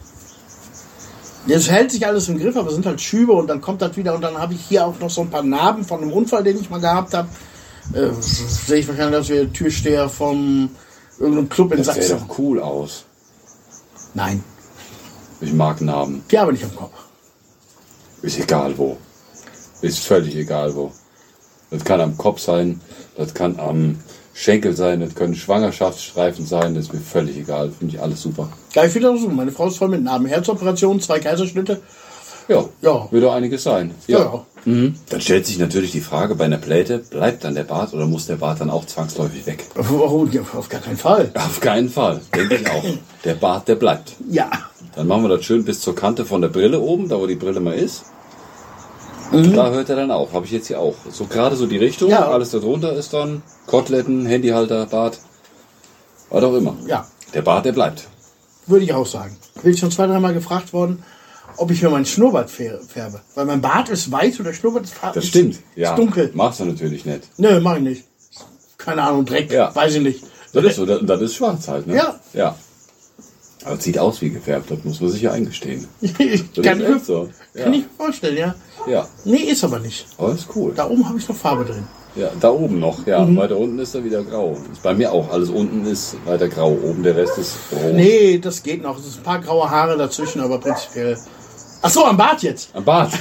[SPEAKER 2] Jetzt hält sich alles im Griff, aber es sind halt Schübe und dann kommt das wieder und dann habe ich hier auch noch so ein paar Narben von einem Unfall, den ich mal gehabt habe. Sehe ich wahrscheinlich aus wie der Türsteher von irgendeinem Club in
[SPEAKER 1] Das sähe
[SPEAKER 2] Sachsen.
[SPEAKER 1] doch cool aus.
[SPEAKER 2] Nein,
[SPEAKER 1] Ich mag Namen.
[SPEAKER 2] die habe ich am Kopf.
[SPEAKER 1] Ist egal wo. Ist völlig egal wo. Das kann am Kopf sein, das kann am Schenkel sein, das können Schwangerschaftsstreifen sein, das ist mir völlig egal. Finde ich alles super.
[SPEAKER 2] Ja, ich will das so. Meine Frau ist voll mit Narben. Herzoperation, 2 Kaiserschnitte.
[SPEAKER 1] Ja,
[SPEAKER 2] Ja.
[SPEAKER 1] wird doch einiges sein.
[SPEAKER 2] Ja.
[SPEAKER 1] Dann stellt sich natürlich die Frage, bei einer Pläte, bleibt dann der Bart oder muss der Bart dann auch zwangsläufig weg?
[SPEAKER 2] Oh, auf gar keinen Fall.
[SPEAKER 1] Auf keinen Fall, denke ich auch. Der Bart, der bleibt.
[SPEAKER 2] Ja.
[SPEAKER 1] Dann machen wir das schön bis zur Kante von der Brille oben, da wo die Brille mal ist. Da hört er dann auf. Habe ich jetzt hier auch. So gerade so die Richtung.
[SPEAKER 2] Ja.
[SPEAKER 1] Alles darunter ist dann Koteletten, Handyhalter, Bart. Was auch immer.
[SPEAKER 2] Ja.
[SPEAKER 1] Der Bart, der bleibt.
[SPEAKER 2] Würde ich auch sagen. Bin ich schon 2-3 Mal gefragt worden. ob ich mir meinen Schnurrbart färbe. Weil mein Bart ist weiß und der Schnurrbart ist
[SPEAKER 1] Das stimmt, ja.
[SPEAKER 2] ist dunkel.
[SPEAKER 1] Machst du natürlich nicht.
[SPEAKER 2] Nö, mach ich nicht. Keine Ahnung, Dreck,
[SPEAKER 1] Ja.
[SPEAKER 2] weiß ich nicht.
[SPEAKER 1] Das ist so, das ist schwarz halt, ne?
[SPEAKER 2] Ja.
[SPEAKER 1] Ja. Aber es sieht aus wie gefärbt, das muss man sich ja eingestehen. Das
[SPEAKER 2] kann
[SPEAKER 1] ist
[SPEAKER 2] ich mir
[SPEAKER 1] echt so. Ja.
[SPEAKER 2] Kann ich mir vorstellen, ja.
[SPEAKER 1] Ja,
[SPEAKER 2] Nee, ist aber nicht.
[SPEAKER 1] aber ist cool.
[SPEAKER 2] Da oben habe ich noch Farbe drin.
[SPEAKER 1] Ja, da oben noch, ja. Weiter unten ist er wieder grau. Ist bei mir auch. Alles unten ist weiter grau. Oben der Rest ist rot.
[SPEAKER 2] Nee, das geht noch. Es sind ein paar graue Haare dazwischen, aber prinzipiell. Ach so, am Bart jetzt.
[SPEAKER 1] Am Bart.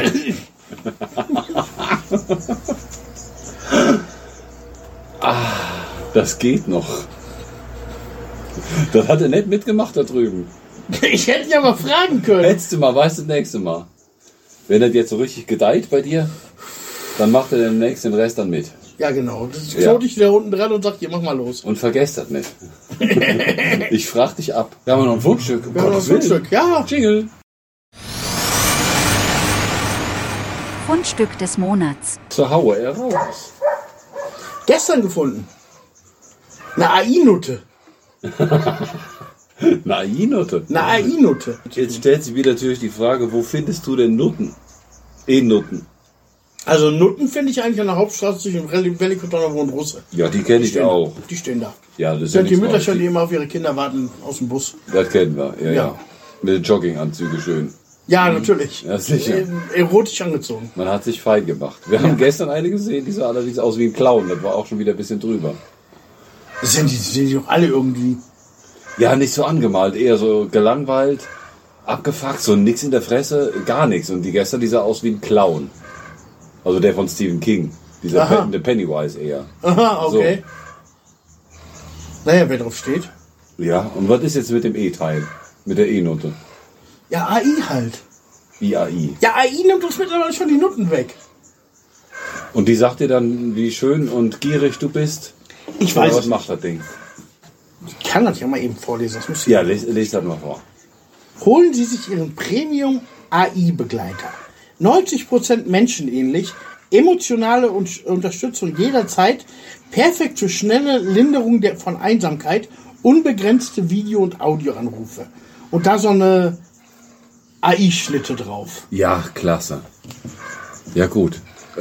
[SPEAKER 1] Das geht noch. Das hat er nicht mitgemacht da drüben.
[SPEAKER 2] Ich hätte dich aber fragen können.
[SPEAKER 1] Letzte Mal, weißt du, das nächste Mal. Wenn das jetzt so richtig gedeiht bei dir, dann macht er den nächsten Rest dann mit.
[SPEAKER 2] Ja, genau. Das
[SPEAKER 1] Ja.
[SPEAKER 2] klote ich wieder unten dran und sag, hier, mach mal los.
[SPEAKER 1] Und vergesst das nicht. Ich frag dich ab. Wir haben noch ein Fundstück.
[SPEAKER 2] Wir haben noch ein Fundstück. Ja.
[SPEAKER 1] Jingle.
[SPEAKER 3] Fundstück des Monats.
[SPEAKER 1] Zur Haue er raus.
[SPEAKER 2] Gestern gefunden. Eine AI-Nutte.
[SPEAKER 1] Eine AI-Nutte.
[SPEAKER 2] Eine AI-Nutte.
[SPEAKER 1] Jetzt stellt sich wieder natürlich die Frage, wo findest du denn Nutten? E-Nutten.
[SPEAKER 2] Also Nutten finde ich eigentlich an der Hauptstraße zwischen Velikotonov und Russe.
[SPEAKER 1] Ja, die kenne ich
[SPEAKER 2] stehen
[SPEAKER 1] auch.
[SPEAKER 2] Da. Die stehen da.
[SPEAKER 1] Ja, das ist
[SPEAKER 2] Sind
[SPEAKER 1] ja
[SPEAKER 2] die
[SPEAKER 1] nichts
[SPEAKER 2] Mütter schon,
[SPEAKER 1] Neues.
[SPEAKER 2] die immer auf ihre Kinder warten aus dem Bus.
[SPEAKER 1] Das kennen wir, ja,
[SPEAKER 2] Ja.
[SPEAKER 1] ja. Mit den Jogginganzügen schön.
[SPEAKER 2] Ja, natürlich.
[SPEAKER 1] Ja, sicher.
[SPEAKER 2] Erotisch angezogen.
[SPEAKER 1] Man hat sich fein gemacht. Wir haben gestern eine gesehen, die sah allerdings aus wie ein Clown. Das war auch schon wieder ein bisschen drüber.
[SPEAKER 2] Sind die doch alle irgendwie.
[SPEAKER 1] Ja, nicht so angemalt, eher so gelangweilt, abgefuckt, so nix in der Fresse, gar nichts. Und die gestern, die sah aus wie ein Clown. Also der von Stephen King. Dieser
[SPEAKER 2] Aha.
[SPEAKER 1] der Pennywise eher.
[SPEAKER 2] Aha, okay. Naja, wer drauf steht.
[SPEAKER 1] Ja, und was ist jetzt mit dem E-Teil? Mit der E-Note?
[SPEAKER 2] Ja, AI halt.
[SPEAKER 1] IAI.
[SPEAKER 2] Ja, AI nimmt uns mittlerweile schon die Nutten weg.
[SPEAKER 1] Und die sagt dir dann, wie schön und gierig du bist?
[SPEAKER 2] Ich
[SPEAKER 1] Oder
[SPEAKER 2] weiß
[SPEAKER 1] was
[SPEAKER 2] es
[SPEAKER 1] macht das Ding?
[SPEAKER 2] Ich kann das ja mal eben vorlesen. Das muss ich
[SPEAKER 1] Ja, les das mal vor.
[SPEAKER 2] Holen Sie sich Ihren Premium AI-Begleiter. 90% menschenähnlich, emotionale Unterstützung jederzeit, perfekt für schnelle Linderung von Einsamkeit, unbegrenzte Video- und Audioanrufe. Und da so eine AI-Schnitte drauf.
[SPEAKER 1] Ja, klasse. Ja, gut.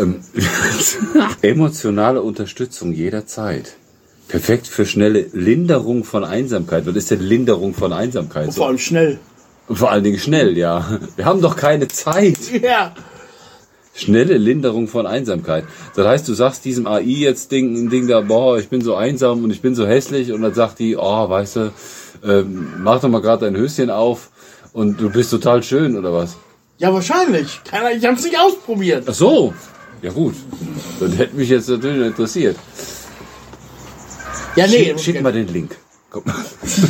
[SPEAKER 1] Emotionale Unterstützung jederzeit. Perfekt für schnelle Linderung von Einsamkeit. Was ist denn Linderung von Einsamkeit?
[SPEAKER 2] Und vor allem schnell.
[SPEAKER 1] Und vor allen Dingen schnell, ja. Wir haben doch keine Zeit.
[SPEAKER 2] Ja.
[SPEAKER 1] Schnelle Linderung von Einsamkeit. Das heißt, du sagst diesem AI jetzt ein Ding da, boah, ich bin so einsam und ich bin so hässlich. Und dann sagt die, oh, weißt du, mach doch mal gerade dein Höschen auf und du bist total schön, oder was?
[SPEAKER 2] Ja, wahrscheinlich. Ich habe es nicht ausprobiert.
[SPEAKER 1] Ach so. Ja gut. Das hätte mich jetzt natürlich interessiert.
[SPEAKER 2] Ja, nee.
[SPEAKER 1] Schick mal den Link. Guck mal.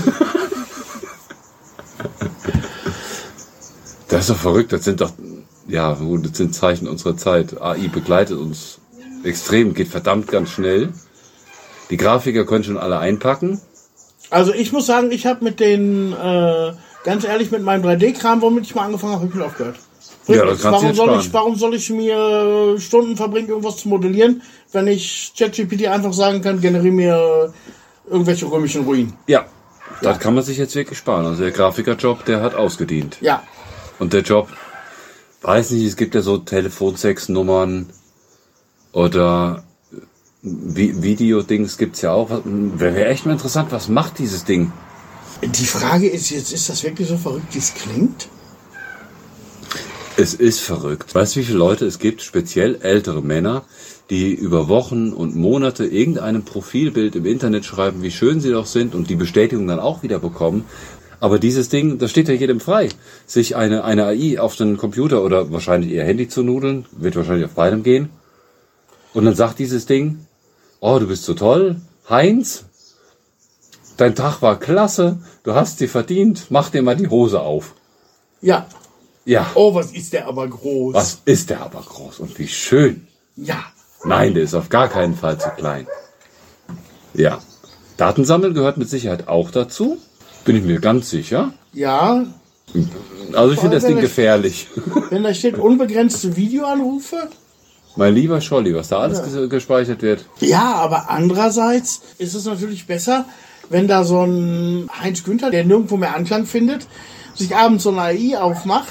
[SPEAKER 1] Das ist doch verrückt. Das sind doch, ja gut, das sind Zeichen unserer Zeit. AI begleitet uns extrem, geht verdammt ganz schnell. Die Grafiker können schon alle einpacken.
[SPEAKER 2] Also ich muss sagen, ich habe mit den, ganz ehrlich, mit meinem 3D-Kram, womit ich mal angefangen habe ich mit aufgehört.
[SPEAKER 1] Ja, das kannst du jetzt sparen.
[SPEAKER 2] Warum soll ich mir Stunden verbringen, irgendwas zu modellieren, wenn ich ChatGPT einfach sagen kann, generiere mir irgendwelche römischen Ruinen?
[SPEAKER 1] Ja, das kann man sich jetzt wirklich sparen. Also der Grafikerjob, der hat ausgedient.
[SPEAKER 2] Ja.
[SPEAKER 1] Und der Job, weiß nicht, es gibt ja so Telefonsex-Nummern oder Videodings gibt's ja auch. Wäre echt mal interessant, was macht dieses Ding?
[SPEAKER 2] Die Frage ist jetzt, ist das wirklich so verrückt, wie es klingt?
[SPEAKER 1] Es ist verrückt. Weißt du, wie viele Leute es gibt, speziell ältere Männer, die über Wochen und Monate irgendeinem Profilbild im Internet schreiben, wie schön sie doch sind und die Bestätigung dann auch wieder bekommen. Aber dieses Ding, das steht ja jedem frei, sich eine AI auf den Computer oder wahrscheinlich ihr Handy zu nudeln, wird wahrscheinlich auf beidem gehen. Und dann sagt dieses Ding, oh, du bist so toll, Heinz, dein Tag war klasse, du hast sie verdient, mach dir mal die Hose auf.
[SPEAKER 2] Ja.
[SPEAKER 1] Ja.
[SPEAKER 2] Oh, was ist der aber groß.
[SPEAKER 1] Was ist der aber groß und wie schön.
[SPEAKER 2] Ja.
[SPEAKER 1] Nein, der ist auf gar keinen Fall zu klein. Ja. Datensammeln gehört mit Sicherheit auch dazu. Bin ich mir ganz sicher.
[SPEAKER 2] Ja.
[SPEAKER 1] Also ich finde das Ding gefährlich.
[SPEAKER 2] Wenn da steht unbegrenzte Videoanrufe.
[SPEAKER 1] Mein lieber Scholli, was da alles gespeichert wird.
[SPEAKER 2] Ja, aber andererseits ist es natürlich besser, wenn da so ein Heinz Günther, der nirgendwo mehr Anklang findet, sich abends so eine AI aufmacht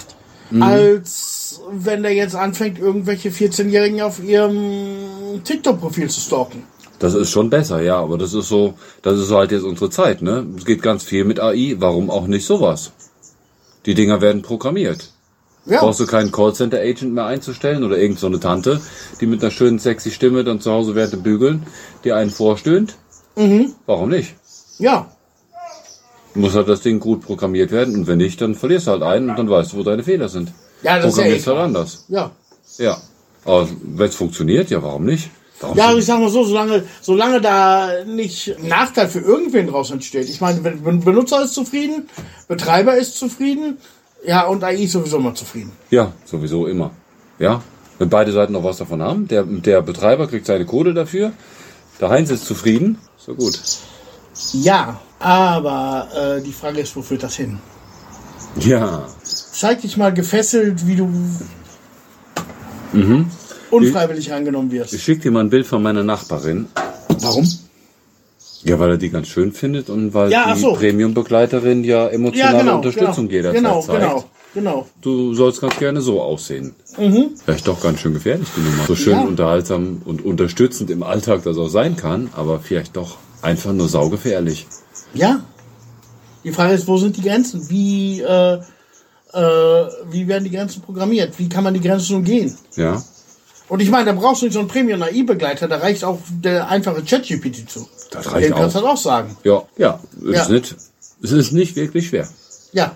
[SPEAKER 2] als wenn der jetzt anfängt, irgendwelche 14-Jährigen auf ihrem TikTok-Profil zu stalken.
[SPEAKER 1] Das ist schon besser, ja, aber das ist so halt jetzt unsere Zeit, ne? Es geht ganz viel mit AI, warum auch nicht sowas? Die Dinger werden programmiert.
[SPEAKER 2] Ja.
[SPEAKER 1] Brauchst du keinen Callcenter-Agent mehr einzustellen oder irgend so eine Tante, die mit einer schönen sexy Stimme dann zu Hause während dem Bügeln, die einen vorstöhnt? Warum nicht?
[SPEAKER 2] Ja.
[SPEAKER 1] Muss halt das Ding gut programmiert werden und wenn nicht, dann verlierst du halt einen und dann weißt du, wo deine Fehler sind.
[SPEAKER 2] Ja, das ist ja
[SPEAKER 1] Programmierst halt anders.
[SPEAKER 2] Ja.
[SPEAKER 1] Ja. Aber wenn es funktioniert, ja, warum nicht?
[SPEAKER 2] Ja, aber ich sag mal so, solange da nicht Nachteil für irgendwen draus entsteht. Ich meine, wenn Benutzer ist zufrieden, Betreiber ist zufrieden, ja, und AI ist sowieso mal zufrieden.
[SPEAKER 1] Ja, sowieso immer. Ja, wenn beide Seiten noch was davon haben. Der Betreiber kriegt seine Kohle dafür. Der Heinz ist zufrieden. So gut.
[SPEAKER 2] Ja, aber die Frage ist, wo führt das hin?
[SPEAKER 1] Ja.
[SPEAKER 2] Zeig dich mal gefesselt, wie du unfreiwillig angenommen wirst.
[SPEAKER 1] Ich schicke dir mal ein Bild von meiner Nachbarin.
[SPEAKER 2] Warum?
[SPEAKER 1] Ja, weil er die ganz schön findet und weil
[SPEAKER 2] Ja, ach
[SPEAKER 1] die
[SPEAKER 2] so.
[SPEAKER 1] Premium-Begleiterin ja emotionale Unterstützung jederzeit zeigt.
[SPEAKER 2] Genau.
[SPEAKER 1] Du sollst ganz gerne so aussehen. Vielleicht doch ganz schön gefährlich, die Nummer. So schön unterhaltsam und unterstützend im Alltag das auch sein kann, aber vielleicht doch einfach nur saugefährlich.
[SPEAKER 2] Ja. Die Frage ist, wo sind die Grenzen? Wie werden die Grenzen programmiert? Wie kann man die Grenzen umgehen?
[SPEAKER 1] Ja.
[SPEAKER 2] Und ich meine, da brauchst du nicht so einen Premium-AI-Begleiter, da reicht auch der einfache ChatGPT zu.
[SPEAKER 1] Das reicht
[SPEAKER 2] Den kannst du
[SPEAKER 1] auch.
[SPEAKER 2] halt auch sagen.
[SPEAKER 1] Ja. Es ist nicht wirklich schwer.
[SPEAKER 2] Ja.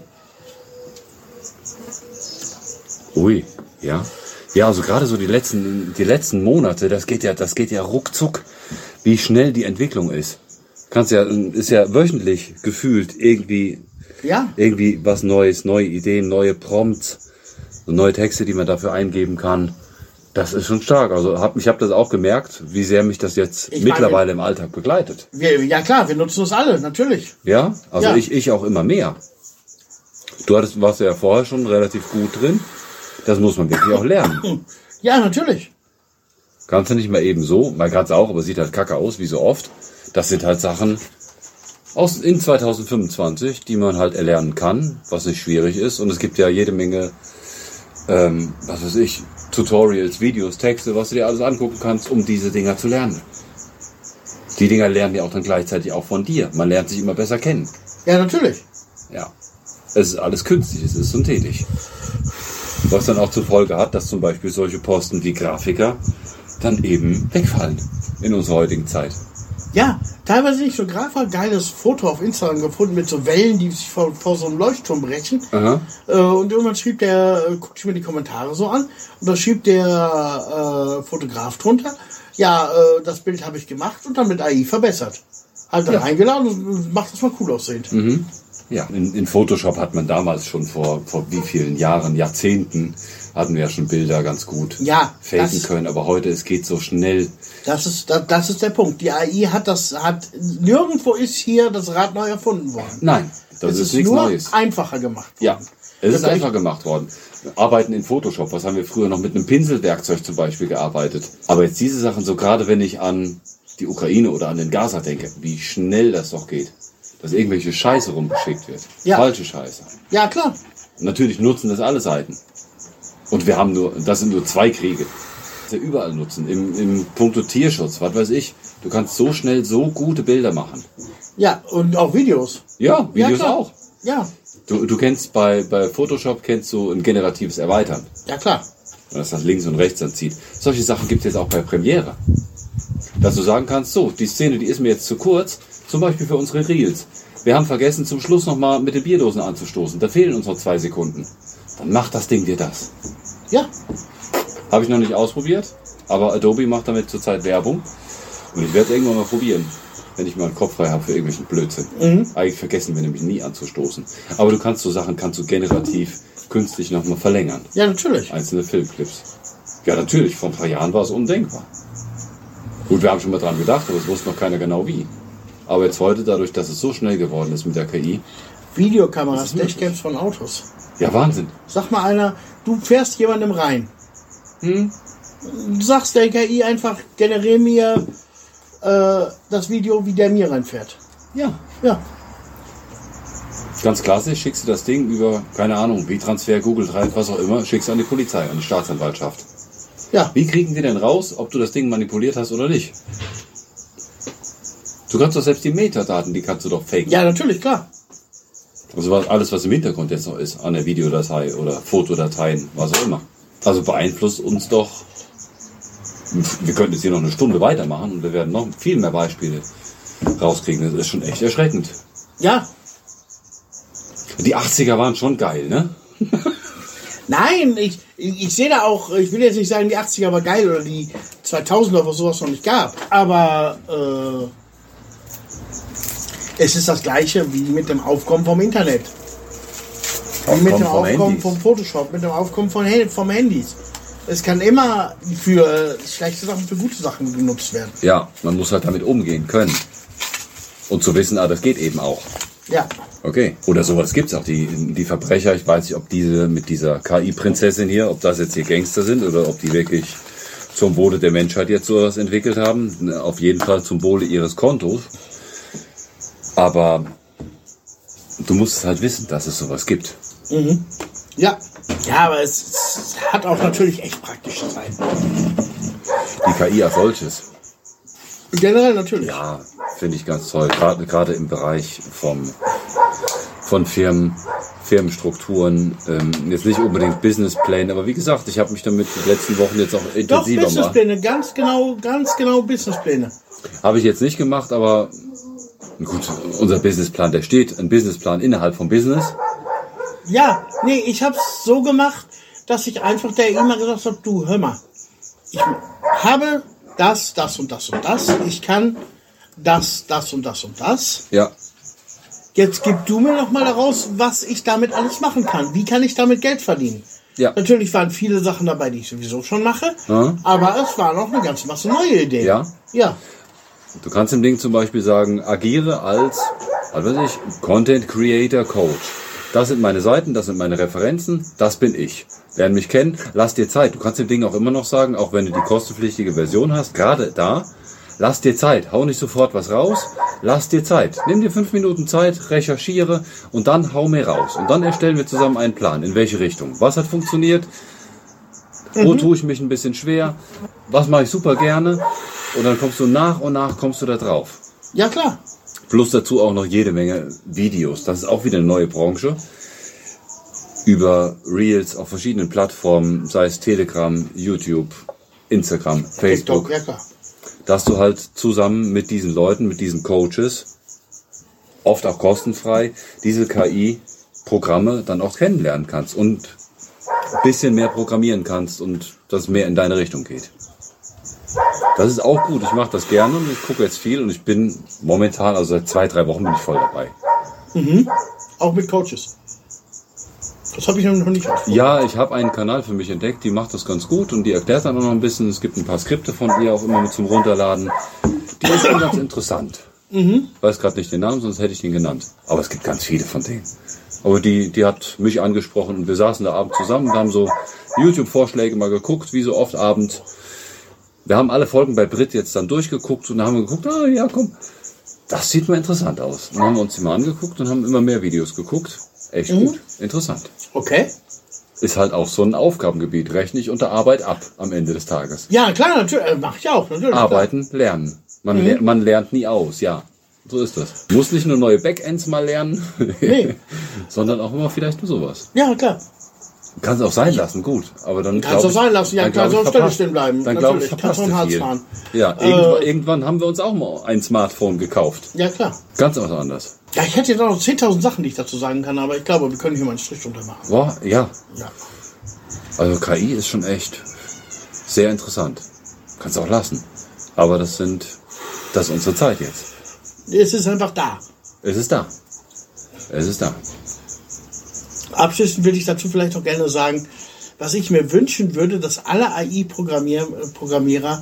[SPEAKER 1] Ui, ja. Ja, also gerade so die letzten Monate, das geht ja ruckzuck, wie schnell die Entwicklung ist. Ist ja wöchentlich gefühlt irgendwie was Neues, neue Ideen, neue Prompts, so neue Texte, die man dafür eingeben kann. Das ist schon stark. Also ich habe das auch gemerkt, wie sehr mich das jetzt mittlerweile im Alltag begleitet.
[SPEAKER 2] Ja klar, wir nutzen das alle, natürlich.
[SPEAKER 1] Ja, also
[SPEAKER 2] Ja.
[SPEAKER 1] ich auch immer mehr. Warst ja vorher schon relativ gut drin. Das muss man wirklich auch lernen.
[SPEAKER 2] Ja, natürlich.
[SPEAKER 1] Kannst du nicht mal eben so, man kann es auch, aber sieht halt kacke aus, wie so oft. Das sind halt Sachen in 2025, die man halt erlernen kann, was nicht schwierig ist. Und es gibt ja jede Menge, Tutorials, Videos, Texte, was du dir alles angucken kannst, um diese Dinger zu lernen. Die Dinger lernen ja auch dann gleichzeitig auch von dir. Man lernt sich immer besser kennen.
[SPEAKER 2] Ja, natürlich.
[SPEAKER 1] Ja. Es ist alles künstlich, es ist synthetisch. Was dann auch zur Folge hat, dass zum Beispiel solche Posten wie Grafiker dann eben wegfallen in unserer heutigen Zeit.
[SPEAKER 2] Ja, teilweise nicht so geiles Foto auf Instagram gefunden mit so Wellen, die sich vor so einem Leuchtturm brechen.
[SPEAKER 1] Aha.
[SPEAKER 2] Und irgendwann guckte ich mir die Kommentare so an und da schrieb der Fotograf drunter, das Bild habe ich gemacht und dann mit AI verbessert. Halt dann eingeladen und macht das mal cool aussehend.
[SPEAKER 1] Ja, in Photoshop hat man damals schon vor wie vielen Jahren, Jahrzehnten, hatten wir ja schon Bilder ganz gut faken können, aber heute, es geht so schnell.
[SPEAKER 2] Das ist der Punkt. Die AI nirgendwo ist hier das Rad neu erfunden worden.
[SPEAKER 1] Nein, das ist nichts
[SPEAKER 2] nur
[SPEAKER 1] Neues.
[SPEAKER 2] Einfacher gemacht worden.
[SPEAKER 1] Ja, es ist einfach gemacht worden. Arbeiten in Photoshop, was haben wir früher noch mit einem Pinselwerkzeug zum Beispiel gearbeitet. Aber jetzt diese Sachen, so gerade wenn ich an die Ukraine oder an den Gaza denke, wie schnell das doch geht. Dass irgendwelche Scheiße rumgeschickt wird.
[SPEAKER 2] Ja.
[SPEAKER 1] Falsche Scheiße.
[SPEAKER 2] Ja, klar.
[SPEAKER 1] Natürlich nutzen das alle Seiten. Und das sind nur 2 Kriege. Das ja überall nutzen. Im Punkto Tierschutz, was weiß ich. Du kannst so schnell so gute Bilder machen.
[SPEAKER 2] Ja, und auch Videos.
[SPEAKER 1] Ja, Videos
[SPEAKER 2] klar.
[SPEAKER 1] auch.
[SPEAKER 2] Ja.
[SPEAKER 1] Du kennst bei Photoshop ein generatives Erweitern.
[SPEAKER 2] Ja, klar.
[SPEAKER 1] Wenn das nach links und rechts anzieht. Solche Sachen gibt es jetzt auch bei Premiere. Dass du sagen kannst, so, die Szene, die ist mir jetzt zu kurz, zum Beispiel für unsere Reels. Wir haben vergessen, zum Schluss nochmal mit den Bierdosen anzustoßen. Da fehlen uns noch 2 Sekunden. Dann macht das Ding dir das.
[SPEAKER 2] Ja.
[SPEAKER 1] Habe ich noch nicht ausprobiert, aber Adobe macht damit zurzeit Werbung. Und ich werde es irgendwann mal probieren, wenn ich mal einen Kopf frei habe für irgendwelchen Blödsinn. Eigentlich vergessen wir nämlich nie anzustoßen. Aber du kannst generativ künstlich nochmal verlängern.
[SPEAKER 2] Ja, natürlich.
[SPEAKER 1] Einzelne Filmclips. Ja, natürlich. Vor ein paar Jahren war es undenkbar. Gut, wir haben schon mal dran gedacht, aber es wusste noch keiner genau wie. Aber jetzt heute, dadurch, dass es so schnell geworden ist mit der KI.
[SPEAKER 2] Videokameras, Dashcams von Autos.
[SPEAKER 1] Ja, Wahnsinn.
[SPEAKER 2] Sag mal einer, du fährst jemandem rein. Du sagst der KI einfach, generiere mir das Video, wie der mir reinfährt.
[SPEAKER 1] Ja.
[SPEAKER 2] Ja.
[SPEAKER 1] Ganz klassisch, schickst du das Ding über, keine Ahnung, WeTransfer, Google Drive, was auch immer, schickst du an die Polizei, an die Staatsanwaltschaft.
[SPEAKER 2] Ja.
[SPEAKER 1] Wie kriegen die denn raus, ob du das Ding manipuliert hast oder nicht? Du kannst doch selbst die Metadaten, die kannst du doch faken.
[SPEAKER 2] Ja, natürlich, klar.
[SPEAKER 1] Also alles, was im Hintergrund jetzt noch ist, an der Videodatei oder Fotodateien, was auch immer. Also beeinflusst uns doch. Wir könnten jetzt hier noch eine Stunde weitermachen und wir werden noch viel mehr Beispiele rauskriegen. Das ist schon echt erschreckend.
[SPEAKER 2] Ja.
[SPEAKER 1] Die 80er waren schon geil, ne?
[SPEAKER 2] Nein, ich sehe da auch, ich will jetzt nicht sagen, die 80er war geil oder die 2000er, wo sowas noch nicht gab. Aber es ist das Gleiche wie mit dem Aufkommen vom Internet. Wie mit dem Aufkommen vom Photoshop, mit dem Aufkommen vom Handys. Es kann immer für schlechte Sachen, für gute Sachen genutzt werden.
[SPEAKER 1] Ja, man muss halt damit umgehen können. Und zu wissen, das geht eben auch.
[SPEAKER 2] Ja.
[SPEAKER 1] Okay. Oder sowas gibt's auch. Die Verbrecher, ich weiß nicht, ob diese mit dieser KI-Prinzessin hier, ob das jetzt hier Gangster sind oder ob die wirklich zum Wohle der Menschheit jetzt sowas entwickelt haben. Auf jeden Fall zum Wohle ihres Kontos. Aber du musst halt wissen, dass es sowas gibt.
[SPEAKER 2] Mhm. Ja. Ja, aber es hat auch natürlich echt praktische Seiten.
[SPEAKER 1] Die KI als solches.
[SPEAKER 2] Generell natürlich.
[SPEAKER 1] Ja, finde ich ganz toll. Gerade im Bereich von Firmenstrukturen. Jetzt nicht unbedingt Businesspläne, aber wie gesagt, ich habe mich damit die letzten Wochen jetzt auch intensiver
[SPEAKER 2] Doch, Businesspläne, ganz genau Businesspläne.
[SPEAKER 1] Habe ich jetzt nicht gemacht, aber gut, unser Businessplan, der steht, ein Businessplan innerhalb vom Business.
[SPEAKER 2] Ja, nee, ich habe es so gemacht, dass ich einfach der immer gesagt habe, du, hör mal, ich habe das und das und das, ich kann das und das und das.
[SPEAKER 1] Ja.
[SPEAKER 2] Jetzt gib du mir noch mal daraus, was ich damit alles machen kann. Wie kann ich damit Geld verdienen?
[SPEAKER 1] Ja.
[SPEAKER 2] Natürlich waren viele Sachen dabei, die ich sowieso schon mache,
[SPEAKER 1] Mhm.
[SPEAKER 2] aber es war noch eine ganze Masse neue Ideen.
[SPEAKER 1] Ja.
[SPEAKER 2] Ja.
[SPEAKER 1] Du kannst im Ding zum Beispiel sagen, agiere als, was weiß ich, Content Creator Coach. Das sind meine Seiten, das sind meine Referenzen, das bin ich. Lern mich kennen, lass dir Zeit. Du kannst dem Ding auch immer noch sagen, auch wenn du die kostenpflichtige Version hast, gerade da, lass dir Zeit. Hau nicht sofort was raus, lass dir Zeit. Nimm dir 5 Minuten Zeit, recherchiere und dann hau mir raus. Und dann erstellen wir zusammen einen Plan. In welche Richtung? Was hat funktioniert? Wo tue ich mich ein bisschen schwer? Was mache ich super gerne? Und dann kommst du nach und nach kommst du da drauf.
[SPEAKER 2] Ja, klar.
[SPEAKER 1] Plus dazu auch noch jede Menge Videos. Das ist auch wieder eine neue Branche. Über Reels auf verschiedenen Plattformen, sei es Telegram, YouTube, Instagram, Facebook.
[SPEAKER 2] TikTok, ja klar.
[SPEAKER 1] Dass du halt zusammen mit diesen Leuten, mit diesen Coaches, oft auch kostenfrei, diese KI-Programme dann auch kennenlernen kannst und ein bisschen mehr programmieren kannst und dass es mehr in deine Richtung geht. Das ist auch gut. Ich mache das gerne und ich gucke jetzt viel und ich bin momentan, also seit 2-3 Wochen bin ich voll dabei.
[SPEAKER 2] Mhm. Auch mit Coaches. Das habe ich noch nicht ausprobiert.
[SPEAKER 1] Ja, ich habe einen Kanal für mich entdeckt, die macht das ganz gut und die erklärt dann auch noch ein bisschen. Es gibt ein paar Skripte von ihr auch immer mit zum Runterladen. Die ist dann ganz interessant. Ich weiß gerade nicht den Namen, sonst hätte ich den genannt. Aber es gibt ganz viele von denen. Aber die hat mich angesprochen und wir saßen da abends zusammen und haben so YouTube-Vorschläge mal geguckt, wie so oft abends. Wir haben alle Folgen bei Brit jetzt dann durchgeguckt und dann haben wir geguckt, ja komm, das sieht mal interessant aus. Dann haben wir uns die mal angeguckt und haben immer mehr Videos geguckt. Echt gut, interessant.
[SPEAKER 2] Okay.
[SPEAKER 1] Ist halt auch so ein Aufgabengebiet, rechne ich unter Arbeit ab am Ende des Tages.
[SPEAKER 2] Ja, klar, natürlich. Mache ich auch, natürlich.
[SPEAKER 1] Arbeiten, lernen. Man lernt nie aus, ja. So ist das. Muss nicht nur neue Backends mal lernen,
[SPEAKER 2] Nee.
[SPEAKER 1] sondern auch immer vielleicht nur sowas.
[SPEAKER 2] Ja, klar.
[SPEAKER 1] Kannst auch sein lassen, gut. Aber dann
[SPEAKER 2] Kannst du sein lassen, ja
[SPEAKER 1] dann
[SPEAKER 2] klar,
[SPEAKER 1] glaub ich,
[SPEAKER 2] sonst stelle ich stehen bleiben.
[SPEAKER 1] Dann glaube ich,
[SPEAKER 2] Natürlich. Kannst
[SPEAKER 1] verpasst
[SPEAKER 2] du ein
[SPEAKER 1] du
[SPEAKER 2] Harz
[SPEAKER 1] viel.
[SPEAKER 2] fahren.
[SPEAKER 1] Ja, irgendwann haben wir uns auch mal ein Smartphone gekauft.
[SPEAKER 2] Ja, klar.
[SPEAKER 1] Ganz was anderes.
[SPEAKER 2] Ja, ich hätte jetzt auch noch 10.000 Sachen, die ich dazu sagen kann, aber ich glaube, wir können hier mal einen Strich drunter machen.
[SPEAKER 1] Boah, ja.
[SPEAKER 2] Ja.
[SPEAKER 1] Also KI ist schon echt sehr interessant. Kannst auch lassen. Aber das ist unsere Zeit jetzt.
[SPEAKER 2] Es ist einfach da.
[SPEAKER 1] Es ist da. Es ist da.
[SPEAKER 2] Abschließend will ich dazu vielleicht auch gerne sagen, was ich mir wünschen würde, dass alle AI-Programmierer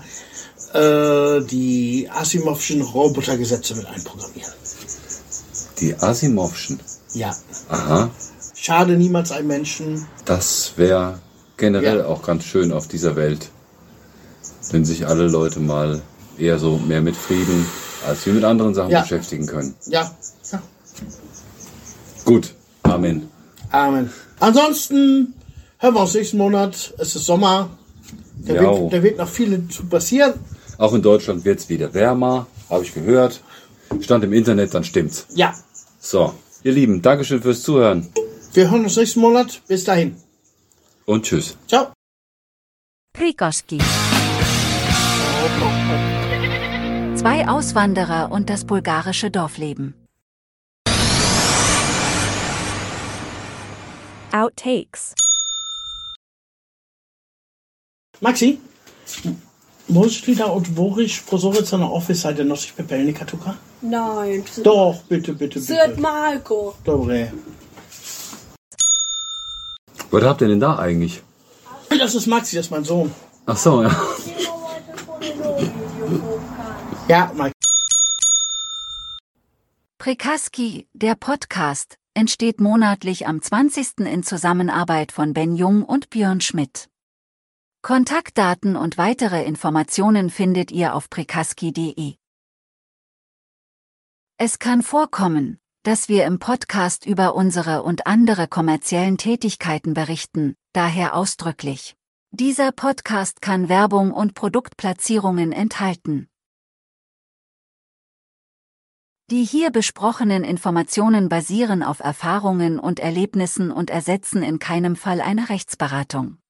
[SPEAKER 2] die Asimovschen Robotergesetze mit einprogrammieren.
[SPEAKER 1] Die Asimovschen.
[SPEAKER 2] Ja.
[SPEAKER 1] Aha.
[SPEAKER 2] Schade niemals einem Menschen.
[SPEAKER 1] Das wäre generell auch ganz schön auf dieser Welt, wenn sich alle Leute mal eher so mehr mit Frieden als wir mit anderen Sachen beschäftigen können.
[SPEAKER 2] Ja. Ja.
[SPEAKER 1] Gut, Amen.
[SPEAKER 2] Amen. Ansonsten hören wir uns nächsten Monat. Es ist Sommer. Da wird noch viel zu passieren.
[SPEAKER 1] Auch in Deutschland wird es wieder wärmer, habe ich gehört. Stand im Internet, dann stimmt's.
[SPEAKER 2] Ja.
[SPEAKER 1] So, ihr Lieben, Dankeschön fürs Zuhören.
[SPEAKER 2] Wir hören uns nächsten Monat. Bis dahin.
[SPEAKER 1] Und tschüss.
[SPEAKER 2] Ciao.
[SPEAKER 3] Prikoski. 2 Auswanderer und das bulgarische Dorfleben.
[SPEAKER 4] Outtakes.
[SPEAKER 2] Maxi, možeš ti da otvoriš prozorec na office nosíš pepelnika tukaj?
[SPEAKER 5] Nein.
[SPEAKER 2] Doch, bitte.
[SPEAKER 5] Sört Marco.
[SPEAKER 2] Dobre.
[SPEAKER 1] Was habt ihr denn da eigentlich?
[SPEAKER 2] Das ist Maxi, das ist mein Sohn.
[SPEAKER 1] Ach so, ja.
[SPEAKER 2] Ja, Maxi.
[SPEAKER 3] Prikaski, der Podcast, entsteht monatlich am 20. in Zusammenarbeit von Ben Jung und Björn Schmidt. Kontaktdaten und weitere Informationen findet ihr auf prikaski.de. Es kann vorkommen, dass wir im Podcast über unsere und andere kommerziellen Tätigkeiten berichten, daher ausdrücklich. Dieser Podcast kann Werbung und Produktplatzierungen enthalten. Die hier besprochenen Informationen basieren auf Erfahrungen und Erlebnissen und ersetzen in keinem Fall eine Rechtsberatung.